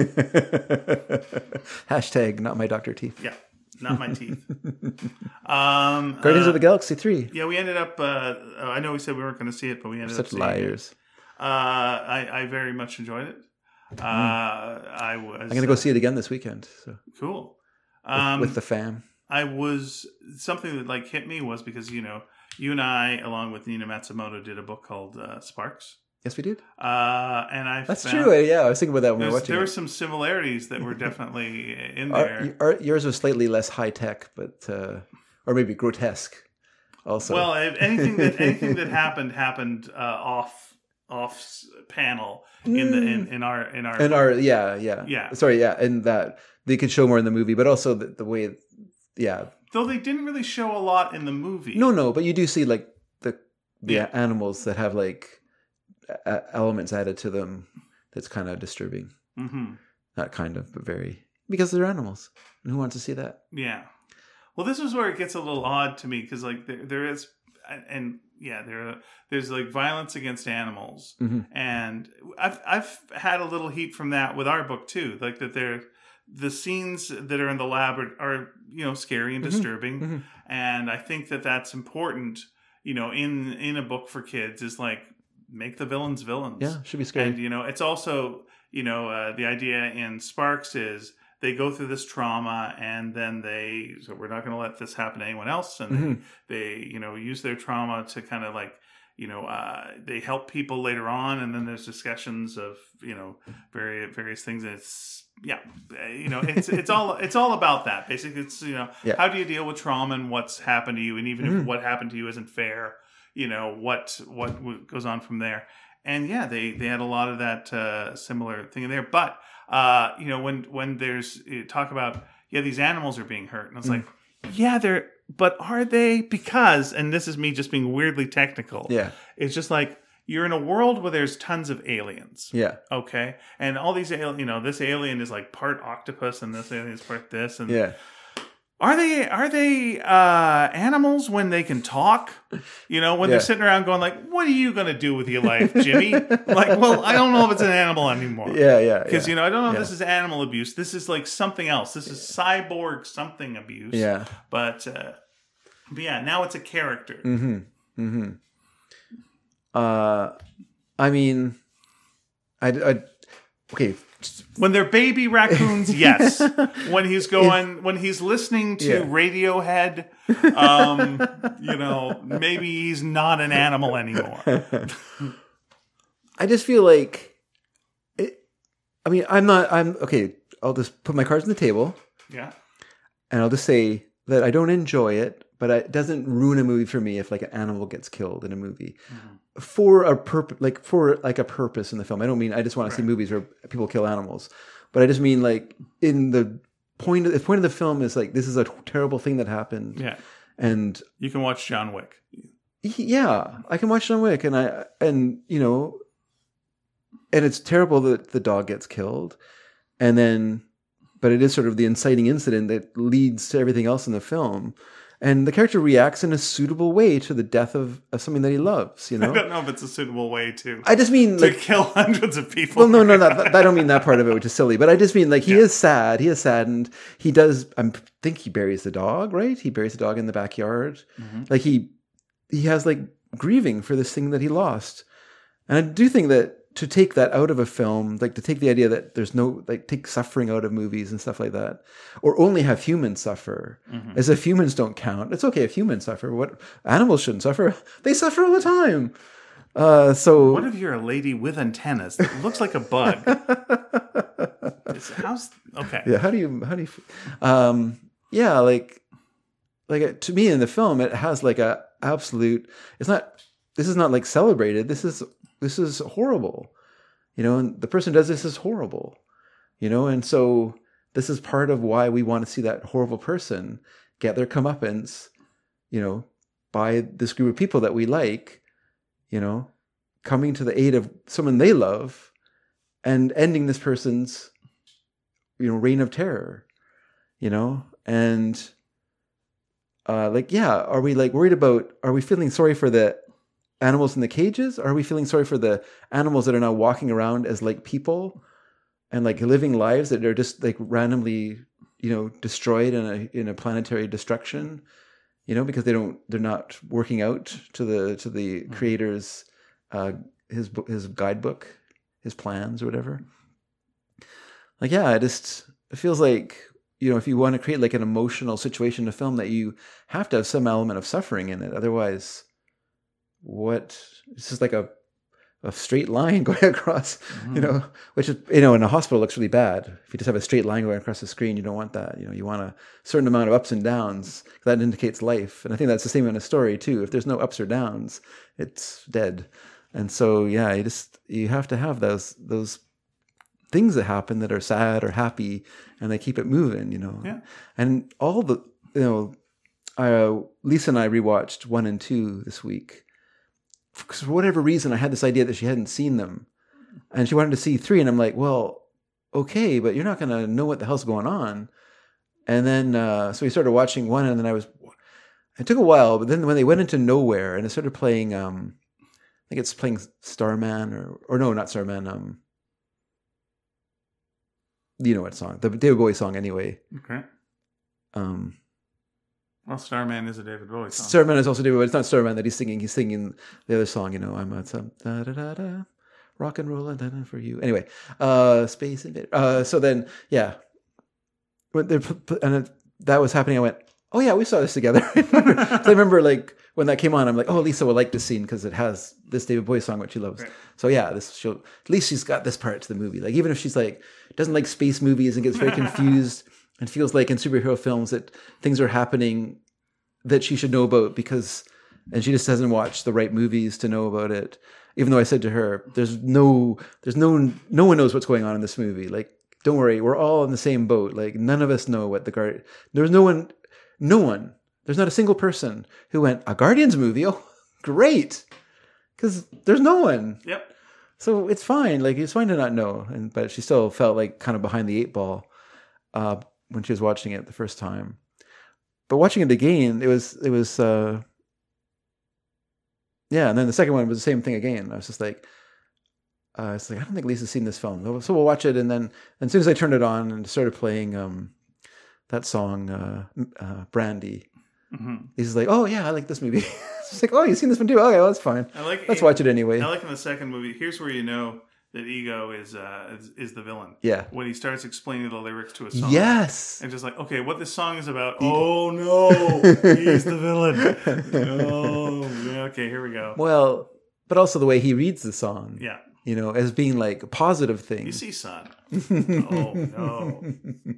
Hashtag not my Dr. Teeth. Yeah, not my teeth. Guardians of the Galaxy 3. Yeah, we ended up... I know we said we weren't going to see it, but we ended up seeing liars. it. I very much enjoyed it. I'm going to go see it again this weekend. So. Cool. With the fam. Something that like hit me was because, you and I, along with Nina Matsumoto, did a book called Sparks. Yes, we did. And that's true. Yeah, I was thinking about that when we were watching. There were some similarities that were definitely in there. Yours was slightly less high tech, but or maybe grotesque. Also, well, anything that happened off panel in our yeah. Sorry, yeah, and that they could show more in the movie, but also the way, yeah. Though they didn't really show a lot in the movie. No, but you do see like the animals that have like elements added to them that's kind of disturbing. Mm-hmm. Not kind of, but very, because they're animals. And who wants to see that? Yeah. Well, this is where it gets a little odd to me, because like there is, and yeah, there's like violence against animals, and I've had a little heat from that with our book too, like that the scenes that are in the lab are scary and disturbing, and I think that's important. In a book for kids is like, make the villains villains. Yeah, should be scary. And it's also the idea in Sparks is they go through this trauma, and then so we're not going to let this happen to anyone else, and they use their trauma to kind of like they help people later on, and then there's discussions of various things. And it's all about that. Basically, it's how do you deal with trauma and what's happened to you, and even if what happened to you isn't fair, what goes on from there. And yeah, they had a lot of that similar thing in there. But when there's talk about these animals are being hurt, and I was like, but are they? Because, and this is me just being weirdly technical. Yeah, it's just like, you're in a world where there's tons of aliens. Yeah. Okay. And all these this alien is like part octopus, and this alien is part this, and yeah. Are they animals when they can talk? When they're sitting around going like, "What are you going to do with your life, Jimmy?" Like, well, I don't know if it's an animal anymore. Yeah. Because I don't know if this is animal abuse. This is like something else. This is cyborg something abuse. Yeah. But yeah, now it's a character. Mm-hmm. I mean, okay. When they're baby raccoons, yes. When he's listening to Radiohead, maybe he's not an animal anymore. I just feel like I'm okay. I'll just put my cards on the table. Yeah. And I'll just say that I don't enjoy it, but it doesn't ruin a movie for me if like an animal gets killed in a movie for a purpose, a purpose in the film. I don't mean I just want to see movies where people kill animals, but I just mean like in the point of the film is like, this is a terrible thing that happened. Yeah. And you can watch John Wick. Yeah, I can watch John Wick and it's terrible that the dog gets killed. But it is sort of the inciting incident that leads to everything else in the film. And the character reacts in a suitable way to the death of something that he loves, I don't know if it's a suitable way to... I just mean... to kill hundreds of people. Well, no, I don't mean that part of it, which is silly. But I just mean, he is sad. He is saddened. He does... I think he buries the dog, right? He buries the dog in the backyard. Mm-hmm. He has, grieving for this thing that he lost. And I do think that to take that out of a film, to take the idea that there's no, take suffering out of movies and stuff like that, or only have humans suffer, as if humans don't count. It's okay if humans suffer. What animals shouldn't suffer? They suffer all the time. So what if you're a lady with antennas that looks like a bug? Okay. Yeah. How do you? To me in the film, it has a absolute. It's not. This is not celebrated. This is horrible, and the person does this is horrible, and so this is part of why we want to see that horrible person get their comeuppance, by this group of people that we like, coming to the aid of someone they love and ending this person's, reign of terror, and are we worried about, are we feeling sorry for the animals in the cages? Or are we feeling sorry for the animals that are now walking around as people and living lives that are just randomly, destroyed in a planetary destruction, because they're not working out to the creator's, his guidebook, his plans or whatever. It feels like, if you want to create an emotional situation in a film, that you have to have some element of suffering in it. Otherwise, it's just a straight line going across, which is, in a hospital looks really bad. If you just have a straight line going across the screen, you don't want that. You want a certain amount of ups and downs. That indicates life. And I think that's the same in a story too. If there's no ups or downs, it's dead. And so, you have to have those things that happen that are sad or happy, and they keep it moving, Yeah. And all the, Lisa and I rewatched 1 and 2 this week. Because for whatever reason, I had this idea that she hadn't seen them. And she wanted to see 3. And I'm like, well, okay, but you're not going to know what the hell's going on. And then, so we started watching 1, and then it took a while, but then when they went into nowhere and it started playing, I think it's playing Starman or no, not Starman. You know what song? The David Bowie song anyway. Okay. Well, Starman is a David Bowie song. Starman is also David Bowie. It's not Starman that he's singing. He's singing the other song, I'm a da da da da, rock and roll and for you. Anyway, Space Invader. So then, yeah, that was happening. I went, oh yeah, we saw this together. So I remember when that came on, I'm like, oh, Lisa will like this scene because it has this David Bowie song, which she loves. Right. So yeah, at least she's got this part to the movie. Even if she's doesn't like space movies and gets very confused. And feels like in superhero films that things are happening that she should know about and she just hasn't watched the right movies to know about it. Even though I said to her, no one knows what's going on in this movie. Don't worry, we're all in the same boat. None of us know what there's no one, there's not a single person who went, a Guardians movie? Oh, great. Because there's no one. Yep. So it's fine. It's fine to not know. But she still felt kind of behind the 8 ball. When she was watching it the first time. But watching it again, it was and then the second one was the same thing again. I was just I don't think Lisa's seen this film. So we'll watch it, and then as soon as I turned it on and started playing that song, Brandy, Lisa's like, oh yeah, I like this movie. It's oh, you've seen this one too? Okay, well, that's fine. Let's watch it anyway. I like in the second movie, here's where that Ego is the villain. Yeah. When he starts explaining the lyrics to a song. Yes. And just like, okay, what this song is about. Oh, no. He's the villain. Oh, okay, here we go. Well, but also the way he reads the song. Yeah. You know, as being like a positive thing. You see, son. Oh, no.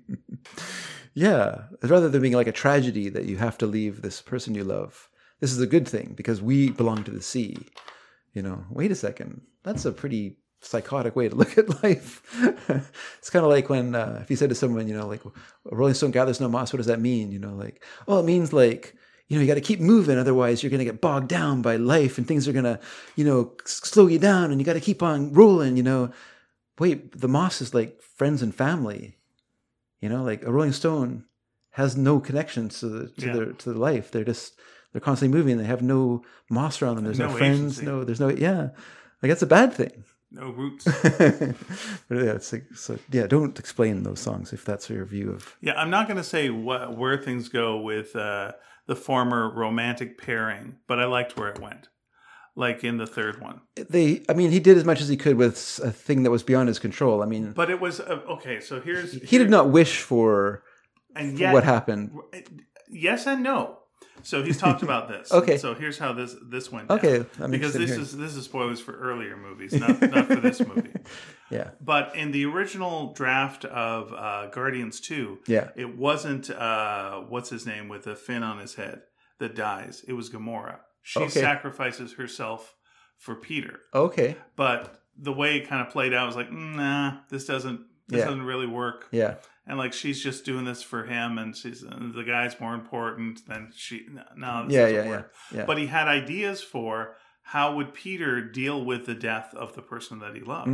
Yeah. Rather than being like a tragedy that you have to leave this person you love. This is a good thing because we belong to the sea. You know, wait a second. That's a pretty psychotic way to look at life. It's kind of like when, if you said to someone, you know, like, a rolling stone gathers no moss, what does that mean? You know, like, well, it means like, you know, you got to keep moving. Otherwise, you're going to get bogged down by life and things are going to, you know, slow you down and you got to keep on rolling, you know. Wait, the moss is like friends and family. You know, like a rolling stone has no connections to their life. They're constantly moving. They have no moss around them. There's no friends. Agency. Like that's a bad thing. No roots. But yeah, it's like, so yeah, don't explain those songs if that's your view of. Yeah, I'm not going to say where things go with the former romantic pairing, but I liked where it went. Like in the third one. He did as much as he could with a thing that was beyond his control. I mean, but it was okay. So he did not wish for what happened. Yes and no. So he's talked about this. Okay. So here's how this went down. Okay. Because this is spoilers for earlier movies, not for this movie. Yeah. But in the original draft of Guardians 2, it wasn't what's his name with the fin on his head that dies. It was Gamora. She sacrifices herself for Peter. Okay. But the way it kind of played out was like, nah, this doesn't really work. Yeah. And like she's just doing this for him, and the guy's more important than she. No, this doesn't work. Yeah. But he had ideas for how would Peter deal with the death of the person that he loved,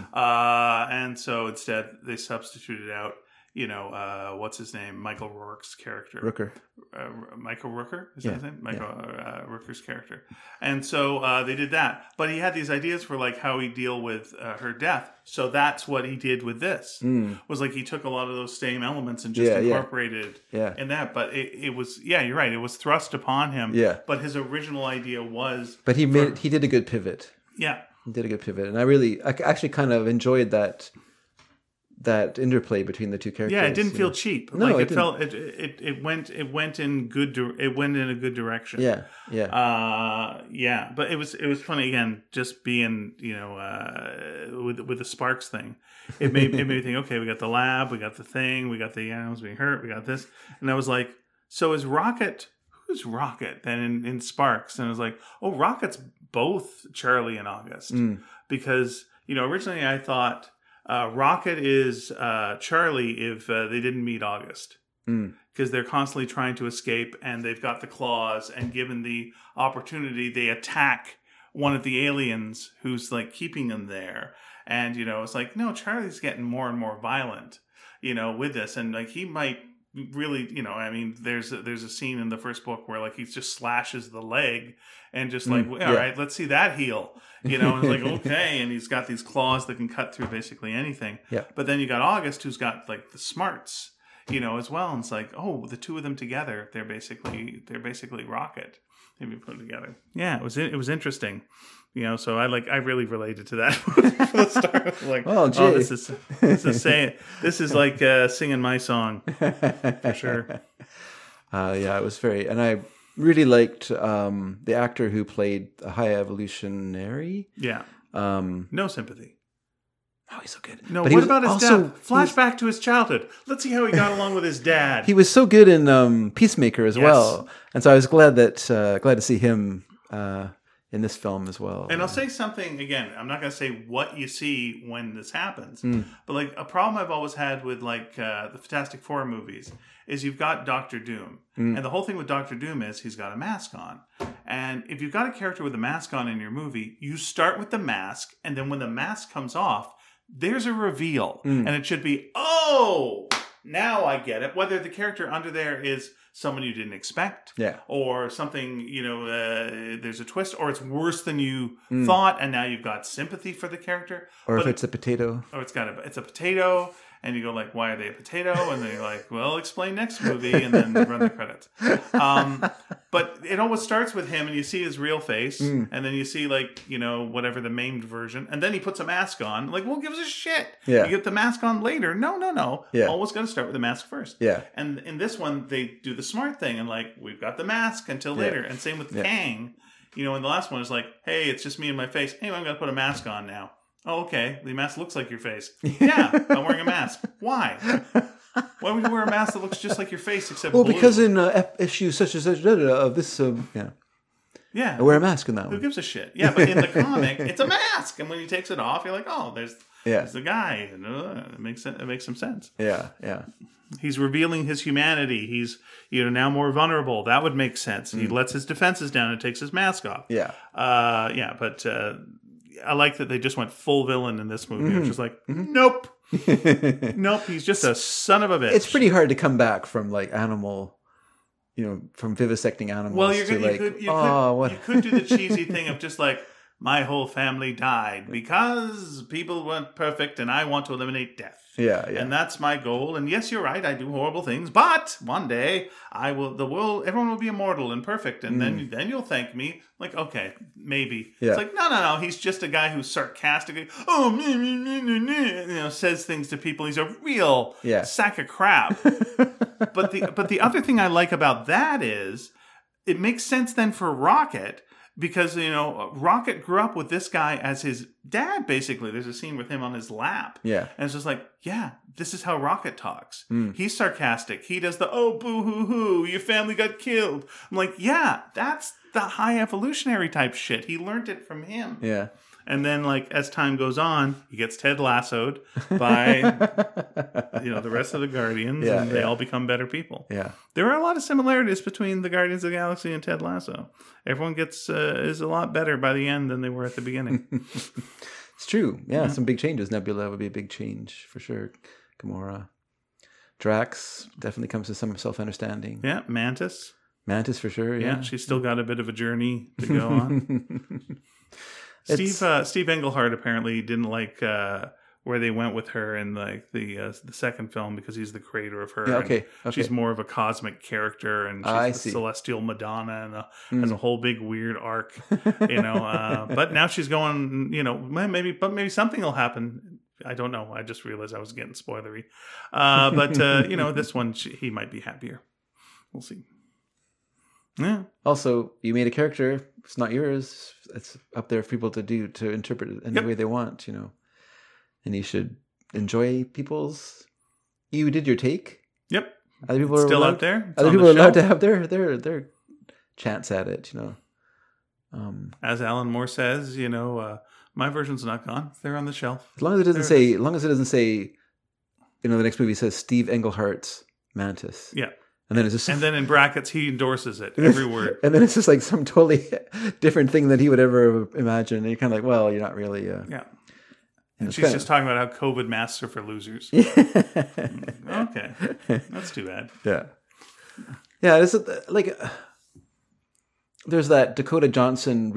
and so instead they substituted out. You know, what's his name? Michael Rooker's character. Michael Rooker? Is that his name? Michael Rooker's character. And so they did that. But he had these ideas for like how he'd deal with her death. So that's what he did with this. Was like he took a lot of those same elements and just incorporated in that. But it was, you're right. It was thrust upon him. Yeah. But his original idea was... But he did a good pivot. Yeah. He did a good pivot. And I actually kind of enjoyed that interplay between the two characters. Yeah, it didn't feel cheap. No, like it went in a good direction. Yeah, yeah. But it was funny again, just being with the Sparks thing. It made me think. Okay, we got the lab, we got the thing, we got the animals being hurt, we got this, and I was like, so is Rocket? Who's Rocket? Then in Sparks, and I was like, oh, Rocket's both Charlie and August because originally I thought. Rocket is Charlie if they didn't meet August. Because they're constantly trying to escape and they've got the claws, and given the opportunity they attack one of the aliens who's like keeping them there. And it's like, no, Charlie's getting more and more violent with this, and like he might really there's a scene in the first book where like he just slashes the leg and just like all right, let's see that heal, and it's like okay, and he's got these claws that can cut through basically anything. But then you got August who's got like the smarts as well, and it's like, oh, the two of them together, they're basically Rocket. They'd be put together. Yeah, it was interesting. So I really related to that from the start. Like, this is like singing my song for sure. It was very, and I really liked the actor who played a High Evolutionary. Yeah. No sympathy. Oh, he's so good. No, but what about his dad? Flashback to his childhood. Let's see how he got along with his dad. He was so good in Peacemaker as well, and so I was glad to see him in this film as well. And I'll say something again. I'm not going to say what you see when this happens, but like a problem I've always had with like the Fantastic Four movies is you've got Doctor Doom, and the whole thing with Doctor Doom is he's got a mask on, and if you've got a character with a mask on in your movie, you start with the mask, and then when the mask comes off, there's a reveal, and it should be, oh, now I get it. Whether the character under there is someone you didn't expect, or something, there's a twist, or it's worse than you thought, and now you've got sympathy for the character. Or if it's a potato. Or it's a potato, and you go like, why are they a potato? And then you're like, well, explain next movie, and then run the credits. But it always starts with him, and you see his real face, and then you see, like, you know, whatever the maimed version, and then he puts a mask on. Like, well, gives a shit. Yeah. You get the mask on later. No. Yeah. Always got to start with the mask first. Yeah. And in this one, they do the smart thing, and like, we've got the mask until later. And same with Kang. You know, in the last one, it's like, hey, it's just me and my face. Hey, I'm going to put a mask on now. Oh, okay. The mask looks like your face. Yeah, I'm wearing a mask. Why? Why would you wear a mask that looks just like your face except blue? Because in issue such and such of this, yeah, I wear a mask in that one. Who gives a shit? Yeah, but in the comic, it's a mask, and when he takes it off, you're like, oh, there's the guy. It makes some sense. Yeah. He's revealing his humanity. He's now more vulnerable. That would make sense. He lets his defenses down and takes his mask off. Yeah. But I like that they just went full villain in this movie. It's just like, nope. Nope, he's just a son of a bitch. It's pretty hard to come back from like animal, from vivisecting animals. Well, you could do the cheesy thing of just like, my whole family died because people weren't perfect and I want to eliminate death. Yeah. And that's my goal. And yes, you're right, I do horrible things, but one day everyone will be immortal and perfect, and then you'll thank me. Like, okay, maybe. Yeah. It's like, no, he's just a guy who's sarcastically, says things to people. He's a real sack of crap. But the other thing I like about that is it makes sense then for Rocket. Because, Rocket grew up with this guy as his dad, basically. There's a scene with him on his lap. Yeah. And it's just like, this is how Rocket talks. He's sarcastic. He does the, oh, boo-hoo-hoo, your family got killed. I'm like, that's the high evolutionary type shit. He learned it from him. Yeah. And then, like, as time goes on, he gets Ted Lassoed by, the rest of the Guardians, and they all become better people. Yeah. There are a lot of similarities between the Guardians of the Galaxy and Ted Lasso. Everyone is a lot better by the end than they were at the beginning. It's true. Yeah, some big changes. Nebula would be a big change, for sure. Gamora. Drax definitely comes to some self-understanding. Yeah, Mantis, for sure, yeah. She's still got a bit of a journey to go on. Steve Englehart apparently didn't like where they went with her in the second film because he's the creator of her. Yeah, okay. She's more of a cosmic character, and she's the celestial Madonna, and has a whole big weird arc, But now she's going, maybe something will happen. I don't know. I just realized I was getting spoilery. But this one he might be happier. We'll see. Yeah. Also, you made a character. It's not yours. It's up there for people to interpret it any way they want, And you should enjoy people's. You did your take. Yep. Other people are still out there. Other people are allowed to have their chance at it, As Alan Moore says, my version's not gone. They're on the shelf. As long as it doesn't say, the next movie says Steve Englehart's Mantis. Yeah. And then it's just, and then in brackets he endorses it, every word. And then it's just like some totally different thing that he would ever imagine. And you're kind of like, well, you're not really. Yeah. And she's just talking about how COVID masks are for losers. Okay, that's too bad. Yeah. Yeah, it's like there's that Dakota Johnson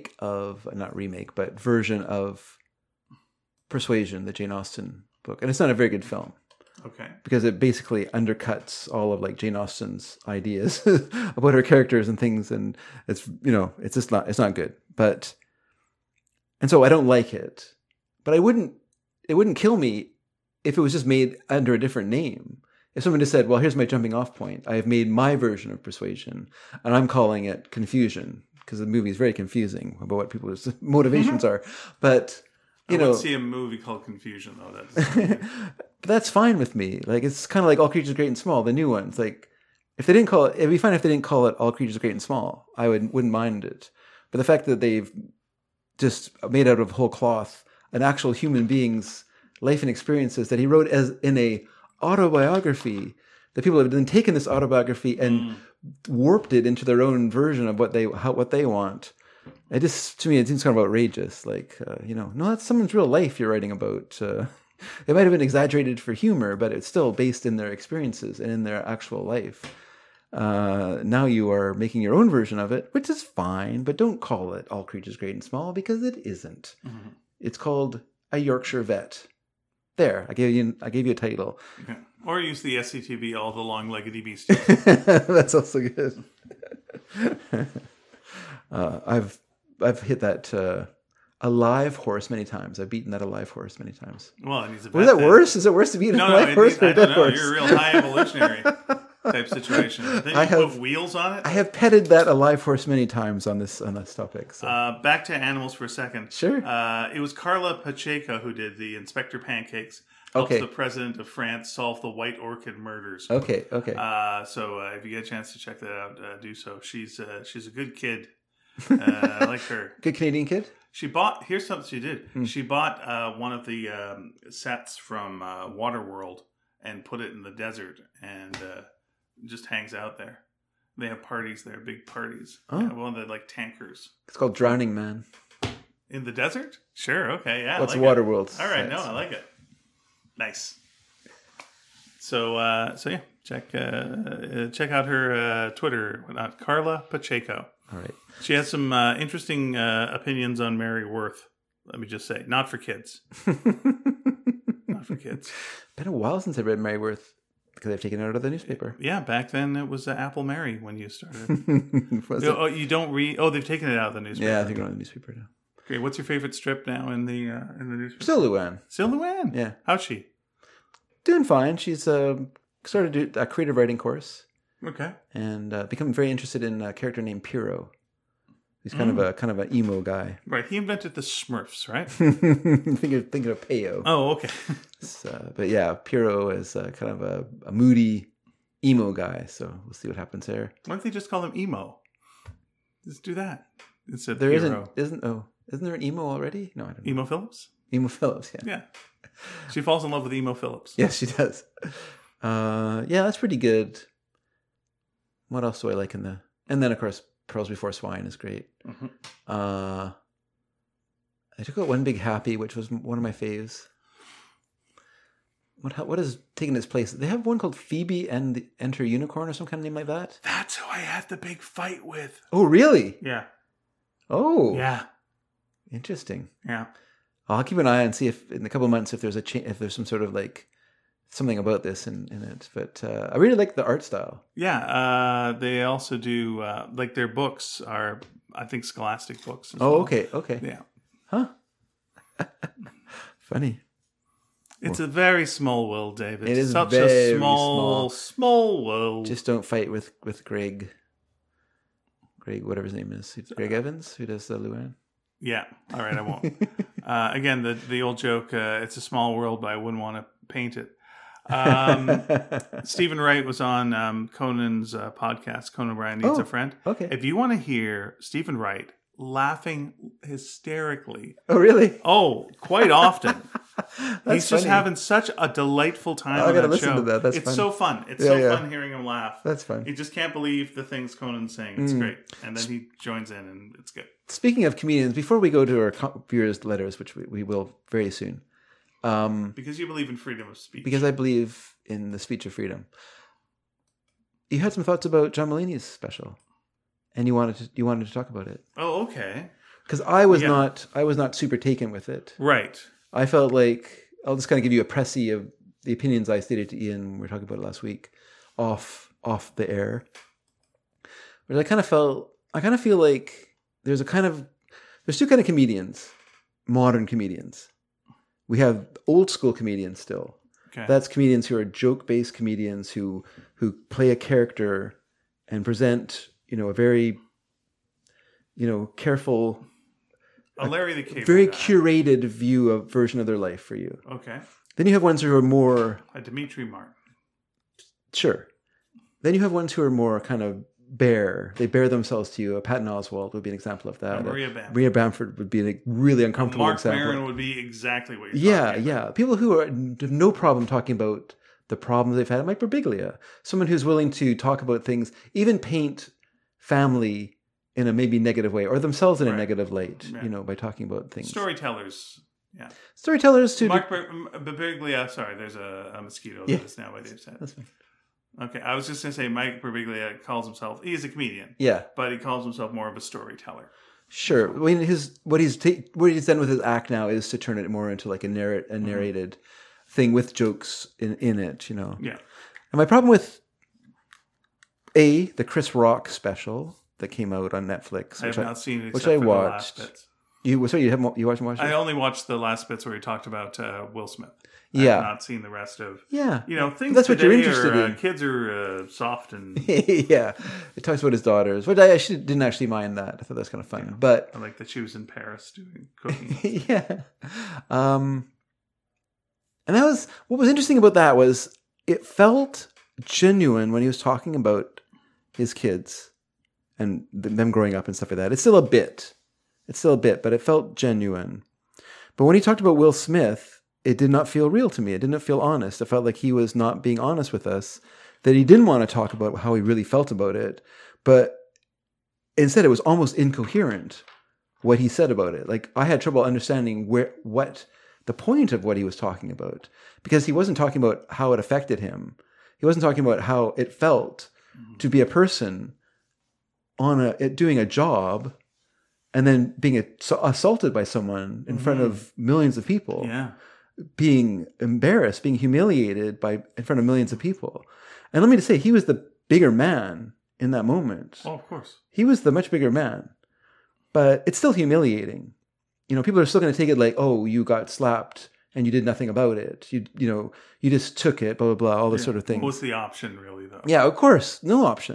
version of Persuasion, the Jane Austen book, and it's not a very good film. Okay. Because it basically undercuts all of like Jane Austen's ideas about her characters and things, and it's it's not good. And so I don't like it, but it wouldn't kill me if it was just made under a different name. If someone just said, "Well, here's my jumping off point. I have made my version of Persuasion, and I'm calling it Confusion," because the movie is very confusing about what people's motivations are. But I would see a movie called Confusion, though. But that's fine with me. Like, it's kind of like All Creatures Great and Small, the new ones. Like, if they didn't call it, it'd be fine if they didn't call it All Creatures Great and Small. I wouldn't mind it. But the fact that they've just made out of whole cloth an actual human being's life and experiences that he wrote as in a autobiography, that people have then taken this autobiography and warped it into their own version of what they want. To me, it seems kind of outrageous. Like, no, that's someone's real life you're writing about. It might have been exaggerated for humor, but it's still based in their experiences and in their actual life. Now you are making your own version of it, which is fine, but don't call it All Creatures Great and Small, because it isn't. Mm-hmm. It's called A Yorkshire Vet. There, I gave you a title. Okay. Or use the SCTV All the Long-Leggedy Beasties. That's also good. I've hit that a live horse many times. I've beaten that a live horse many times. Well, it needs a was that worse? Is it worse to beat a live horse or a dead horse? You're a real high evolutionary type situation. Then you put wheels on it. I have petted that a live horse many times on this topic. So. Back to animals for a second. Sure. It was Carla Pacheco who did the Inspector Pancakes. Helps the president of France solve the White Orchid murders. Okay. So if you get a chance to check that out, do so. She's a good kid. I like her. Good Canadian kid. Here's something she did. She bought one of the sets from Waterworld and put it in the desert and just hangs out there. They have parties there, big parties. Oh. Well, they're like tankers. It's called Drowning Man. In the desert? Sure. Okay. Yeah. What's Waterworld? All right. No, I like it. Nice. So yeah, check out her Twitter, Carla Pacheco. All right. She has some interesting opinions on Mary Worth. Let me just say, not for kids. Not for kids. Been a while since I read Mary Worth because they've taken it out of the newspaper. Yeah, back then it was Apple Mary when you started. You don't read? Oh, they've taken it out of the newspaper. Yeah, I think it's on the newspaper now. Okay, what's your favorite strip now in the newspaper? Still Luann. Still Luann? Yeah. How's she? Doing fine. She's started a creative writing course. Okay. And become very interested in a character named Pierrot. He's kind of an emo guy. Right. He invented the Smurfs, right? thinking of Peyo. Oh, okay. But yeah, Pierrot is kind of a moody emo guy. So we'll see what happens there. Why don't they just call him emo? Just do that. Instead there isn't there an emo already? No, I don't know. Emo Phillips? Emo Phillips, yeah. Yeah. She falls in love with Emo Phillips. Yes, she does. Yeah, that's pretty good. What else do I like and then of course Pearls Before Swine is great. Mm-hmm. I took out One Big Happy, which was one of my faves. What is taking its place? They have one called Phoebe and the Enter Unicorn or some kind of name like that. That's who I had the big fight with. Oh, really? Yeah. Oh. Yeah. Interesting. Yeah. I'll keep an eye and see if in a couple of months if there's some sort of like something about this in it. But I really like the art style. Yeah. They also do like their books are, I think, Scholastic books. Oh, well. Okay. Yeah. Huh. Funny. It's a very small world, David. It is such very a small world. Just don't fight with Greg. Greg, whatever his name is. Greg Evans, who does the Luann. Yeah. All right, I won't. Again, the old joke, it's a small world, but I wouldn't want to paint it. Stephen Wright was on Conan's podcast, Conan O'Brien Needs a Friend. Okay. If you want to hear Stephen Wright laughing hysterically. Oh, really? Oh, quite often. He's just funny. having such a delightful time on I gotta that listen show. to that. That's it's fun. so fun. It's fun hearing him laugh. That's fun. You just can't believe the things Conan's saying. It's great. And then he joins in and it's good. Speaking of comedians, before we go to our viewers' letters, which we will very soon. Because you believe in freedom of speech. Because I believe in the speech of freedom. You had some thoughts about John Mulaney's special. And you wanted to talk about it. Oh, okay. Because I was not super taken with it. Right. I felt like I'll just kind of give you a précis of the opinions I stated to Ian when we were talking about it last week, off the air. But I kind of feel like there's two kind of comedians, modern comedians. We have old school comedians still. Okay. That's comedians who are joke-based comedians who play a character and present, a very, careful, a Larry the Cable very guy. Curated version of their life for you. Okay. Then you have ones who are more a Dimitri Martin. Sure. Then you have ones who are more kind of bare. They bare themselves to you. A Patton Oswalt would be an example of that. Maria Bamford would be a really uncomfortable example. Mark Maron would be exactly what you're talking about. Yeah. People who have no problem talking about the problems they've had. Mike Birbiglia, someone who's willing to talk about things, even paint family in a maybe negative way, or themselves in a negative light, by talking about things. Storytellers. Yeah. Storytellers too. Mark Birbiglia, sorry, there's a mosquito that is now by Dave said. That's fine. Okay, I was just going to say Mike Birbiglia calls himself, he's a comedian. Yeah. But he calls himself more of a storyteller. Sure. I mean, what he's done with his act now is to turn it more into like a narrated thing with jokes in it, Yeah. And my problem with the Chris Rock special, that came out on Netflix. I have not seen it, which I watched. You watched it? I only watched the last bits where he talked about Will Smith. I have not seen the rest of. Yeah, things. That's what you're interested in. Kids are soft and. Yeah, it talks about his daughters, which I didn't actually mind that. I thought that was kind of fun, but I like that she was in Paris doing cooking. Yeah, and that was what was interesting about that was it felt genuine when he was talking about his kids and them growing up and stuff like that. It's still a bit, but it felt genuine. But when he talked about Will Smith, it did not feel real to me. It didn't feel honest. It felt like he was not being honest with us, that he didn't want to talk about how he really felt about it. But instead, it was almost incoherent what he said about it. Like, I had trouble understanding what the point of what he was talking about, because he wasn't talking about how it affected him. He wasn't talking about how it felt to be a person doing a job and then being assaulted by someone in front of millions of people. Yeah. Being embarrassed, being humiliated in front of millions of people. And let me just say, he was the bigger man in that moment. Oh, of course. He was the much bigger man. But it's still humiliating. People are still going to take it like, oh, you got slapped and you did nothing about it. You just took it, blah, blah, blah, all this sort of thing. What was the option, really, though? Yeah, of course. No option.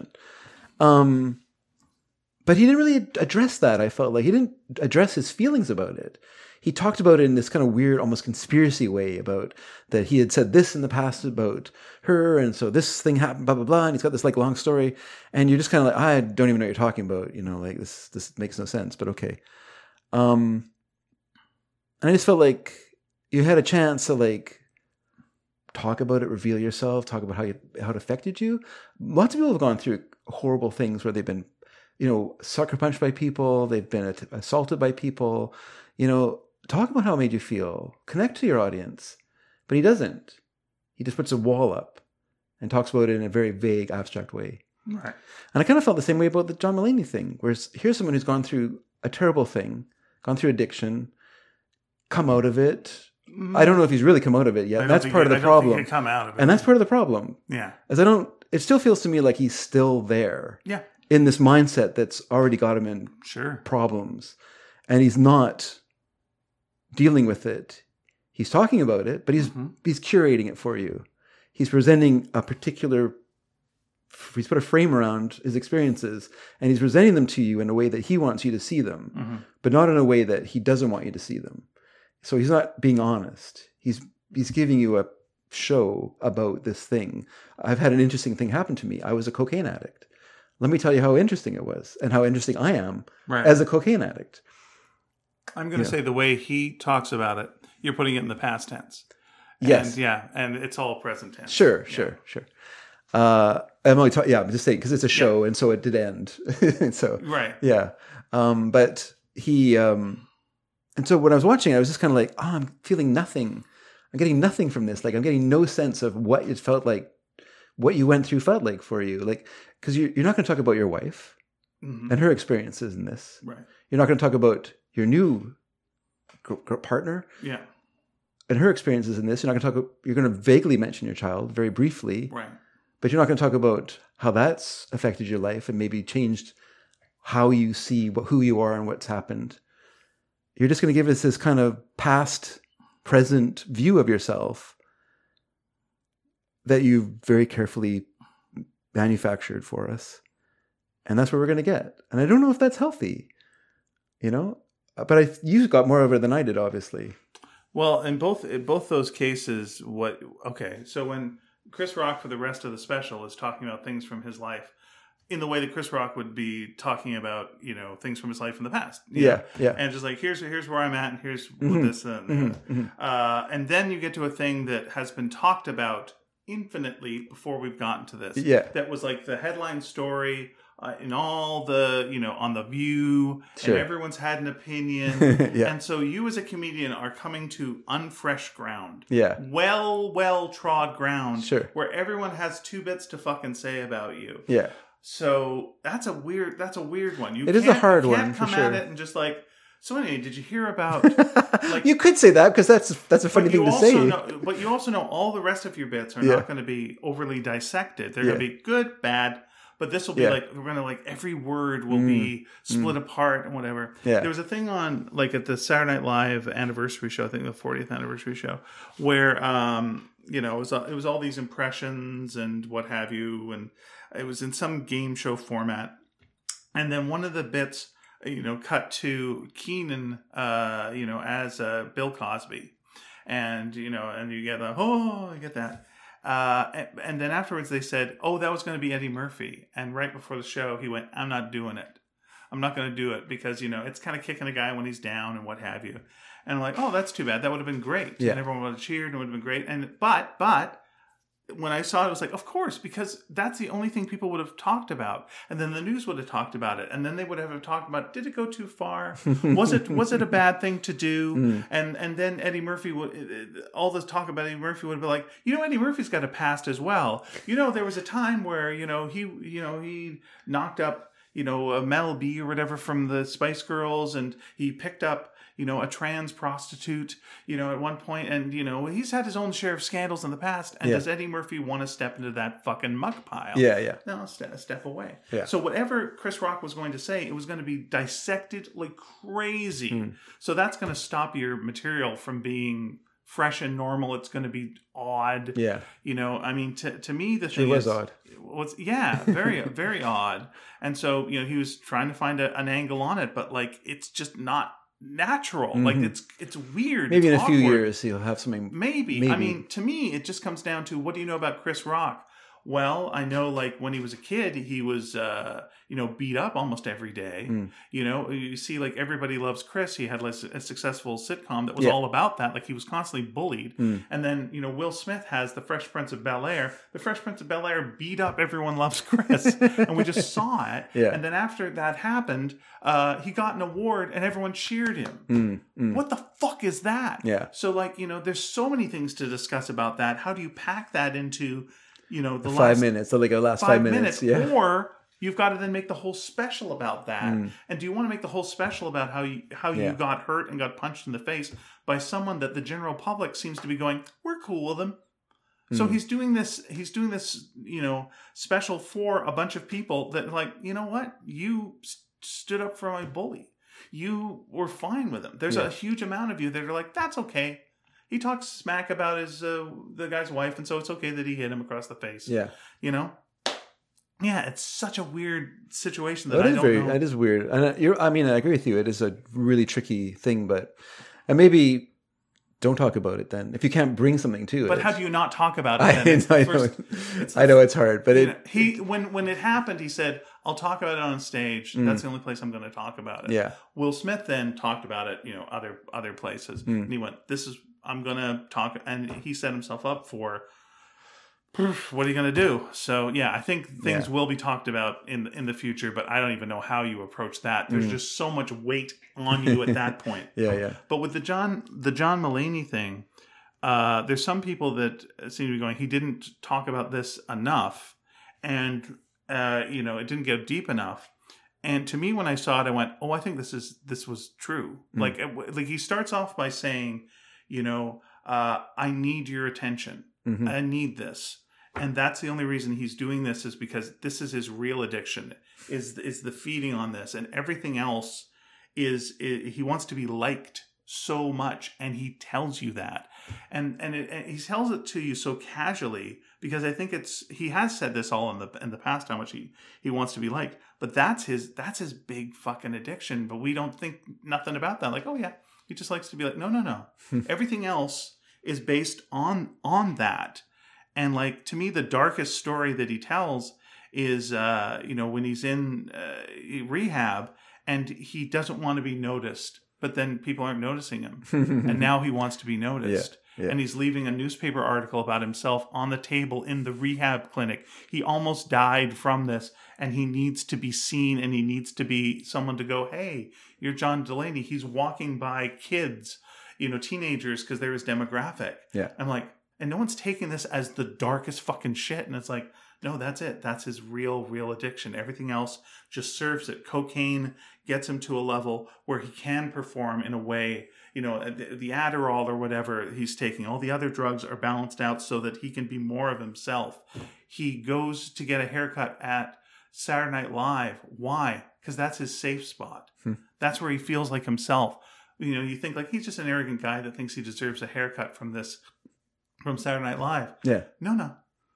But he didn't really address that, I felt like. He didn't address his feelings about it. He talked about it in this kind of weird, almost conspiracy way about that he had said this in the past about her, and so this thing happened, blah, blah, blah, and he's got this like long story, and you're just kind of like, I don't even know what you're talking about, like this makes no sense, but okay. And I just felt like you had a chance to like talk about it, reveal yourself, talk about how it affected you. Lots of people have gone through horrible things where they've been, sucker punched by people, they've been assaulted by people, talk about how it made you feel. Connect to your audience. But he doesn't. He just puts a wall up and talks about it in a very vague, abstract way. Right. And I kind of felt the same way about the John Mulaney thing, where here's someone who's gone through a terrible thing, gone through addiction, come out of it. I don't know if he's really come out of it yet. That's part of the problem. I don't think he'd come out of it. And that's part of the problem. Yeah. It still feels to me like he's still there. Yeah. In this mindset that's already got him in problems. And he's not dealing with it. He's talking about it, but he's curating it for you. He's presenting he's put a frame around his experiences, and he's presenting them to you in a way that he wants you to see them, but not in a way that he doesn't want you to see them. So he's not being honest. He's giving you a show about this thing. I've had an interesting thing happen to me. I was a cocaine addict. Let me tell you how interesting it was and how interesting I am as a cocaine addict. I'm going to say the way he talks about it, you're putting it in the past tense. Yes. And it's all present tense. Sure. I'm only talking, I'm just saying, because it's a show, and so it did end. So, right. Yeah. But he, and so when I was watching, I was just kind of like, oh, I'm feeling nothing. I'm getting nothing from this. Like, I'm getting no sense of what it felt like, what you went through felt like for you. Like, because you're not going to talk about your wife and her experiences in this. Right. You're not going to talk about your new partner. Yeah. And her experiences in this. You're going to vaguely mention your child very briefly. Right. But you're not going to talk about how that's affected your life and maybe changed how you see who you are and what's happened. You're just going to give us this kind of past, present view of yourself that you've very carefully manufactured for us. And that's what we're going to get. And I don't know if that's healthy, but you got more of it than I did, obviously. Well, in both those cases, so when Chris Rock for the rest of the special is talking about things from his life in the way that Chris Rock would be talking about, things from his life in the past. Yeah. And just like, here's where I'm at, and here's what this and then you get to a thing that has been talked about infinitely before we've gotten to this. Yeah. That was like the headline story in all the, on The View, sure. And everyone's had an opinion. Yeah. And so you as a comedian are coming to unfresh ground. Yeah. Well trod ground. Sure. Where everyone has two bits to fucking say about you. Yeah. So that's a weird one. It is a hard one. You can't come at it and just like, so anyway, did you hear about... like, you could say that, because that's a funny thing to say. But you also know all the rest of your bits are not going to be overly dissected. They're going to be good, bad, But this will be like, we're going to like, every word will be split apart and whatever. Yeah. There was a thing on like at the Saturday Night Live anniversary show, I think the 40th anniversary show, where, you know, it was all these impressions and what have you. And it was in some game show format. And then one of the bits, you know, cut to Keenan, you know, as Bill Cosby. And, you know, and you get you get that. And then afterwards they said, oh, that was going to be Eddie Murphy. And right before the show, he went, I'm not doing it. I'm not going to do it because, you know, it's kind of kicking a guy when he's down and what have you. And I'm like, oh, that's too bad. That would have been great. Yeah. And everyone would have cheered and it would have been great. And but when I saw it, I was like, of course, because that's the only thing people would have talked about. And then the news would have talked about it. And then they would have talked about, did it go too far? Was it a bad thing to do? And then Eddie Murphy all this talk about Eddie Murphy would be like, you know, Eddie Murphy's got a past as well. You know, there was a time where, he knocked up, Mel B or whatever from the Spice Girls, and he picked up, a trans prostitute, at one point. And, he's had his own share of scandals in the past. And does Eddie Murphy want to step into that fucking muck pile? Yeah. No, step away. Yeah. So whatever Chris Rock was going to say, it was going to be dissected like crazy. So that's going to stop your material from being fresh and normal. It's going to be odd. Yeah. I mean, to me, the thing was odd. Very, very odd. And so, he was trying to find an angle on it, but like, it's just not natural. Like it's weird. Maybe it's in a few years he'll have something. Maybe. I mean, to me, it just comes down to, what do you know about Chris Rock? Well, I know, like, when he was a kid, he was, beat up almost every day. You see, like, Everybody Loves Chris. He had a successful sitcom that was all about that. Like, he was constantly bullied. And then, Will Smith has The Fresh Prince of Bel-Air. The Fresh Prince of Bel-Air beat up Everyone Loves Chris. And we just saw it. Yeah. And then after that happened, he got an award and everyone cheered him. What the fuck is that? Yeah. So, like, there's so many things to discuss about that. How do you pack that into... the 5 minutes, so like a last 5 minutes. Yeah. Or you've got to then make the whole special about that. And do you want to make the whole special about how you got hurt and got punched in the face by someone that the general public seems to be going, we're cool with him. So he's doing this, special for a bunch of people that, like, you know what? You stood up for my bully. You were fine with him. There's a huge amount of you that are like, that's okay. He talks smack about the guy's wife, and so it's okay that he hit him across the face. Yeah. Yeah, it's such a weird situation that I don't know. It is weird. And I agree with you. It is a really tricky thing, and maybe don't talk about it then. If you can't bring something to it. But how do you not talk about it then? I know it's hard, but when it happened, he said, I'll talk about it on stage. That's the only place I'm going to talk about it. Yeah. Will Smith then talked about it, other places. And he went, I'm going to talk, and he set himself up for, what are you going to do? So, yeah, I think things will be talked about in the future, but I don't even know how you approach that. There's just so much weight on you at that point. Yeah. But with the John Mulaney thing, there's some people that seem to be going, he didn't talk about this enough, and, it didn't go deep enough. And to me, when I saw it, I went, oh, I think this was true. Like he starts off by saying, I need your attention. I need this. And that's the only reason he's doing this, is because this is his real addiction, is the feeding on this. And everything else is he wants to be liked so much. And he tells you that. And he tells it to you so casually, because I think he has said this all in the past, how much he wants to be liked. But that's his big fucking addiction. But we don't think nothing about that. Like, oh yeah, he just likes to be like, no. Everything else is based on that. And like, to me, the darkest story that he tells is, when he's in rehab and he doesn't want to be noticed, but then people aren't noticing him. And now he wants to be noticed. Yeah. And he's leaving a newspaper article about himself on the table in the rehab clinic. He almost died from this, and he needs to be seen, and he needs to be someone to go, hey, you're John Mulaney. He's walking by kids, teenagers, because they're his demographic. Yeah. I'm like, and no one's taking this as the darkest fucking shit. And it's like, no, that's it. That's his real addiction. Everything else just serves it. Cocaine gets him to a level where he can perform in a way, the Adderall or whatever he's taking, all the other drugs are balanced out so that he can be more of himself. He goes to get a haircut at Saturday Night Live. Why? Because that's his safe spot. That's where he feels like himself. You know, you think like he's just an arrogant guy that thinks he deserves a haircut from Saturday Night Live. Yeah. No.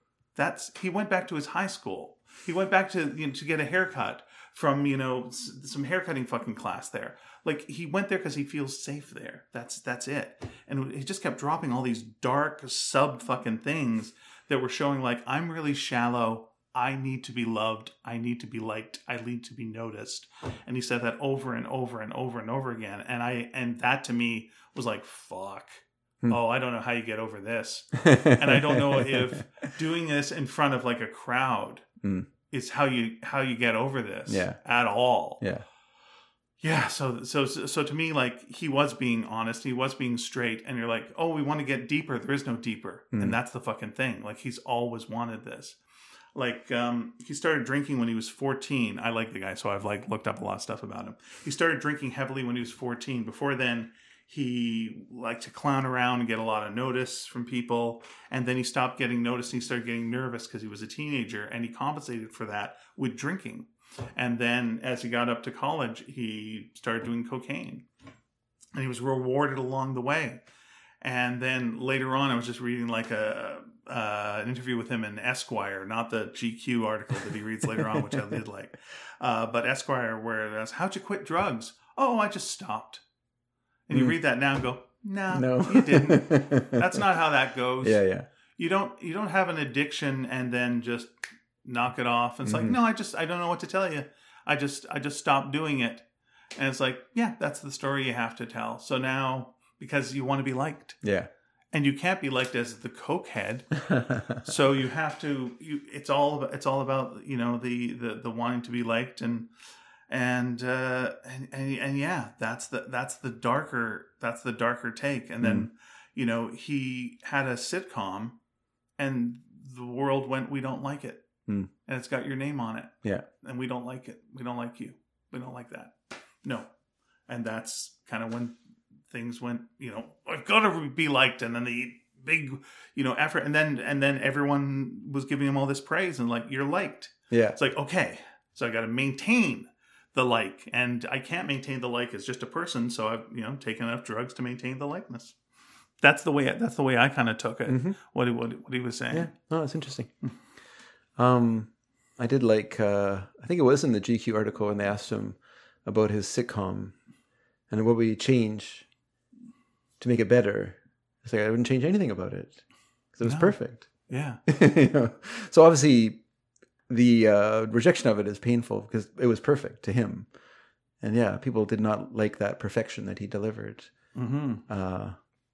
He went back to his high school. He went back to get a haircut from, some haircutting fucking class there. Like, he went there because he feels safe there. That's it. And he just kept dropping all these dark sub fucking things that were showing like, I'm really shallow. I need to be loved. I need to be liked. I need to be noticed. And he said that over and over and over and over again. And that to me was like, fuck. Oh, I don't know how you get over this. And I don't know if doing this in front of like a crowd is how you get over this at all. Yeah. Yeah. So to me, like, he was being honest. He was being straight. And you're like, oh, we want to get deeper. There is no deeper. And that's the fucking thing. Like, he's always wanted this. Like, he started drinking when he was 14. I like the guy, so I've like looked up a lot of stuff about him. He started drinking heavily when he was 14. Before then, he liked to clown around and get a lot of notice from people. And then he stopped getting noticed and he started getting nervous because he was a teenager. And he compensated for that with drinking. And then as he got up to college, he started doing cocaine. And he was rewarded along the way. And then later on, I was just reading like an interview with him in Esquire, not the GQ article that he reads later on, which I did like. But Esquire, where it was, how'd you quit drugs? Oh, I just stopped. And you read that now and go, no, you didn't. That's not how that goes. Yeah. You don't have an addiction and then just knock it off. And it's like, no, I don't know what to tell you. I just stopped doing it. And it's like, yeah, that's the story you have to tell. So now, because you want to be liked. Yeah. And you can't be liked as the cokehead. So you have to, it's all about, the wanting to be liked and yeah, that's the darker take. And then, he had a sitcom and the world went, we don't like it. And it's got your name on it. Yeah. And we don't like it. We don't like you. We don't like that. No. And that's kind of when things went, I've got to be liked. And then the big, effort. And then everyone was giving him all this praise and like, you're liked. Yeah. It's like, okay, so I got to maintain the like, and I can't maintain the like as just a person. So I've, taken enough drugs to maintain the likeness. That's the way I kind of took it. Mm-hmm. What he was saying. Yeah. No, it's interesting. I did like, I think it was in the GQ article when they asked him about his sitcom and what would he change to make it better. It's like, I wouldn't change anything about it because it was perfect. Yeah. So obviously the rejection of it is painful because it was perfect to him. And yeah, people did not like that perfection that he delivered. Mm-hmm.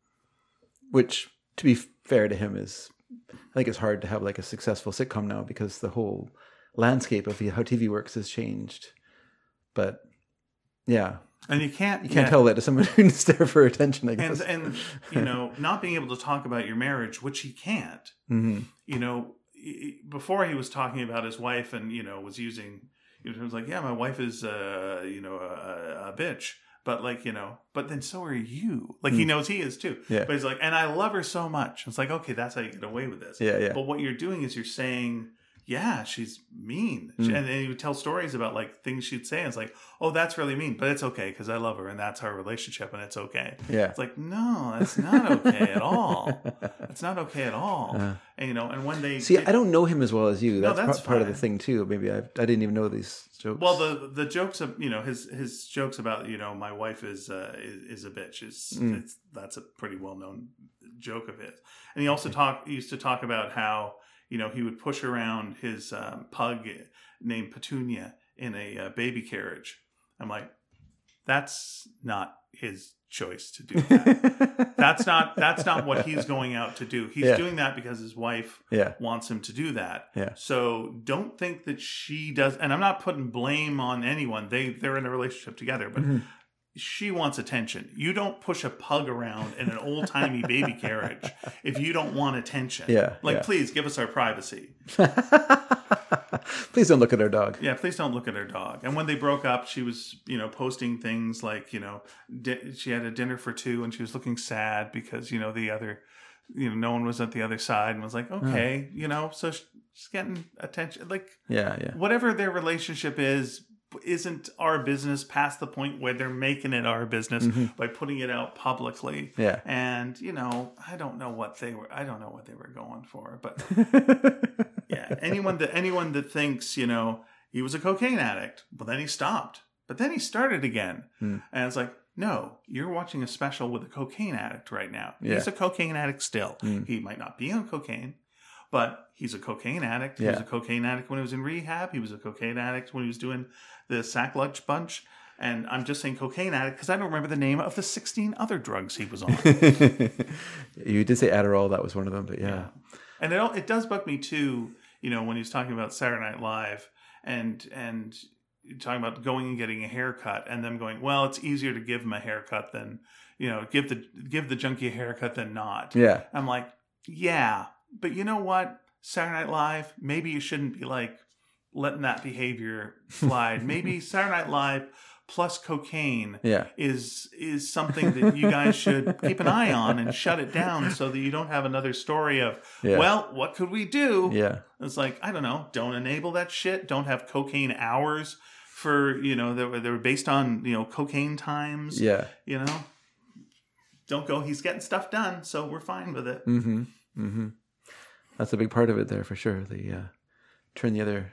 Which, to be fair to him, I think it's hard to have like a successful sitcom now because the whole landscape of how TV works has changed. But yeah. And you can't tell that to someone who's there for attention, I guess. And not being able to talk about your marriage, which he can't. Mm-hmm. Before he was talking about his wife and, was using, it was like, yeah, my wife is, a bitch. But but then so are you. Like he knows he is too. Yeah. But he's like, and I love her so much. It's like, okay, that's how you get away with this. Yeah. But what you're doing is you're saying, yeah, she's mean. And then he would tell stories about like things she'd say. And it's like, oh, that's really mean, but it's okay because I love her and that's our relationship and it's okay. Yeah. It's like, no, that's not okay at all. It's not okay at all. And and when they see, I don't know him as well as you. That's part of the thing too. Maybe I didn't even know these jokes. Well, the jokes of his jokes about my wife is a bitch that's a pretty well known joke of his. And he also used to talk about how he would push around his pug named Petunia in a baby carriage. I'm like, that's not his choice to do that. that's not what he's going out to do. He's doing that because his wife wants him to do that. Yeah. So don't think that she does. And I'm not putting blame on anyone. They're in a relationship together, but. Mm-hmm. She wants attention. You don't push a pug around in an old-timey baby carriage if you don't want attention. Yeah. Please give us our privacy. Please don't look at our dog. Yeah, please don't look at our dog. And when they broke up, she was, posting things like, she had a dinner for two and she was looking sad because, the other no one was at the other side and was like, okay, so she's getting attention. Like, whatever their relationship isn't our business past the point where they're making it our business by putting it out publicly. Yeah. And, I don't know what they were going for, but yeah, anyone that thinks, he was a cocaine addict, but then he stopped, but then he started again. And it's like, no, you're watching a special with a cocaine addict right now. Yeah. He's a cocaine addict still. He might not be on cocaine, but he's a cocaine addict. Yeah. He was a cocaine addict when he was in rehab. He was a cocaine addict when he was doing the Sack Lunch Bunch. And I'm just saying cocaine addict because I don't remember the name of the 16 other drugs he was on. You did say Adderall. That was one of them, but yeah. And it does bug me too, when he's talking about Saturday Night Live and talking about going and getting a haircut and them going, well, it's easier to give him a haircut than, give the junkie a haircut than not. Yeah. I'm like, yeah, but you know what? Saturday Night Live, maybe you shouldn't be like letting that behavior slide. Maybe Saturday Night Live plus cocaine is something that you guys should keep an eye on and shut it down so that you don't have another story of, well, what could we do? Yeah. It's like, I don't know, don't enable that shit. Don't have cocaine hours for, they were based on, cocaine times. Yeah. Don't go, he's getting stuff done, so we're fine with it. Mm-hmm. Mm-hmm. That's a big part of it there for sure. Turn the other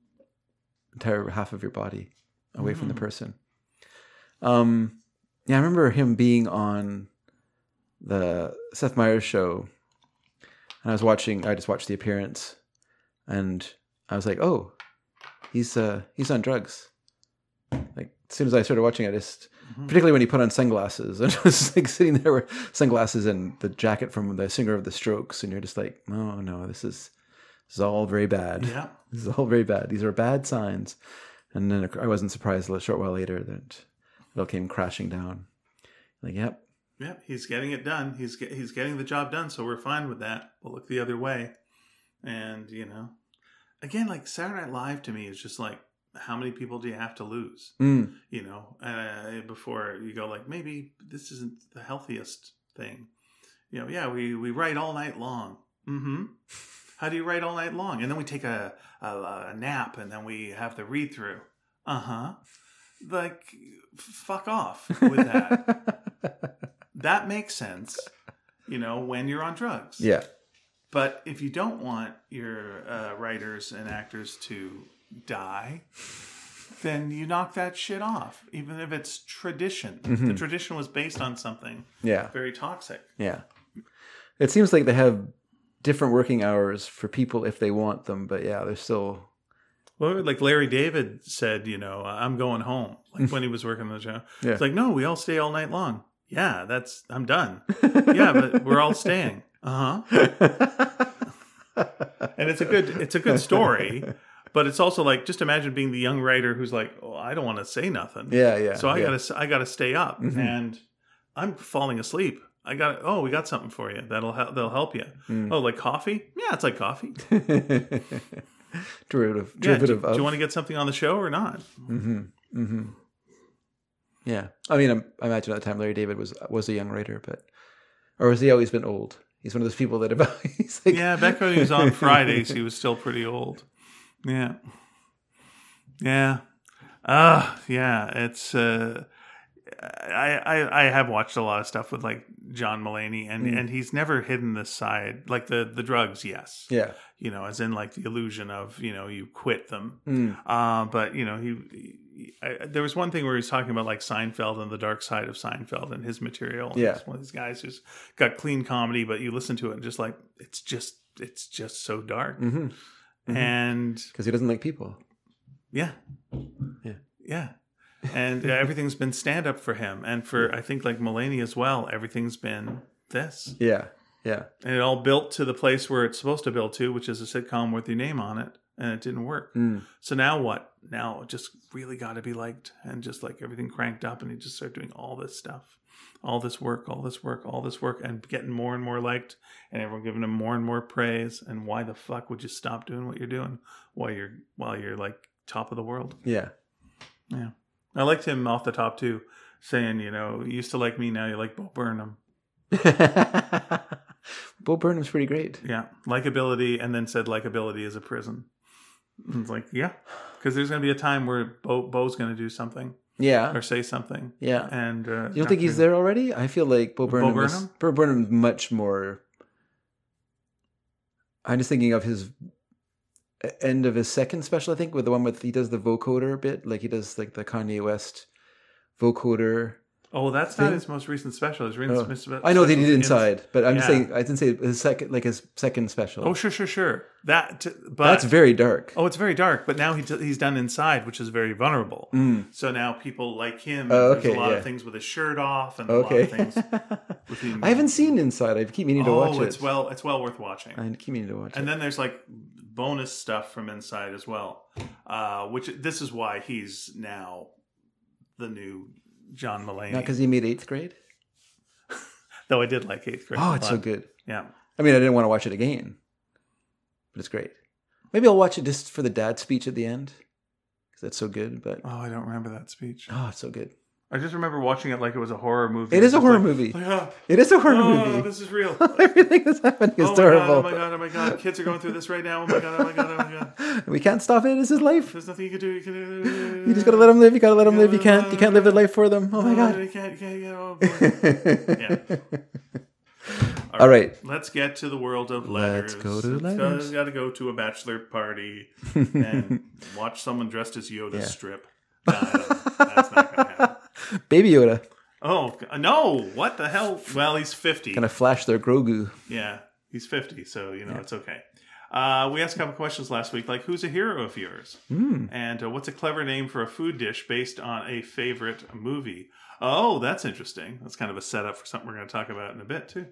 entire half of your body away from the person. I remember him being on the Seth Meyers show, and I just watched The Appearance, and I was like, oh, he's on drugs. Like, as soon as I started watching it, particularly when he put on sunglasses, and I was like sitting there with sunglasses and the jacket from the singer of The Strokes, and you're just like, oh no, this is all very bad. Yeah, this is all very bad. These are bad signs. And then I wasn't surprised a short while later that it all came crashing down. Like, yep. Yeah, he's getting it done. He's getting the job done, so we're fine with that. We'll look the other way. And, again, like Saturday Night Live to me is just like, how many people do you have to lose? Before you go like, maybe this isn't the healthiest thing. We write all night long. Mm-hmm. How do you write all night long? And then we take a nap, and then we have the read through. Like, fuck off with that. That makes sense, when you're on drugs. Yeah. But if you don't want your writers and actors to die, then you knock that shit off, even if it's tradition. Mm-hmm. The tradition was based on something very toxic. Yeah. It seems like they have different working hours for people if they want them, but they're still... Well, like Larry David said, I'm going home, like when he was working on the show. Yeah. It's like, no, we all stay all night long. Yeah, I'm done. Yeah, but we're all staying. Uh-huh. And it's a good story, but it's also like, just imagine being the young writer who's like, oh, I don't want to say nothing. Yeah. So I gotta stay up, and I'm falling asleep. we got something for you they'll help you. Oh, like coffee? Yeah, it's like coffee. Derivative of. Do you want to get something on the show or not? Yeah, I mean, I imagine at the time Larry David was a young writer, or has he always been old? He's one of those people that he's like... Yeah, back when he was on Fridays, he was still pretty old. Yeah. It's I have watched a lot of stuff with like John Mulaney, and he's never hidden this side, like the drugs. Yes. Yeah. As in like the illusion of, you quit them. But there was one thing where he was talking about like Seinfeld and the dark side of Seinfeld and his material. And he's one of these guys who's got clean comedy, but you listen to it and just like, it's just so dark. And because he doesn't like people. Yeah. And everything's been stand up for him, and for I think like Mulaney as well. Everything's been this. Yeah. And it all built to the place where it's supposed to build to, which is a sitcom with your name on it, and it didn't work. So now what? Now it just really got to be liked, and just like everything cranked up, and he just started doing all this stuff, all this work, and getting more and more liked, and everyone giving him more and more praise. And why the fuck would you stop doing what you're doing while you're like top of the world? Yeah. I liked him off the top too, saying, you used to like me, now you like Bo Burnham. Bo Burnham's pretty great. Yeah. Likability, and then said likability is a prison. And it's like, yeah. Because there's going to be a time where Bo's going to do something. Yeah. Or say something. Yeah. And you don't think he's there already? I feel like Bo Burnham's much more... I'm just thinking of his end of his second special, I think, with the one with he does the vocoder bit, like he does like the Kanye West vocoder. Oh, that's not his most recent special. I know they did Inside, but I'm just saying I didn't say his second special. Oh, sure. But that's very dark. Oh, it's very dark. But now he's done Inside, which is very vulnerable. So now people like him. Okay, there's a lot of things with his shirt off, and a lot of things. With him. I haven't seen Inside. I keep meaning to watch it. It's well worth watching. I keep meaning to watch it. And then there's like bonus stuff from Inside as well, which this is why he's now the new John Mulaney. Not because he made 8th grade? Though I did like 8th grade. Oh, it's so good. Yeah. I mean, I didn't want to watch it again, but it's great. Maybe I'll watch it just for the dad speech at the end, because that's so good. But I don't remember that speech. Oh, it's so good. I just remember watching it like it was a horror movie. It is a horror movie. It is a horror movie. Oh, this is real. Everything that's happening is terrible. Oh my god. Kids are going through this right now. Oh my god. We can't stop it. This is life. There's nothing you can do. You just gotta let them live. You gotta let them live. You can't live their life for them. Oh my god. You can't. Oh, yeah. All right. Let's get to the world of letters. Let's go to letters. Got to go to a bachelor party and watch someone dressed as Yoda strip. No, that's not going to happen. Baby Yoda. Oh, no. What the hell? Well, he's 50. Gonna flash their Grogu. Yeah, he's 50, so, it's okay. We asked a couple questions last week, like, who's a hero of yours? And what's a clever name for a food dish based on a favorite movie? Oh, that's interesting. That's kind of a setup for something we're going to talk about in a bit, too.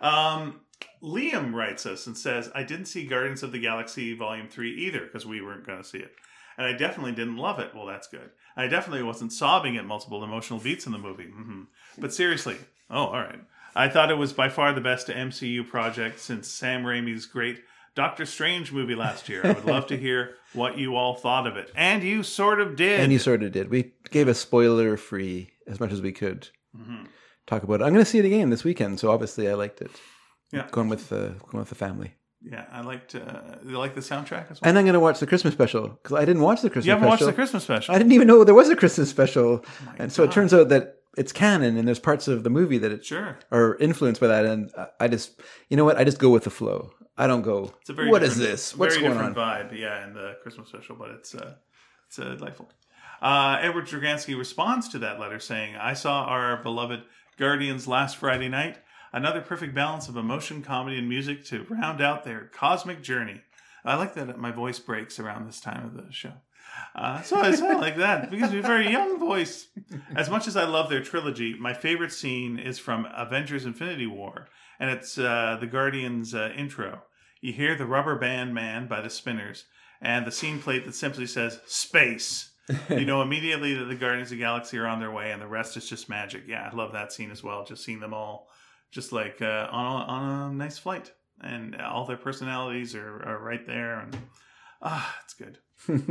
Liam writes us and says, I didn't see Guardians of the Galaxy Volume 3 either, because we weren't going to see it. And I definitely didn't love it. Well, that's good. I definitely wasn't sobbing at multiple emotional beats in the movie. But seriously, all right. I thought it was by far the best MCU project since Sam Raimi's great Doctor Strange movie last year. I would love to hear what you all thought of it. And you sort of did. We gave a spoiler-free as much as we could talk about it. I'm going to see it again this weekend, so obviously I liked it. Yeah, going with the family. Yeah, I liked. You like the soundtrack as well. And I'm going to watch the Christmas special because I didn't watch the Christmas special. You haven't watched the Christmas special? I didn't even know there was a Christmas special, so it turns out that it's canon, and there's parts of the movie that are influenced by that. And I just, I just go with the flow. I don't go. It's a very what is this? What's very going on? Vibe, in the Christmas special, but it's delightful. Edward Dragansky responds to that letter saying, "I saw our beloved Guardians last Friday night. Another perfect balance of emotion, comedy, and music to round out their cosmic journey." I like that my voice breaks around this time of the show. So I sound like that because we have a very young voice. As much as I love their trilogy, my favorite scene is from Avengers Infinity War, and it's the Guardians intro. You hear the Rubber Band Man by the Spinners, and the scene plate that simply says, "Space." You know immediately that the Guardians of the Galaxy are on their way, and the rest is just magic. Yeah, I love that scene as well, just seeing them all just like on a nice flight. And all their personalities are right there. And it's good.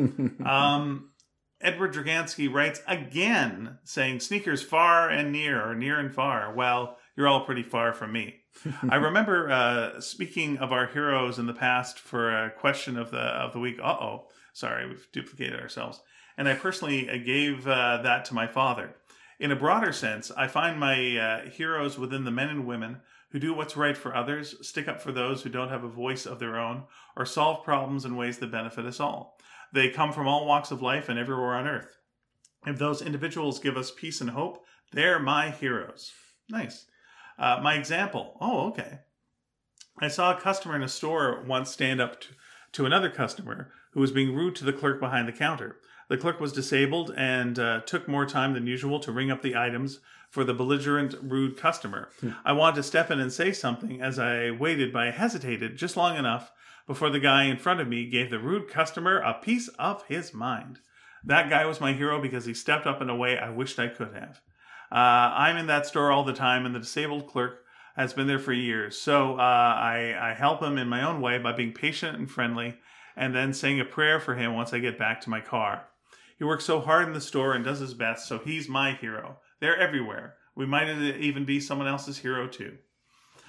Edward Dragansky writes again, saying, "Sneakers far and near, or near and far. Well, you're all pretty far from me." I remember speaking of our heroes in the past for a question of the week. Sorry, we've duplicated ourselves. And I personally gave that to my father. In a broader sense, I find my heroes within the men and women who do what's right for others, stick up for those who don't have a voice of their own, or solve problems in ways that benefit us all. They come from all walks of life and everywhere on earth. If those individuals give us peace and hope, they're my heroes. Nice. My example. Oh, okay. I saw a customer in a store once stand up to another customer who was being rude to the clerk behind the counter. The clerk was disabled and took more time than usual to ring up the items for the belligerent, rude customer. I wanted to step in and say something as I waited, but I hesitated just long enough before the guy in front of me gave the rude customer a piece of his mind. That guy was my hero because he stepped up in a way I wished I could have. I'm in that store all the time, and the disabled clerk has been there for years. So I help him in my own way by being patient and friendly, and then saying a prayer for him once I get back to my car. He works so hard in the store and does his best, so he's my hero. They're everywhere. We might even be someone else's hero too.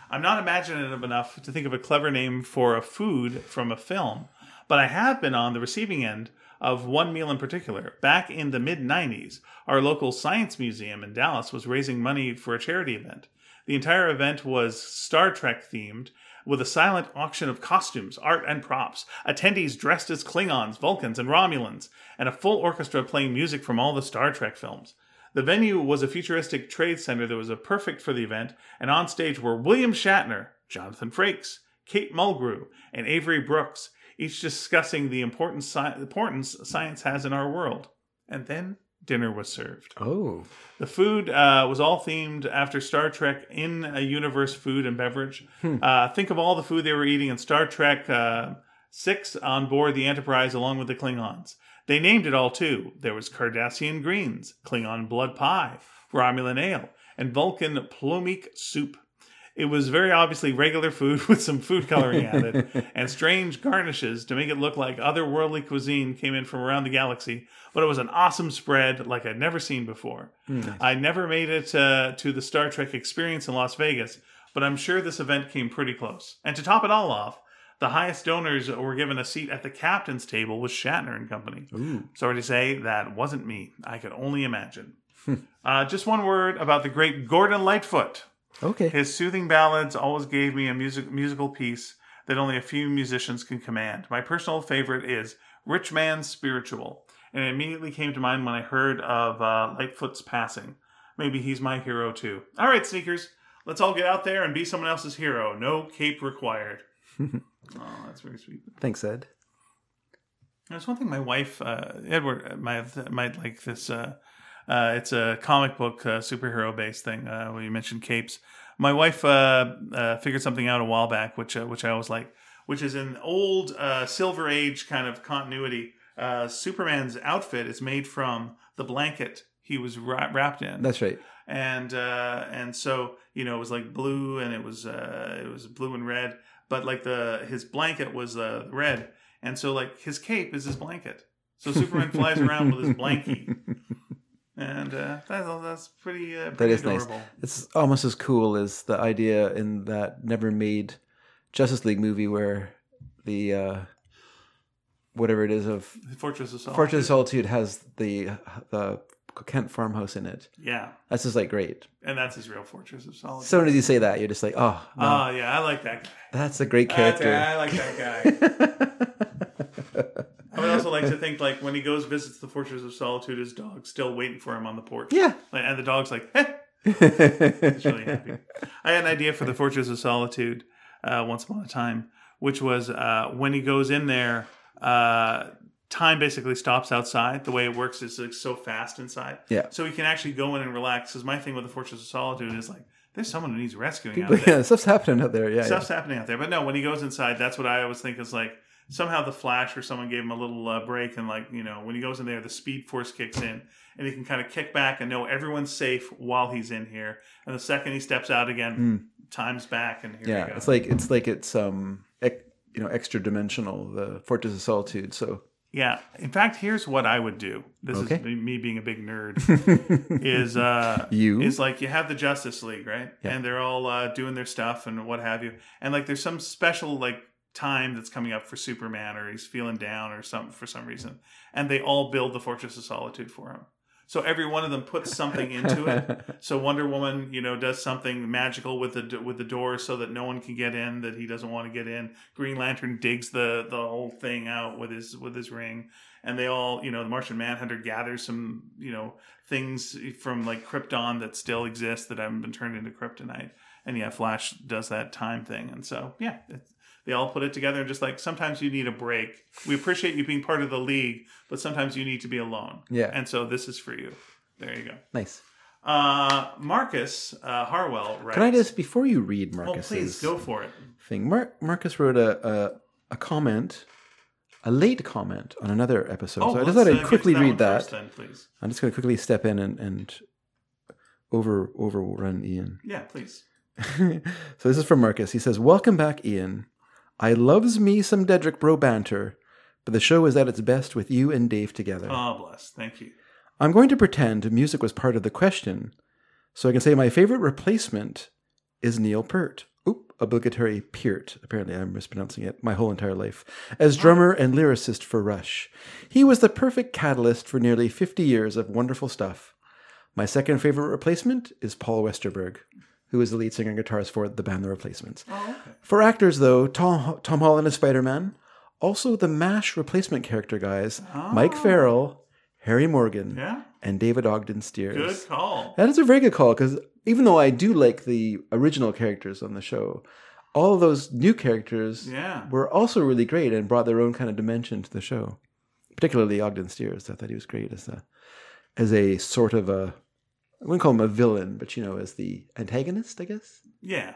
I'm not imaginative enough to think of a clever name for a food from a film, but I have been on the receiving end of one meal in particular. Back in the mid-90s, our local science museum in Dallas was raising money for a charity event. The entire event was Star Trek themed, with a silent auction of costumes, art, and props, attendees dressed as Klingons, Vulcans, and Romulans, and a full orchestra playing music from all the Star Trek films. The venue was a futuristic trade center that was perfect for the event, and on stage were William Shatner, Jonathan Frakes, Kate Mulgrew, and Avery Brooks, each discussing the importance science has in our world. And then dinner was served. Oh. The food was all themed after Star Trek in a universe food and beverage. Think of all the food they were eating in Star Trek 6 on board the Enterprise along with the Klingons. They named it all too. There was Cardassian greens, Klingon blood pie, Romulan ale, and Vulcan plumik soup. It was very obviously regular food with some food coloring added and strange garnishes to make it look like otherworldly cuisine came in from around the galaxy. But it was an awesome spread like I'd never seen before. Nice. I never made it to the Star Trek experience in Las Vegas, but I'm sure this event came pretty close. And to top it all off, the highest donors were given a seat at the captain's table with Shatner and company. Ooh. Sorry to say, that wasn't me. I could only imagine. Just one word about the great Gordon Lightfoot. Okay. His soothing ballads always gave me a musical piece that only a few musicians can command. My personal favorite is Rich Man's Spiritual, and it immediately came to mind when I heard of Lightfoot's passing. Maybe he's my hero too. All right, sneakers, let's all get out there and be someone else's hero. No cape required. Oh, that's very sweet. Thanks, Ed. There's one thing my wife, Edward, might like this. It's a comic book superhero-based thing. When you mentioned capes, my wife figured something out a while back, which I always like, which is an old Silver Age kind of continuity. Superman's outfit is made from the blanket he was wrapped in. That's right. And so it was like blue, and it was blue and red, but like his blanket was red, and so like his cape is his blanket. So Superman flies around with his blankie. And that's pretty that is adorable. Nice. It's almost as cool as the idea in that never-made Justice League movie where the whatever it is of Fortress of Solitude. Fortress of Solitude has the Kent farmhouse in it. Yeah, that's just like great. And that's his real Fortress of Solitude. So when you say that, you're just like, oh, no. Oh yeah, I like that guy. That's a great character. I like that guy. I would also like to think, like, when he visits the Fortress of Solitude, his dog's still waiting for him on the porch. Yeah. And the dog's like, eh. He's really happy. I had an idea for the Fortress of Solitude once upon a time, which was when he goes in there, time basically stops outside. The way it works is like so fast inside. Yeah. So he can actually go in and relax. Because my thing with the Fortress of Solitude is like, there's someone who needs rescuing out there. Yeah, stuff's happening out there. Yeah, stuff's happening out there. But no, when he goes inside, that's what I always think is like, somehow the Flash or someone gave him a little break, and like, when he goes in there, the Speed Force kicks in, and he can kind of kick back and know everyone's safe while he's in here. And the second he steps out again, time's back, and here we go. It's like it's extra dimensional, the Fortress of Solitude. So yeah, in fact, here's what I would do. This is me being a big nerd. is like you have the Justice League, right? Yeah. And they're all doing their stuff and what have you, and like there's some special like time that's coming up for Superman, or he's feeling down or something for some reason, and they all build the Fortress of Solitude for him. So every one of them puts something into it. So Wonder Woman, does something magical with the door so that no one can get in that he doesn't want to get in. Green Lantern digs the whole thing out with his ring, and they all, the Martian Manhunter gathers some things from like Krypton that still exist that haven't been turned into kryptonite, and yeah, Flash does that time thing, and so yeah. They all put it together, and just like, sometimes you need a break. We appreciate you being part of the league, but sometimes you need to be alone. Yeah. And so this is for you. There you go. Nice. Marcus Harwell writes... Can I just, before you read Marcus's... Oh, please, go for it. Thing. Marcus wrote a comment, a late comment on another episode. So I just thought I'd quickly read that. First, then, please. I'm just going to quickly step in and overrun Ian. Yeah, please. So this is from Marcus. He says, "Welcome back, Ian. I loves me some Dedrick Bro banter, but the show is at its best with you and Dave together. Oh, bless. Thank you. I'm going to pretend music was part of the question, so I can say my favorite replacement is Neil Peart." Oop. obligatory Peart, apparently I'm mispronouncing it, my whole entire life, as drummer and lyricist for Rush. He was the perfect catalyst for nearly 50 years of wonderful stuff. My second favorite replacement is Paul Westerberg, who is the lead singer and guitarist for the band The Replacements. Oh, okay. For actors, though, Tom Holland as Spider-Man, also the MASH replacement character guys, Mike Farrell, Harry Morgan, and David Ogden Stiers. Good call. That is a very good call, because even though I do like the original characters on the show, all of those new characters were also really great and brought their own kind of dimension to the show. Particularly Ogden Stiers. I thought he was great as a sort of a, I wouldn't call him a villain, but as the antagonist, I guess? Yeah.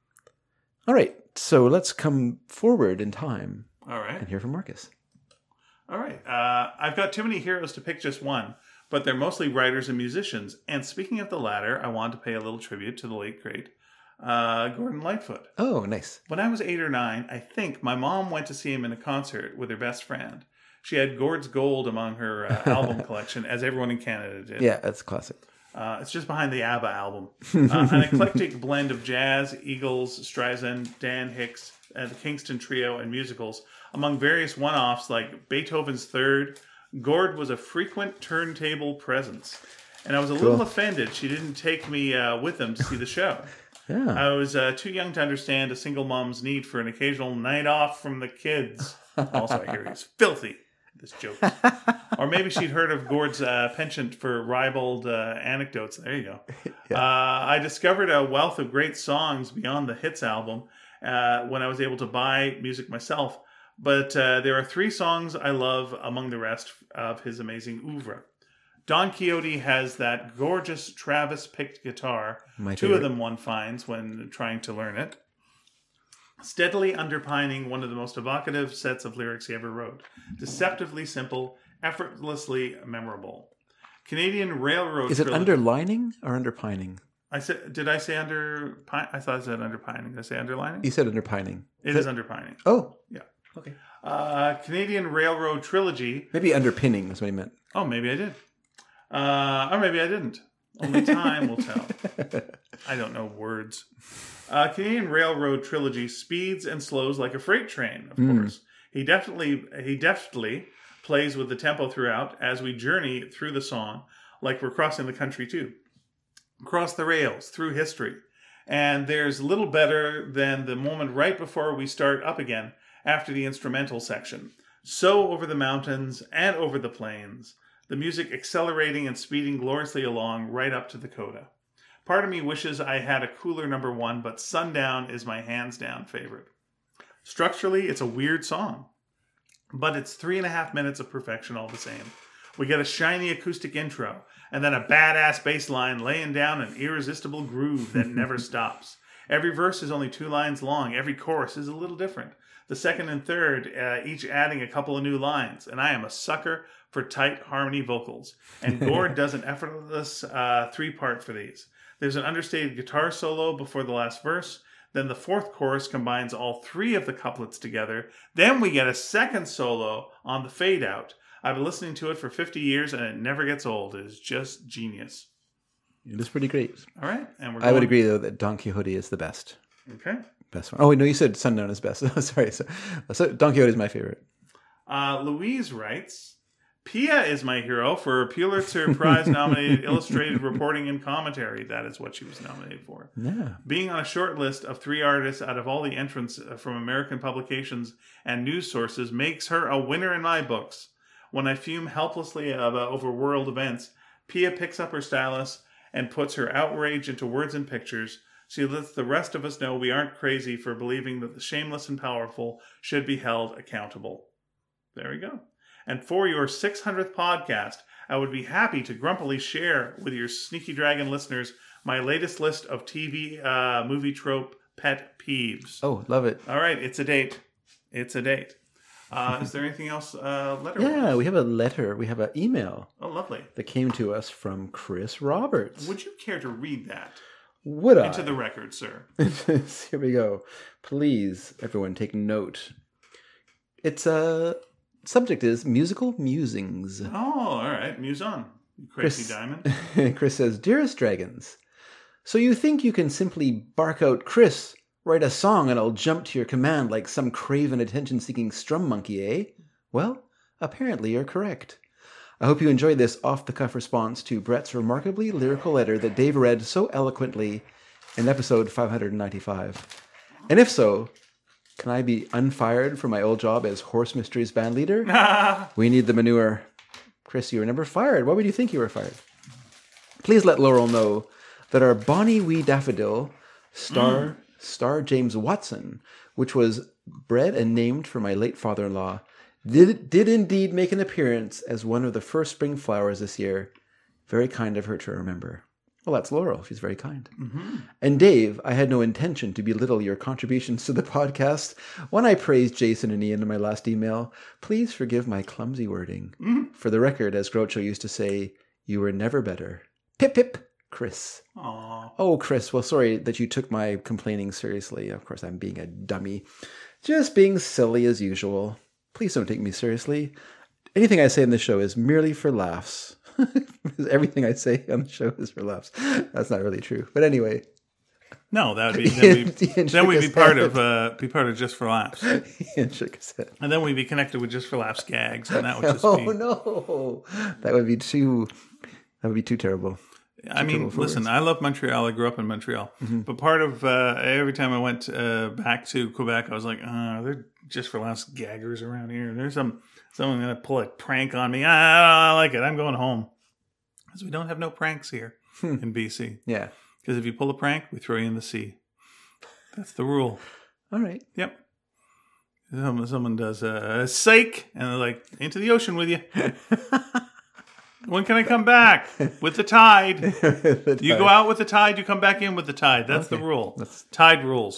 All right, so let's come forward in time. All right. And hear from Marcus. All right. I've got too many heroes to pick just one, but they're mostly writers and musicians. And speaking of the latter, I wanted to pay a little tribute to the late, great Gordon Lightfoot. Oh, nice. When I was 8 or 9, I think my mom went to see him in a concert with her best friend. She had Gord's Gold among her album collection, as everyone in Canada did. Yeah, that's classic. It's just behind the ABBA album. An eclectic blend of jazz, Eagles, Streisand, Dan Hicks, the Kingston Trio, and musicals. Among various one-offs like Beethoven's Third, Gord was a frequent turntable presence. And I was a little offended she didn't take me with them to see the show. Yeah. I was too young to understand a single mom's need for an occasional night off from the kids. Also, I hear he's filthy. This joke. Or maybe she'd heard of Gord's penchant for ribald anecdotes. There you go. I discovered a wealth of great songs beyond the hits album when I was able to buy music myself. But there are 3 songs I love among the rest of his amazing oeuvre. Don Quixote has that gorgeous Travis-picked guitar. Two of them one finds when trying to learn it. Steadily underpining one of the most evocative sets of lyrics he ever wrote. Deceptively simple, effortlessly memorable. Canadian Railroad Is it Trilogy. underlining or underpining? Did I say underpining? I thought I said underpining. Did I say underlining? You said underpining. It is underpining. Oh. Yeah. Okay. Canadian Railroad Trilogy. Maybe underpinning is what he meant. Oh, maybe I did. Or maybe I didn't. Only time will tell. I don't know words. Canadian Railroad Trilogy speeds and slows like a freight train, of course. He deftly plays with the tempo throughout as we journey through the song like we're crossing the country too. Across the rails, through history. And there's little better than the moment right before we start up again after the instrumental section. So over the mountains and over the plains, the music accelerating and speeding gloriously along right up to the coda. Part of me wishes I had a cooler number 1, but Sundown is my hands-down favorite. Structurally, it's a weird song, but it's 3.5 minutes of perfection all the same. We get a shiny acoustic intro, and then a badass bass line laying down an irresistible groove that never stops. Every verse is only 2 lines long. Every chorus is a little different. The second and third, each adding a couple of new lines. And I am a sucker for tight harmony vocals. And Gord does an effortless 3-part for these. There's an understated guitar solo before the last verse. Then the 4th chorus combines all 3 of the couplets together. Then we get a second solo on the fade out. I've been listening to it for 50 years and it never gets old. It is just genius. It is pretty great. All right. And I would agree, though, that Don Quixote is the best. Okay. Best one. Oh, wait, no, you said Sundown is best. Sorry. So Don Quixote is my favorite. Louise writes, Pia is my hero for Pulitzer Prize-nominated illustrated reporting and commentary. That is what she was nominated for. Yeah. Being on a short list of 3 artists out of all the entrants from American publications and news sources makes her a winner in my books. When I fume helplessly over world events, Pia picks up her stylus and puts her outrage into words and pictures. She lets the rest of us know we aren't crazy for believing that the shameless and powerful should be held accountable. There we go. And for your 600th podcast, I would be happy to grumpily share with your Sneaky Dragon listeners my latest list of TV movie trope pet peeves. Oh, love it. All right, it's a date. It's a date. Is there anything else letter-wise? Yeah, we have a letter. We have an email. Oh, lovely. That came to us from Chris Roberts. Would you care to read that? Would I? Into the record, sir. Here we go. Please, everyone, take note. It's subject is musical musings. Oh, all right. Muse on, you crazy diamond. Chris says, Dearest Dragons, so you think you can simply bark out Chris Write a song and I'll jump to your command like some craven attention-seeking strum monkey, eh? Well, apparently you're correct. I hope you enjoyed this off-the-cuff response to Brett's remarkably lyrical letter that Dave read so eloquently in episode 595. And if so, can I be unfired from my old job as Horse Mysteries band leader? We need the manure. Chris, you were never fired. Why would you think you were fired? Please let Laurel know that our Bonnie Wee Daffodil star James Watson, which was bred and named for my late father-in-law, did indeed make an appearance as one of the first spring flowers this year. Very kind of her to remember. Well, that's Laurel. She's very kind. Mm-hmm. And Dave, I had no intention to belittle your contributions to the podcast when I praised Jason and Ian in my last email. Please forgive my clumsy wording. Mm-hmm. For the record, as Groucho used to say, you were never better. Pip, pip, Chris. Aww. Oh, Chris, well, sorry that you took my complaining seriously. Of course, I'm being a dummy. Just being silly as usual. Please don't take me seriously. Anything I say in the show is merely for laughs. Everything I say on the show is for laughs. That's not really true. But anyway. No, that would be then we'd be part of Just for Laughs. Ian shook his head. And then we'd be connected with Just for Laughs gags, and that would just be no. That would be too terrible. I mean, listen, I love Montreal. I grew up in Montreal. Mm-hmm. But part of every time I went back to Quebec, I was like, they're Just for Laughs gaggers around here. There's someone going to pull a prank on me. I don't like it. I'm going home. Because we don't have no pranks here in BC. Yeah. Because if you pull a prank, we throw you in the sea. That's the rule. All right. Yep. Someone does a psych, and they're like, into the ocean with you. When can I come back? With the tide. You go out with the tide, you come back in with the tide. That's the rule. Tide rules.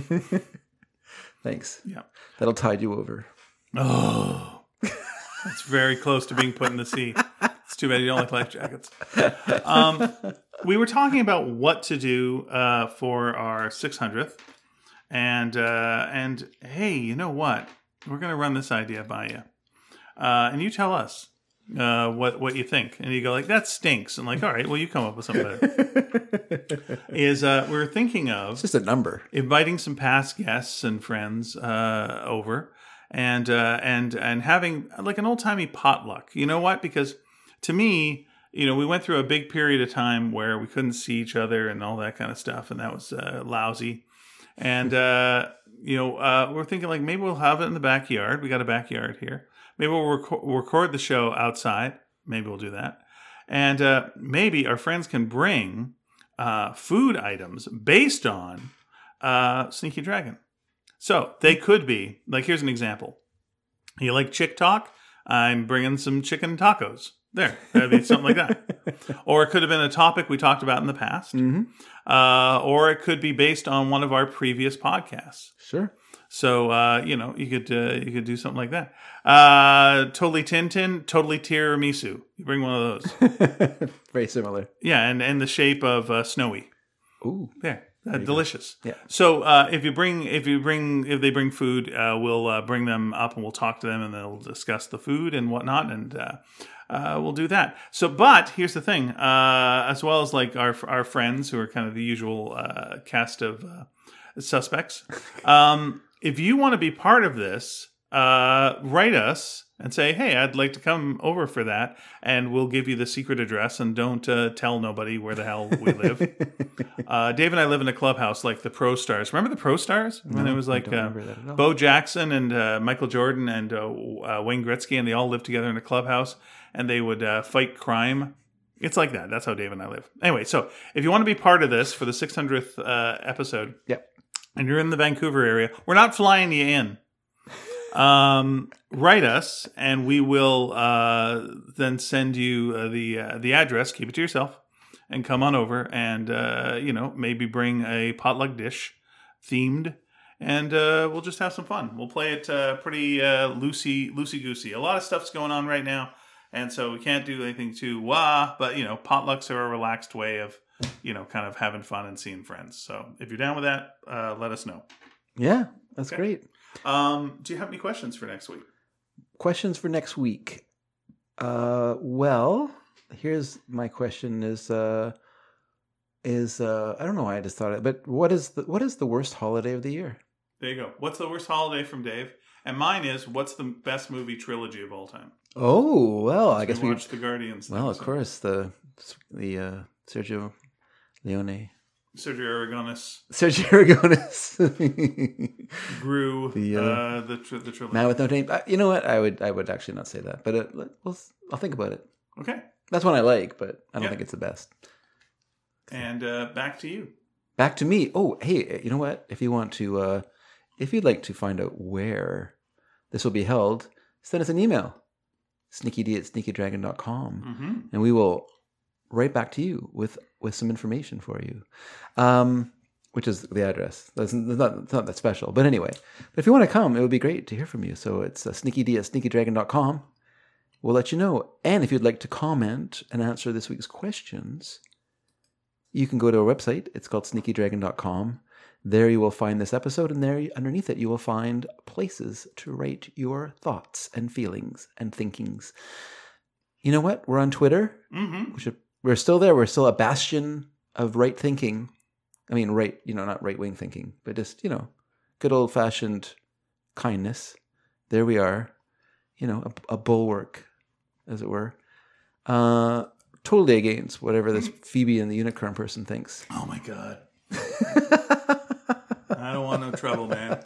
Thanks. Yeah. That'll tide you over. Oh. That's very close to being put in the sea. It's too bad you don't like life jackets. We were talking about what to do for our 600th. And hey, you know what? We're going to run this idea by you. And you tell us. What you think, and you go like, that stinks, and like, all right, well, you come up with something better. We're thinking of it's just a number, inviting some past guests and friends over, and having like an old timey potluck. You know what? Because to me, we went through a big period of time where we couldn't see each other and all that kind of stuff, and that was lousy. And we're thinking like maybe we'll have it in the backyard. We got a backyard here. Maybe we'll record the show outside. Maybe we'll do that. And maybe our friends can bring food items based on Sneaky Dragon. So they could be, like, here's an example. You like chick talk? I'm bringing some chicken tacos. There. That'd be something like that. Or it could have been a topic we talked about in the past. Mm-hmm. Or it could be based on one of our previous podcasts. Sure. So, you could do something like that. Totally Tintin, totally tiramisu. You bring one of those. Very similar. Yeah, and the shape of Snowy. Ooh. There. Delicious. Yeah. So, if they bring food, we'll bring them up and we'll talk to them and they'll discuss the food and whatnot, and we'll do that. So, but here's the thing, as well as like our friends who are kind of the usual cast of suspects. If you want to be part of this, write us and say, hey, I'd like to come over for that. And we'll give you the secret address, and don't tell nobody where the hell we live. Dave and I live in a clubhouse like the Pro Stars. Remember the Pro Stars? When it was like Bo Jackson and Michael Jordan and Wayne Gretzky, and they all lived together in a clubhouse, and they would fight crime. It's like that. That's how Dave and I live. Anyway, so if you want to be part of this for the 600th episode, yep. And you're in the Vancouver area, we're not flying you in. Write us, and we will then send you the address. Keep it to yourself, and come on over, and maybe bring a potluck dish themed, and we'll just have some fun. We'll play it pretty loosey goosey. A lot of stuff's going on right now, and so we can't do anything too but potlucks are a relaxed way of kind of having fun and seeing friends. So if you're down with that, let us know. Yeah, that's great. Do you have any questions for next week? Questions for next week. Well, here's my question is, is I don't know why I just thought it, but what is the worst holiday of the year? There you go. What's the worst holiday from Dave? And mine is, what's the best movie trilogy of all time? Oh, well, I guess we watched The Guardians. Well, of course, the Sergio Leone. Sergio Aragonis grew the trilogy. Man with No Name. You know what? I would actually not say that, but I'll think about it. Okay. That's one I like, but I don't think it's the best. And back to you. Back to me. Oh, hey, you know what? If you want to, if you'd like to find out where this will be held, send us an email, sneakyd@sneakydragon.com, and we will write back to you with some information for you, which is the address. It's not that special, but anyway. But if you want to come, it would be great to hear from you. So it's sneakyd@sneakydragon.com. We'll let you know. And if you'd like to comment and answer this week's questions, you can go to our website. It's called sneakydragon.com. There you will find this episode, and there underneath it you will find places to write your thoughts and feelings and thinkings. You know what? We're on Twitter. We're still there. We're still a bastion of right thinking. I mean, not right-wing thinking, but just, good old-fashioned kindness. There we are. A bulwark, as it were. Totally against whatever this Phoebe and the Unicorn person thinks. Oh my God. I don't want no trouble, man.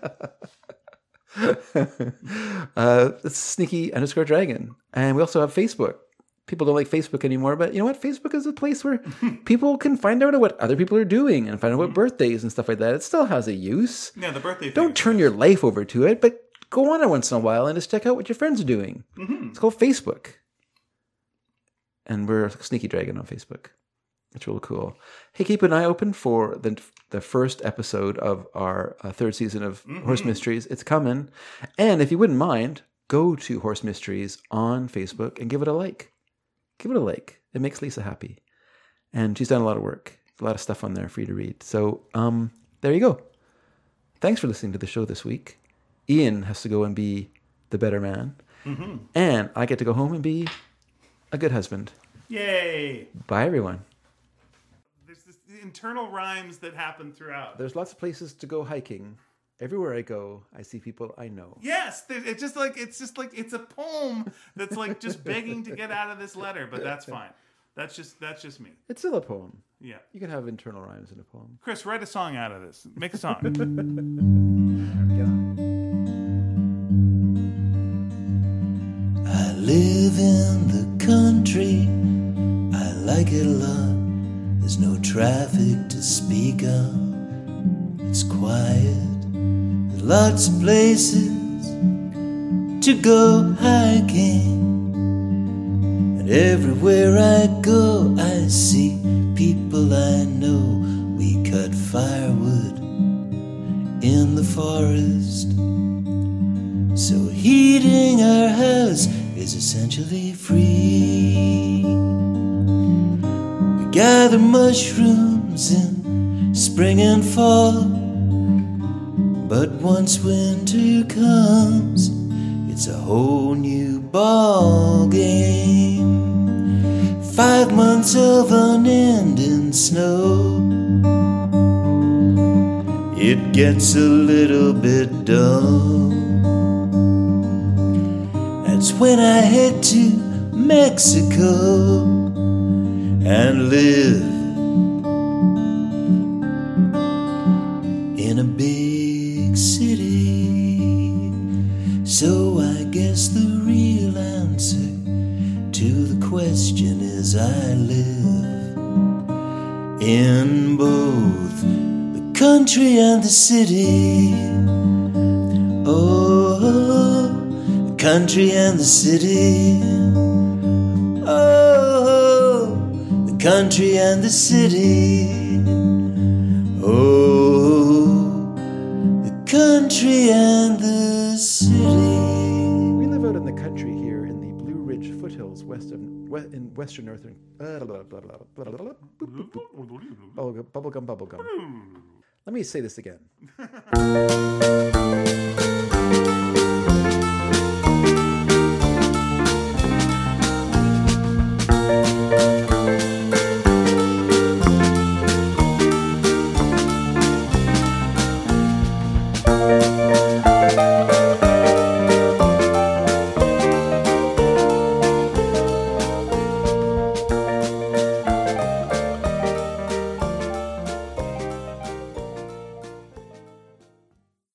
It's Sneaky_Dragon. And we also have Facebook. People don't like Facebook anymore, but you know what? Facebook is a place where people can find out what other people are doing and find out what birthdays and stuff like that. It still has a use. Yeah, the birthday thing. Don't turn your life over to it, but go on it once in a while and just check out what your friends are doing. It's called Facebook. And we're Sneaky Dragon on Facebook. It's really cool. Hey, keep an eye open for the first episode of our third season of Horse Mysteries. It's coming. And if you wouldn't mind, go to Horse Mysteries on Facebook and give it a like. Give it a like. It makes Lisa happy. And she's done a lot of work. A lot of stuff on there for you to read. So there you go. Thanks for listening to the show this week. Ian has to go and be the better man. And I get to go home and be a good husband. Yay. Bye, everyone. There's this internal rhymes that happen throughout. There's lots of places to go hiking. Everywhere I go, I see people I know. Yes, it's just like it's a poem that's like just begging to get out of this letter, but that's fine. That's just me. It's still a poem. Yeah. You can have internal rhymes in a poem. Chris, write a song out of this. Make a song. I live in the country. I like it a lot. There's no traffic to speak of. It's quiet. There's lots of places to go hiking. And everywhere I go, I see people I know. We cut firewood in the forest. So heating our house is essentially free. We gather mushrooms in spring and fall, but once winter comes, it's a whole new ball game. 5 months of unending snow. It gets a little bit dull. That's when I head to Mexico and live in a big city. So I guess the real answer to the question is I live in both the country and the city. Oh, the country and the city. Oh, the country and the city. Oh, the country and the city. We live out in the country here in the Blue Ridge foothills in western northern. Bubblegum. Let me say this again.